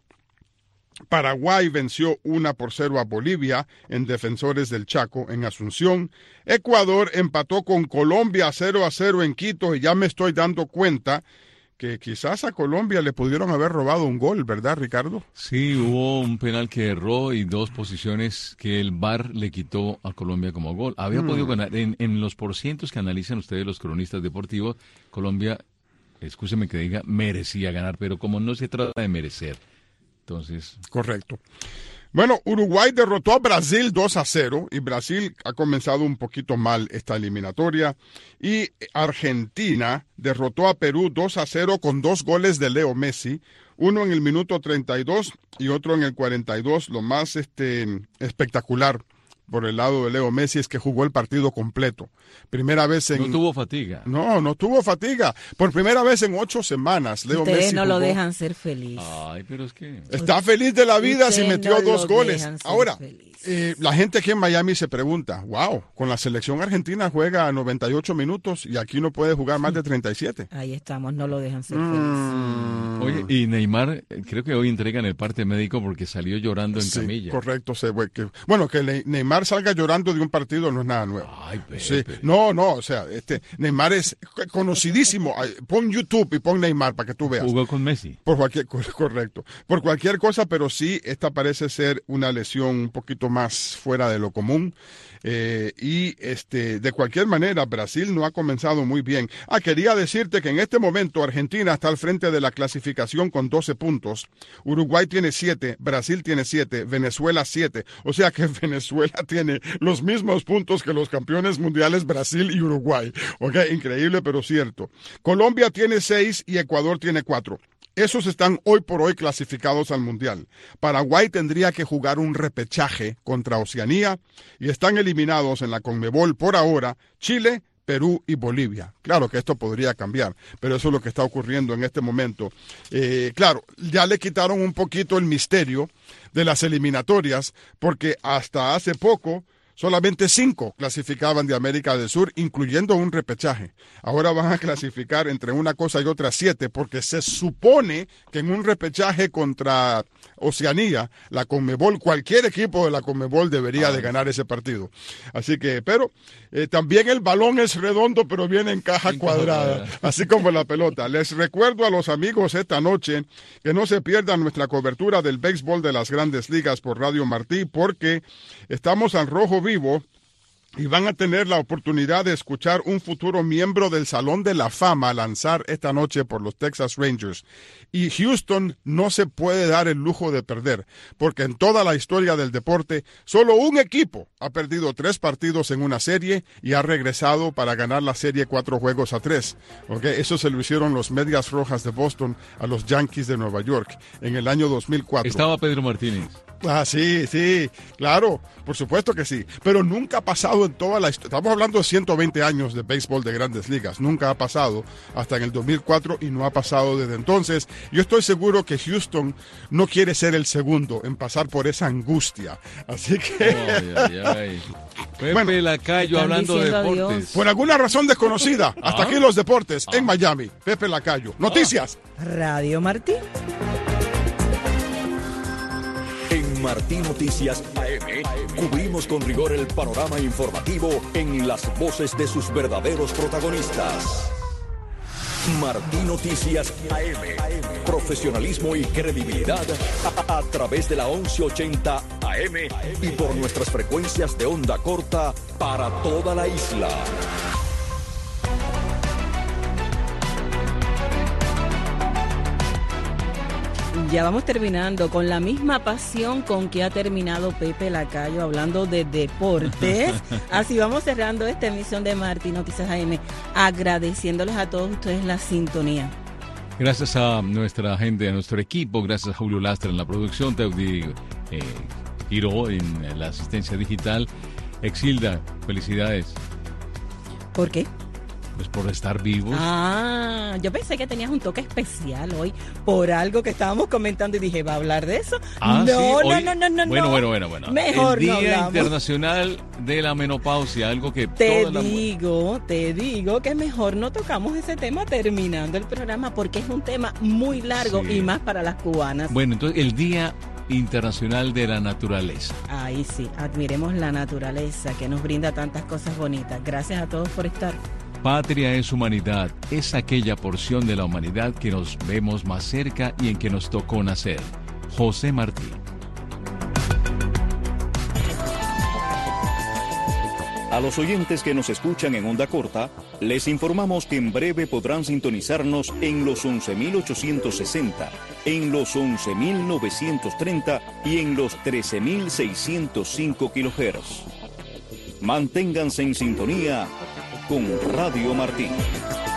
Paraguay venció 1-0 a Bolivia en Defensores del Chaco en Asunción. Ecuador empató con Colombia 0-0 en Quito y ya me estoy dando cuenta que quizás a Colombia le pudieron haber robado un gol, ¿verdad, Ricardo? Sí, hubo un penal que erró y 2 posiciones que el VAR le quitó a Colombia como gol. Había podido ganar. En los porcientos que analizan ustedes los cronistas deportivos, Colombia, escúcheme que diga, merecía ganar, pero como no se trata de merecer, entonces... Correcto. Bueno, Uruguay derrotó a Brasil 2-0 y Brasil ha comenzado un poquito mal esta eliminatoria. Y Argentina derrotó a Perú 2-0 con 2 goles de Leo Messi, uno en el minuto 32 y otro en el 42. Lo más espectacular por el lado de Leo Messi es que jugó el partido completo. Primera vez en... No tuvo fatiga. No tuvo fatiga. Por primera vez en 8 semanas, Leo Messi Ustedes no jugó. lo dejan ser feliz. Ay, pero es que... Está feliz de la vida si metió 2 goles. Ahora, feliz. La gente aquí en Miami se pregunta, wow, con la selección argentina juega 98 minutos y aquí no puede jugar más de 37. Ahí estamos, no lo dejan ser feliz. Oye, y Neymar, creo que hoy entregan el parte médico porque salió llorando en camilla. Correcto. Que Neymar salga llorando de un partido no es nada nuevo. Ay, Pepe. Sí. No, o sea, Neymar es conocidísimo. Pon YouTube y pon Neymar para que tú veas. Jugó con Messi. Correcto. Por cualquier cosa, pero sí, esta parece ser una lesión un poquito más fuera de lo común. De cualquier manera, Brasil no ha comenzado muy bien. Quería decirte que en este momento Argentina está al frente de la clasificación con 12 puntos. Uruguay tiene 7, Brasil tiene 7, Venezuela 7. O sea que Venezuela tiene los mismos puntos que los campeones mundiales Brasil y Uruguay. Increíble, pero cierto. Colombia tiene 6 y Ecuador tiene 4. Esos están hoy por hoy clasificados al Mundial. Paraguay tendría que jugar un repechaje contra Oceanía y están eliminados en la Conmebol por ahora Chile, Perú y Bolivia. Claro que esto podría cambiar, pero eso es lo que está ocurriendo en este momento. Claro, ya le quitaron un poquito el misterio de las eliminatorias porque hasta hace poco solamente 5 clasificaban de América del Sur, incluyendo un repechaje. Ahora van a clasificar entre una cosa y otra 7, porque se supone que en un repechaje contra Oceanía, la Conmebol, cualquier equipo de la Conmebol debería de ganar ese partido. Así que, pero también el balón es redondo, pero viene en caja cuadrada, así como la pelota. Les recuerdo a los amigos esta noche que no se pierdan nuestra cobertura del béisbol de las Grandes Ligas por Radio Martí, porque estamos al rojo vivo y van a tener la oportunidad de escuchar un futuro miembro del Salón de la Fama lanzar esta noche por los Texas Rangers. Y Houston no se puede dar el lujo de perder, porque en toda la historia del deporte, solo un equipo ha perdido 3 partidos en una serie y ha regresado para ganar la serie 4-3. ¿Okay? Eso se lo hicieron los Medias Rojas de Boston a los Yankees de Nueva York en el año 2004. Estaba Pedro Martínez. Ah, sí, claro, por supuesto que sí, pero nunca ha pasado en toda la historia. Estamos hablando de 120 años de béisbol de Grandes Ligas, nunca ha pasado hasta en el 2004 y no ha pasado desde entonces. Yo estoy seguro que Houston no quiere ser el segundo en pasar por esa angustia, así que... Pepe Lacayo hablando de deportes. Adiós. Por alguna razón desconocida, hasta aquí los deportes en Miami. Pepe Lacayo. Noticias. Radio Martí. En Martí Noticias AM cubrimos con rigor el panorama informativo en las voces de sus verdaderos protagonistas. Martí Noticias AM. Profesionalismo y credibilidad a través de la 1180 AM y por nuestras frecuencias de onda corta para toda la isla. Ya vamos terminando con la misma pasión con que ha terminado Pepe Lacayo hablando de deportes. Así vamos cerrando esta emisión de Martí Noticias AM, agradeciéndoles a todos ustedes la sintonía. Gracias a nuestra gente, a nuestro equipo, gracias a Julio Lastra en la producción, Teudi Giró en la asistencia digital. Exilda, felicidades. ¿Por qué? Pues por estar vivos. Ah, yo pensé que tenías un toque especial hoy por algo que estábamos comentando y dije, ¿va a hablar de eso? Ah, no, sí, hoy... no. Bueno. Mejor el Día no hablamos. Internacional de la Menopausia, algo que... Te digo que mejor no tocamos ese tema terminando el programa porque es un tema muy largo y más para las cubanas. Bueno, entonces el Día Internacional de la Naturaleza. Ahí sí, admiremos la naturaleza que nos brinda tantas cosas bonitas. Gracias a todos por estar. Patria es humanidad, es aquella porción de la humanidad que nos vemos más cerca y en que nos tocó nacer. José Martí. A los oyentes que nos escuchan en onda corta, les informamos que en breve podrán sintonizarnos en los 11.860, en los 11.930 y en los 13.605 kHz. Manténganse en sintonía con Radio Martí.